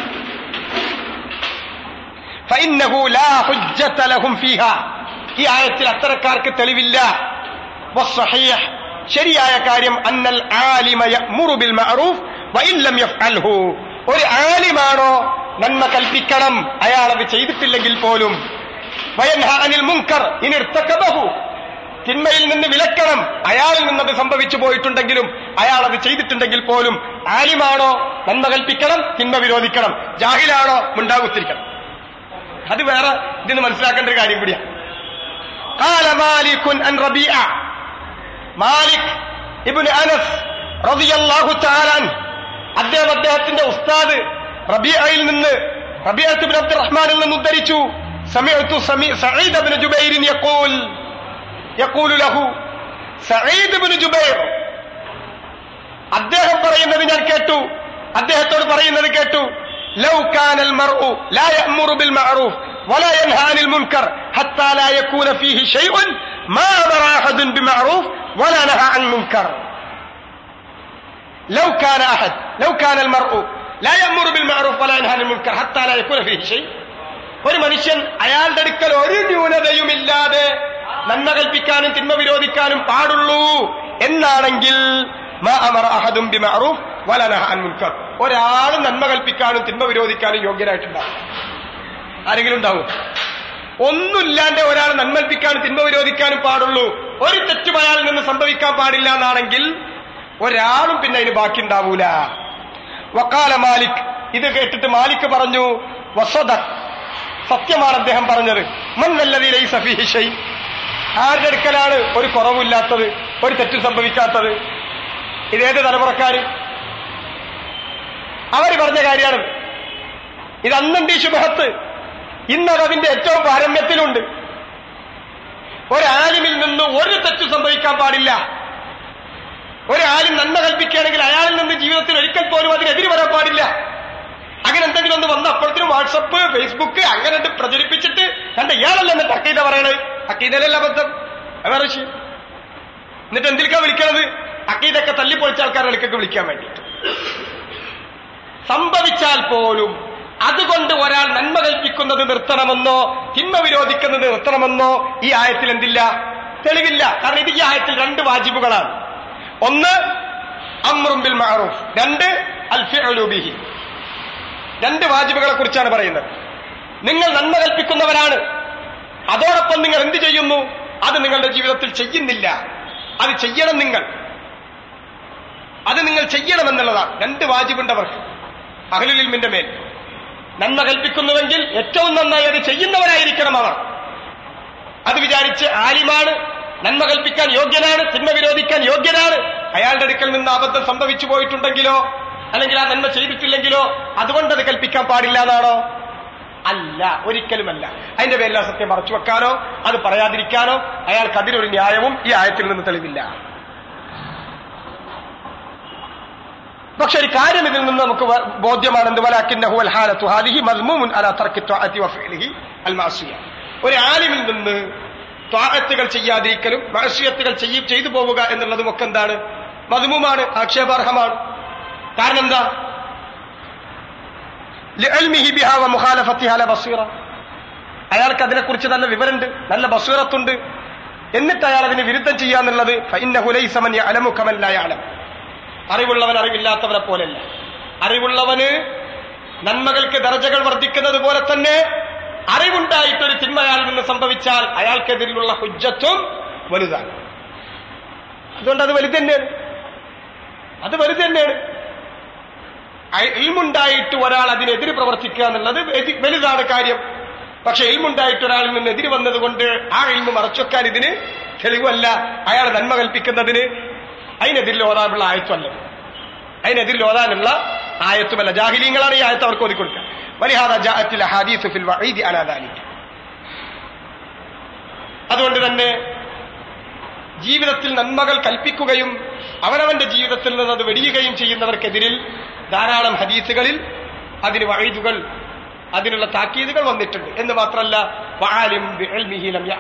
ഫഇന്നഹു ലാ ഹുജ്ജത ലഹും ഫീഹാ. ഈ ആയത്തിൽ അത്തരക്കാർക്ക് തെളിവില്ല. വസ്സഹീഹ്, ശരിയായ കാര്യം അന്നൽ ആലിമ യഅ്മുറു ബിൽ മഅറൂഫ് വഇൻ ലം യഫ്അൽഹു. ഒരു ആലിമാണോ നന്മ കൽപ്പിക്കണം, അയാൾ അത് ചെയ്തിട്ടില്ലെങ്കിൽ പോലും. വയൻഹ അനിൽ മുൻകർ ഇൻ ഇർതകബഹു. തിന്മയിൽ നിന്ന് വിലക്കണം. അയാളിൽ നിന്നത് സംഭവിച്ചു പോയിട്ടുണ്ടെങ്കിലും അയാൾ അത് ചെയ്തിട്ടുണ്ടെങ്കിൽ പോലും ആലിമാണോ നന്മ കൽപ്പിക്കണം, തിന്മ വിരോധിക്കണം, ജാഹിലാണോ മുണ്ടാകുത്തിരിക്കണം. അത് വേറെ ഇതിന് മനസ്സിലാക്കേണ്ട ഒരു കാര്യം കൂടിയാണ്. ഖാല മാലികുൻ അൻ റബീഅ, മാലിക് ഇബ്നു അനസ് റളിയല്ലാഹു തആല അദ്ദേഹത്തിന്റെ ഉസ്താദ് റബീഅയിൽ നിന്ന്, റബീഅത്ത് ഇബ്നു അബ്ദുറഹ്മാനിൽ നിന്ന് ഉദ്ധരിച്ചു, സമിഅതു സഈദ് ഇബ്നു ജുബൈർ യഖൂലു ലഹു, സഈദ് ഇബ്നു ജുബൈർ അദ്ദേഹം പറയുന്നത് ഞാൻ കേട്ടു, അദ്ദേഹത്തോട് പറയുന്നത് കേട്ടു, ലൗ കാനൽ മർഉ ലാ യഅ്മുറു ബിൽ മഅറൂഫ് വലാ യൻഹാ അനിൽ മുൻകർ ഹത്താ ലാ യകൂന ഫീഹി ശൈഉൻ മാ അമറ അഹദുൻ ബിമഅറൂഫ് വലാ നഹാ അൻ മുൻകർ. ലൗ കാന അൽ മർഉ ലാ യഅ്മുറു ബിൽ മഅറൂഫ് വലാ യൻഹാ അനിൽ മുൻകർ ഹത്താ ലാ യകൂന ഫീഹി ശൈ, ഒരു മനുഷ്യൻ അയാളുടെ അടുക്കൽ ഒരു ന്യൂനതയുമില്ലാതെ നന്മ കൽപ്പിക്കാനും തിന്മ വിരോധിക്കാനും പാടുള്ളൂ എന്നാണെങ്കിൽ മാ അമറ അഹദുൻ ബിമഅറൂഫ് വലാ നഹാ അൻ മുൻകർ, ഒരാളും നന്മ കൽപ്പിക്കാനും തിന്മ വിരോധിക്കാനും യോഗ്യനായിട്ടുണ്ടാവും. ആരെങ്കിലും ഉണ്ടാവും? ഒന്നുമില്ലാണ്ട് ഒരാൾ നന്മ കൽപ്പിക്കാനും തിന്മ വിരോധിക്കാനും പാടുള്ളൂ, ഒരു തെറ്റും അയാളിൽ നിന്ന് സംഭവിക്കാൻ പാടില്ല എന്നാണെങ്കിൽ ഒരാളും പിന്നെ അതിന് ബാക്കി ഉണ്ടാവൂല. വഖാല മാലിക്, ഇത് കേട്ടിട്ട് മാലിക് പറഞ്ഞു, വസദഖ്, സത്യമാണ് അദ്ദേഹം പറഞ്ഞത്. മൻ വല്ലദീ ലൈസ ഫീഹി ശൈ, ആരുടെ അടുക്കലാണ് ഒരു കുറവില്ലാത്തത്, ഒരു തെറ്റും സംഭവിക്കാത്തത്? ഇതേത് തലമുറക്കാര്? അവർ പറഞ്ഞ കാര്യമാണ് ഇത്. അന്നുണ്ട് ഈ ശുബഹത്ത്, ഇന്നത് അതിന്റെ ഏറ്റവും പാരമ്യത്തിലുണ്ട്. ഒരാലിമിൽ നിന്ന് ഒരു തെറ്റു സംഭവിക്കാൻ പാടില്ല. ഒരാലിം നന്മ കൽപ്പിക്കുകയാണെങ്കിൽ അയാളിൽ നിന്ന് ജീവിതത്തിൽ ഒരിക്കൽ പോലും അതിനെതിരെ വരാൻ പാടില്ല. അങ്ങനെ എന്തെങ്കിലും ഒന്ന് വന്ന് അപ്പോഴത്തേനും വാട്സപ്പ്, ഫേസ്ബുക്ക് അങ്ങനെ പ്രചരിപ്പിച്ചിട്ട് കണ്ട ഇയാളല്ല എന്നിട്ട് അക്കീദ പറയണത്. അക്കീദയിലല്ല അബദ്ധം, വേറെ വിഷയം. എന്നിട്ട് എന്തിലേക്കാ വിളിക്കണത്? അക്കീദൊക്കെ തല്ലിപ്പൊളിച്ച ആൾക്കാരുടെ ഇടയ്ക്കൊക്കെ വിളിക്കാൻ വേണ്ടിയിട്ട്. സംഭവിച്ചാൽ പോലും അതുകൊണ്ട് ഒരാൾ നന്മ കൽപ്പിക്കുന്നത് നിർത്തണമെന്നോ തിന്മ വിരോധിക്കുന്നത് നിർത്തണമെന്നോ ഈ ആയത്തിൽ എന്തില്ല? തെളിവില്ല. കാരണം ഇത് ഈ ആയത്തിൽ രണ്ട് വാജിബുകളാണ്. ഒന്ന് അംറും ബിൽ മഅറൂഫ്, രണ്ട് അൽ ഫിഅലു ബിഹി. രണ്ട് വാജിബുകളെ കുറിച്ചാണ് പറയുന്നത്. നിങ്ങൾ നന്മ കൽപ്പിക്കുന്നവരാണ്, അതോടൊപ്പം നിങ്ങൾ എന്ത് ചെയ്യുന്നു? അത് നിങ്ങളുടെ ജീവിതത്തിൽ ചെയ്യുന്നില്ല. അത് ചെയ്യണം, അത് നിങ്ങൾ ചെയ്യണമെന്നുള്ളതാണ്. രണ്ട് വാജിബുണ്ടവർക്ക് അഹ്ലുൽ ഇൽമിന്റെ മേൽ. നന്മ കൽപ്പിക്കുന്നുവെങ്കിൽ ഏറ്റവും നന്നായി അത് ചെയ്യുന്നവരായിരിക്കണം അവർ. അത് വിചാരിച്ച് ആലിമാണ്, നന്മ കൽപ്പിക്കാൻ യോഗ്യനാണ്, തിന്മ വിരോധിക്കാൻ യോഗ്യനാണ്, അയാളുടെ അടുക്കൽ നിന്ന് അബദ്ധം സംഭവിച്ചു പോയിട്ടുണ്ടെങ്കിലോ അല്ലെങ്കിൽ ആ നന്മ ചെയ്തിട്ടില്ലെങ്കിലോ അതുകൊണ്ടത് കൽപ്പിക്കാൻ പാടില്ല എന്നാണോ? അല്ല, ഒരിക്കലുമല്ല. അതിന്റെ പേരിൽ സത്യം മറച്ചു വെക്കാനോ അത് പറയാതിരിക്കാനോ അയാൾക്ക് അതിനൊരു ന്യായവും ഈ ആയത്തിൽ നിന്ന് തെളിവില്ല. പക്ഷെ ഒരു കാര്യം ഇതിൽ നിന്ന് നമുക്ക് ബോധ്യമാണെന്ന്, വലാകിന്നഹു അൽ ഹാലതു ഹാദിഹി മദ്മൂമുൻ അലാ തർക്കി ത്വഅതി വഫഇലിഹി അൽ മഅസിയ. ഒരു ആലിമിൽ നിന്ന് ത്വഅത്തുകൾ ചെയ്യാതിരിക്കലും മഅസിയത്തുകൾ ചെയ്തു പോവുക എന്നുള്ളതും ഒക്കെ എന്താണ്? മദ്മൂമാണ്, ആക്ഷേപാർഹമാണ്. കാരണം എന്താ? ലിഇൽമിഹി ബിഹാ വമുഖാലഫതിഹാ ല ബസീറ. അയാൾക്ക് അതിനെക്കുറിച്ച് നല്ല വിവരമുണ്ട്, നല്ല ബസീറത്തുണ്ട്. എന്നിട്ട് അയാൾ അതിന് വിരുദ്ധം ചെയ്യാന്നുള്ളത് ഫഇന്നഹു ലൈസ മൻ യഅലമു കമൻ ലാ യഅലം. അറിവുള്ളവൻ അറിവില്ലാത്തവനെ പോലെയല്ല. അറിവുള്ളവന് നന്മകൾക്ക് ദർജകൾ വർദ്ധിക്കുന്നത് പോലെ തന്നെ അറിവുണ്ടായിട്ടൊരു തിന്മ അയാളിൽ നിന്ന് സംഭവിച്ചാൽ അയാൾക്കെതിരിലുള്ള ഹുജ്ജത്തും വലുതാണ്. അതുകൊണ്ട് അത് വലുത് തന്നെയാണ്. ഇൽമുണ്ടായിട്ട് ഒരാൾ അതിനെതിരെ പ്രവർത്തിക്കുക എന്നുള്ളത് വലുതാണ് കാര്യം. പക്ഷെ ഇൽമുണ്ടായിട്ട് ഒരാളിൽ നിന്ന് എതിര് വന്നതുകൊണ്ട് ആ ഇൽമു മറച്ചുവെക്കാൻ ഇതിന് തെളിവല്ല. അയാൾ നന്മ കൽപ്പിക്കുന്നതിന് അതിനെതിരിൽ ഓതാനുള്ള ആയത്തുമല്ല, അതിനെതിരിൽ ഓതാനുള്ള ആയത്തുമല്ല. ജാഹിലീങ്ങളാണ് ഈ ആയത്ത് അവർക്ക് ഓതിക്കൊടുക്കുക. വലിഹാദ ജാഅത്തിൽ അഹാദീസു ഫിൽ വഈദി അലാ ദാലിക. അതുകൊണ്ട് തന്നെ ജീവിതത്തിൽ നന്മകൾ കൽപ്പിക്കുകയും അവനവന്റെ ജീവിതത്തിൽ നിന്ന് അത് വെടിയുകയും ചെയ്യുന്നവർക്കെതിരിൽ ധാരാളം ഹദീസുകളിൽ അതിന് വഈദുകൾ, അതിനുള്ള താക്കീതുകൾ വന്നിട്ടുണ്ട്. എന്ന് മാത്രമല്ല, വആലിം ബിഇൽമിഹി ലം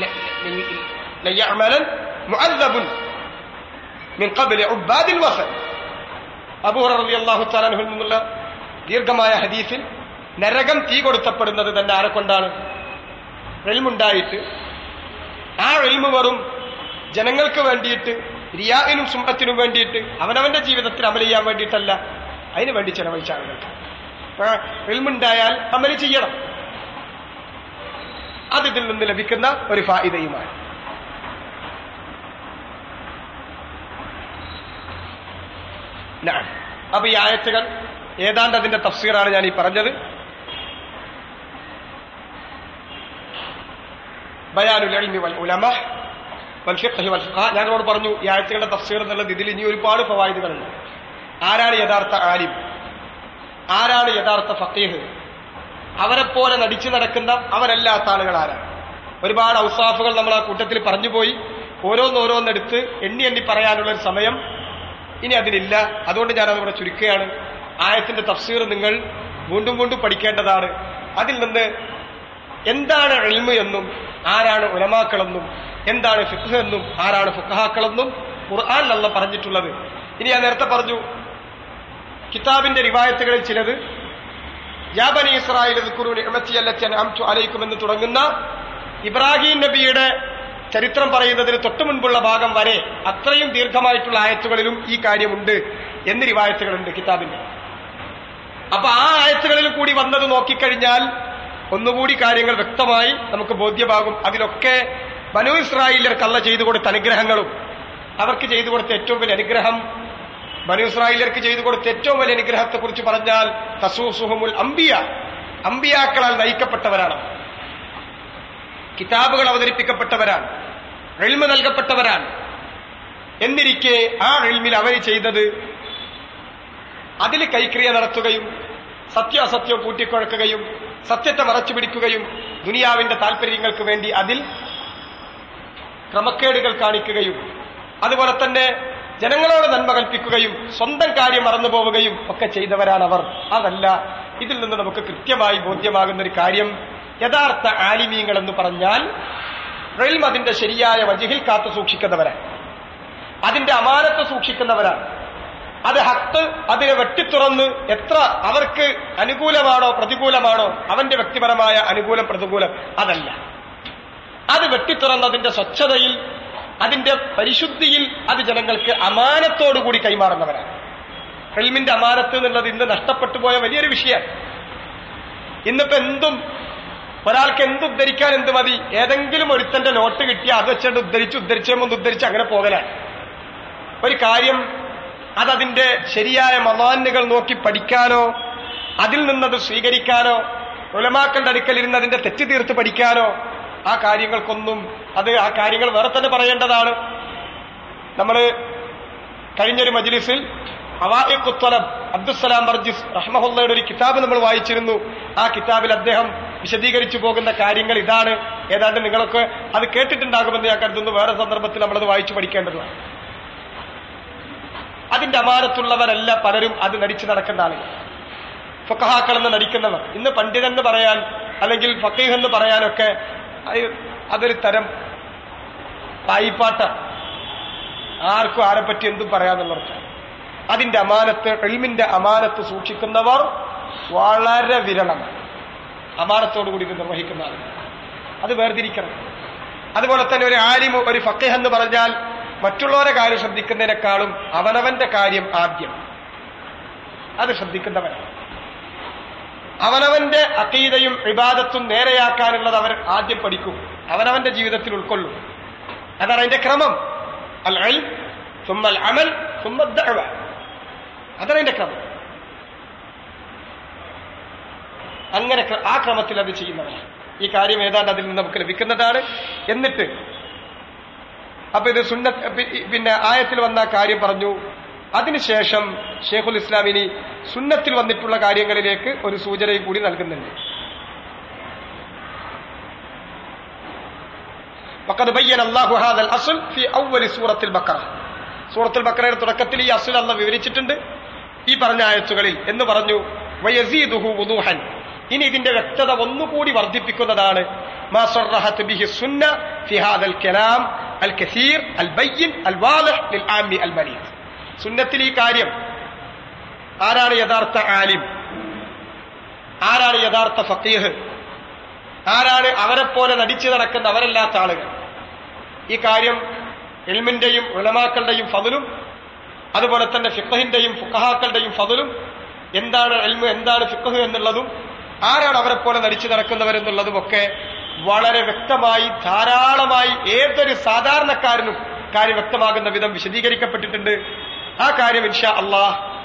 യഅമലൻ മുഅദ്ദബുൻ മിൻ ഖബ്ലി ഉബാദിൽ വസൻ. അബൂ ഹുറൈറ റളിയല്ലാഹു തആല അൻഹുവിൽ നിന്നുള്ള ദീർഘമായ ഹദീസിൽ നരകം തീ കൊടുത്തപ്പെടുന്നത് തന്നെ ആരെക്കൊണ്ടാണ്? ഇൽമുണ്ടായിട്ട്. ആ ഇൽമു വെറും ജനങ്ങൾക്ക് വേണ്ടിയിട്ട്, റിയാഇനും സുംഅത്തിനും വേണ്ടിയിട്ട്, അവനവന്റെ ജീവിതത്തിൽ അമൽ ചെയ്യാൻ വേണ്ടിയിട്ടല്ല, അതിനു വേണ്ടി ചെലവഴിച്ച ആളുകൾക്ക്. ഇൽമുണ്ടായാൽ അമൽ ചെയ്യണം. അത് ഇതിൽ നിന്ന് ലഭിക്കുന്ന ഒരു ഫായിദയുമാണ്. അപ്പൊ ഈ ആയത്തുകൾ ഏതാണ്ട് അതിന്റെ തഫ്സീറാണ് ഞാൻ ഈ പറഞ്ഞത്. ബയാനുൽ ഇൽമി വൽ ഉലമ വൽ ഫിഖ്ഹ് വൽ ഫുഖഹാ. ഞാനോട് പറഞ്ഞു ഈ ആയത്തുകളുടെ തഫ്സീർ എന്നുള്ളത് ഇതിൽ ഇനി ഒരുപാട് ഫവായിദുകളുണ്ട്. ആരാണ് യഥാർത്ഥ ആലിം, ആരാണ് യഥാർത്ഥ ഫഖീഹ്, അവരെപ്പോലെ നടിച്ചു നടക്കുന്ന അവരല്ലാത്ത ആളുകൾ ആരാണ്? ഒരുപാട് ഔസാഫുകൾ നമ്മൾ ആ കൂട്ടത്തിൽ പറഞ്ഞുപോയി. ഓരോന്നോരോന്നെടുത്ത് എണ്ണി എണ്ണി പറയാനുള്ള ഒരു സമയം ഇനി അതിലില്ല. അതുകൊണ്ട് ഞാനതിവിടെ ചുരുക്കുകയാണ്. ആയത്തിന്റെ തഫ്സീർ നിങ്ങൾ വീണ്ടും വീണ്ടും പഠിക്കേണ്ടതാണ്. അതിൽ നിന്ന് എന്താണ് ഇൽമ് എന്നും ആരാണ് ഉലമാക്കളെന്നും എന്താണ് ഫിഖ്ഹ് എന്നും ആരാണ് ഫുഖഹാക്കളെന്നും ഖുർആനിൽ അല്ലാഹ് പറഞ്ഞിട്ടുള്ളത്. ഇനി ഞാൻ നേരത്തെ പറഞ്ഞു കിതാബിന്റെ റിവായത്തുകളിൽ ചിലത് യാ ബനി ഇസ്രായീൽ ഉദ്കുറൂ നിഅമതി അല്ലതി അൻഅംതു അലൈക്കും എന്ന് തുടങ്ങുന്ന ഇബ്രാഹിം നബിയുടെ ചരിത്രം പറയുന്നതിന് തൊട്ടു മുൻപുള്ള ഭാഗം വരെ അത്രയും ദീർഘമായിട്ടുള്ള ആയത്തുകളിലും ഈ കാര്യമുണ്ട് എന്ന് റിവായത്തുകളുണ്ട് കിതാബിന്റെ. അപ്പൊ ആ ആയത്തുകളിൽ കൂടി വന്നത് നോക്കിക്കഴിഞ്ഞാൽ ഒന്നുകൂടി കാര്യങ്ങൾ വ്യക്തമായി നമുക്ക് ബോധ്യമാകും. അതിലൊക്കെ ബനൂ ഇസ്രായേലിയർക്ക് അല്ലാഹ് ചെയ്തു കൊടുത്ത അനുഗ്രഹങ്ങളും അവർക്ക് ചെയ്തു കൊടുത്ത ഏറ്റവും വലിയ അനുഗ്രഹം, ബനൂ ഇസ്രായേലിയർക്ക് ചെയ്തു കൊടുത്ത ഏറ്റവും വലിയ അനുഗ്രഹത്തെ കുറിച്ച് പറഞ്ഞാൽ തസൂസുഹുമുൽ അംബിയ, അംബിയാക്കളാൽ നയിക്കപ്പെട്ടവരാണ്, കിതാബുകൾ അവതരിപ്പിക്കപ്പെട്ടവരാണ്, ഇൽമ് നൽകപ്പെട്ടവരാണ്. എന്നിരിക്കെ ആ ഇൽമിൽ അവർ ചെയ്തത് അതിൽ കൈക്രിയ നടത്തുകയും സത്യാസത്യം കൂട്ടിക്കുഴക്കുകയും സത്യത്തെ മറച്ചു പിടിക്കുകയും ദുനിയാവിന്റെ താല്പര്യങ്ങൾക്ക് വേണ്ടി അതിൽ ക്രമക്കേടുകൾ കാണിക്കുകയും അതുപോലെ തന്നെ ജനങ്ങളോട് നന്മ കൽപ്പിക്കുകയും സ്വന്തം കാര്യം മറന്നുപോവുകയും ഒക്കെ ചെയ്തവരാണവർ. അതല്ല, ഇതിൽ നിന്ന് നമുക്ക് കൃത്യമായി ബോധ്യമാകുന്ന ഒരു കാര്യം, യഥാർത്ഥ ആലിമീങ്ങൾ എന്ന് പറഞ്ഞാൽ ഇൽമ് അതിന്റെ ശരിയായ വജിഹിൽ കാത്തു സൂക്ഷിക്കുന്നവരാണ്, അതിന്റെ അമാനത്ത് സൂക്ഷിക്കുന്നവരാണ്. അത് ഹക്ക് അതിനെ വെട്ടിത്തുറന്ന് എത്ര അവർക്ക് അനുകൂലമാണോ പ്രതികൂലമാണോ അവന്റെ വ്യക്തിപരമായ അനുകൂലം പ്രതികൂലം അതല്ല, അത് വെട്ടിത്തുറന്ന് അതിന്റെ സ്വച്ഛതയിൽ അതിന്റെ പരിശുദ്ധിയിൽ അത് ജനങ്ങൾക്ക് അമാനത്തോടുകൂടി കൈമാറുന്നവരാണ്. ഇൽമിന്റെ അമാനത്ത് എന്നുള്ളത് ഇന്ന് നഷ്ടപ്പെട്ടു പോയ വലിയൊരു വിഷയമാണ്. ഇന്നിപ്പോ എന്തും ഒരാൾക്ക് എന്തുദ്ധരിക്കാൻ എന്ത് മതി, ഏതെങ്കിലും ഒരുത്തന്റെ നോട്ട് കിട്ടിയാൽ അത് വെച്ചിട്ട് ഉദ്ധരിച്ച് അങ്ങനെ പോകലാണ്. ഒരു കാര്യം അതതിന്റെ ശരിയായ മവാനുകൾ നോക്കി പഠിക്കാനോ അതിൽ നിന്നത് സ്വീകരിക്കാനോ ഉലമാക്കളുടെ അടുക്കലിരുന്ന് അതിന്റെ തെറ്റ് തീർത്ത് പഠിക്കാനോ ആ കാര്യങ്ങൾക്കൊന്നും ആ കാര്യങ്ങൾ വേറെ തന്നെ പറയേണ്ടതാണ്. നമ്മൾ കഴിഞ്ഞൊരു മജ്ലിസിൽ അവാഇഖുത് ത്വലബ് അബ്ദുസ്സലാം ബർജിസ് റഹ്മഹുള്ളയുടെ ഒരു കിതാബ് നമ്മൾ വായിച്ചിരുന്നു. ആ കിതാബിൽ അദ്ദേഹം വിശദീകരിച്ചു പോകുന്ന കാര്യങ്ങൾ ഇതാണ്. ഏതാണ്ട് നിങ്ങളൊക്കെ അത് കേട്ടിട്ടുണ്ടാകുമെന്ന് ഞാൻ കരുതുന്നു. വേറെ സന്ദർഭത്തിൽ നമ്മളത് വായിച്ചു പഠിക്കേണ്ടതാണ്. അതിന്റെ അമാനത്തുള്ളവരല്ല പലരും അത് നടിച്ചു നടക്കേണ്ട ആളുകൾ, ഫഖഹാക്കളെന്ന് നടിക്കുന്നവർ. ഇന്ന് പണ്ഡിതൻ പറയാൻ അല്ലെങ്കിൽ ഫഖീഹ് എന്ന് പറയാനൊക്കെ അതൊരു തരം തായിപ്പാട്ട, ആർക്കും ആരെപ്പറ്റി എന്തും പറയാന്നുള്ളവർക്ക്. അതിന്റെ അമാനത്ത്, ഇൽമിന്റെ അമാനത്ത് സൂക്ഷിക്കുന്നവർ വളരെ വിരളമാണ്. അമാനത്തോടുകൂടി ഇത് നിർവഹിക്കുന്ന ആളുകൾ അത് വേർതിരിക്കണം. അതുപോലെ തന്നെ ഒരു ആലിം, ഒരു ഫഖീഹ് എന്ന് പറഞ്ഞാൽ മറ്റുള്ളവരെ കാര്യം ശ്രദ്ധിക്കുന്നതിനേക്കാളും അവനവന്റെ കാര്യം ആദ്യം അത് ശ്രദ്ധിക്കുന്നവരാണ്. അവനവന്റെ അഖീദയും ഇബാദത്തും നേരെയാക്കാനുള്ളത് അവർ ആദ്യം പഠിക്കും, അവനവന്റെ ജീവിതത്തിൽ ഉൾക്കൊള്ളും. അതാണ് അതിന്റെ ക്രമം. അൽ ഇൽം സുമ്മ അൽ അമൽ സുമ്മ അദ്ദഅവ, അതാണ് അതിന്റെ ക്രമം. അങ്ങനെ ആ ക്രമത്തിൽ അത് ചെയ്യുന്നവരാണ്. ഈ കാര്യം ഏതാണ്ട് അതിൽ നിന്ന് നമുക്ക് ലഭിക്കുന്നതാണ്. എന്നിട്ട് അപ്പൊ ഇത് പിന്നെ ആയത്തിൽ വന്ന കാര്യം പറഞ്ഞു. അതിനുശേഷം ഷെയ്ഖുൽ ഇസ്ലാം ഇനി സുന്നത്തിൽ വന്നിട്ടുള്ള കാര്യങ്ങളിലേക്ക് ഒരു സൂചനയും കൂടി നൽകുന്നുണ്ട്. وقد بين الله هذا الاصل في اول سوره البقره. സൂറത്തുൽ ബഖറയുടെ തുടക്കത്തിൽ ഈ അസ്ൽ അല്ലാഹ് വിവരിച്ചിട്ടുണ്ട് ഈ പറഞ്ഞ ആയത്തുകളിൽ എന്ന് പറഞ്ഞു. വയസീദുഹു വുദൂഹൻ, ഇനി ഇതിന്റെ വ്യക്തത ഒന്നുകൂടി വർദ്ധിപ്പിക്കുന്നതാണ്. മാ സറഹത് ബിഹി സുന്ന ഫി ഹാദൽ കലാം അൽ കസീർ അൽ ബയ്യിൻ അൽ വാളിഹ് ലിൽ ആമി അൽ ബലീഗ്. സുന്നത്തിൽ ഈ കാര്യം, ആരാണ് യഥാർത്ഥ ആലിം, ആരാണ് യഥാർത്ഥ ഫഖീഹ്, ആരാണ് അവരെപ്പോലെ നടിച്ചു നടക്കുന്ന അവരല്ലാത്ത ആളുകൾ, ഈ കാര്യം ഇൽമിന്റെയും ഉലമാക്കളുടെയും ഫദ്ലും അതുപോലെ തന്നെ ഫിഖഹിന്റെയും ഫുഖഹാക്കളുടെയും ഫദ്ലും, എന്താണ് ഇൽമ് എന്താണ് ഫിഖഹ് എന്നുള്ളതും ആരാണ് അവരെപ്പോലെ നടിച്ചു നടക്കുന്നവരെന്നുള്ളതും ഒക്കെ വളരെ വ്യക്തമായി ധാരാളമായി ഏതൊരു സാധാരണക്കാരനും കാര്യം വ്യക്തമാകുന്ന വിധം വിശദീകരിക്കപ്പെട്ടിട്ടുണ്ട്. ആ കാര്യം ഇൻഷാ അല്ലാഹ്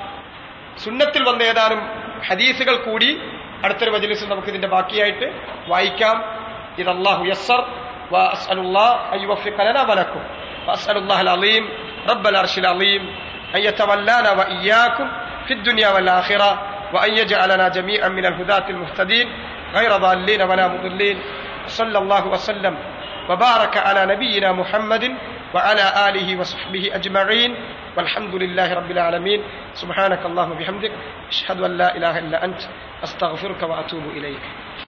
സുന്നത്തിൽ വന്ന ഏതാനും ഹദീസുകൾ കൂടി അടുത്തൊരു മജ്ലിസിൽ നമുക്ക് ഇതിന്റെ ബാക്കിയായിട്ട് വായിക്കാം. ഇദല്ലാഹു യസ്സർ വഅസ്അലുല്ലാഹ അയ്യുവഫിഖ ലനാ വലക്കും വഅസ്അലുല്ലാഹൽ അളീം റബ്ബൽ അർശിൽ അളീം അൻ യതവല്ലാനാ വഇയ്യാകും ഫിദ്ദുനിയ വൽ ആഖിറ വഅൻ യജഅലനാ ജമീഅൻ മിനൽ ഹുദാത്തിൽ മുഹ്തദീൻ ഗൈറ ളാല്ലീന വലാ മുദ്ല്ലീൻ. സല്ലല്ലാഹു വസല്ലം وبارك على نبينا محمد وعلى آله وصحبه أجمعين والحمد لله رب العالمين. سبحانك اللهم وبحمدك أشهد أن لا إله إلا أنت أستغفرك وأتوب إليك.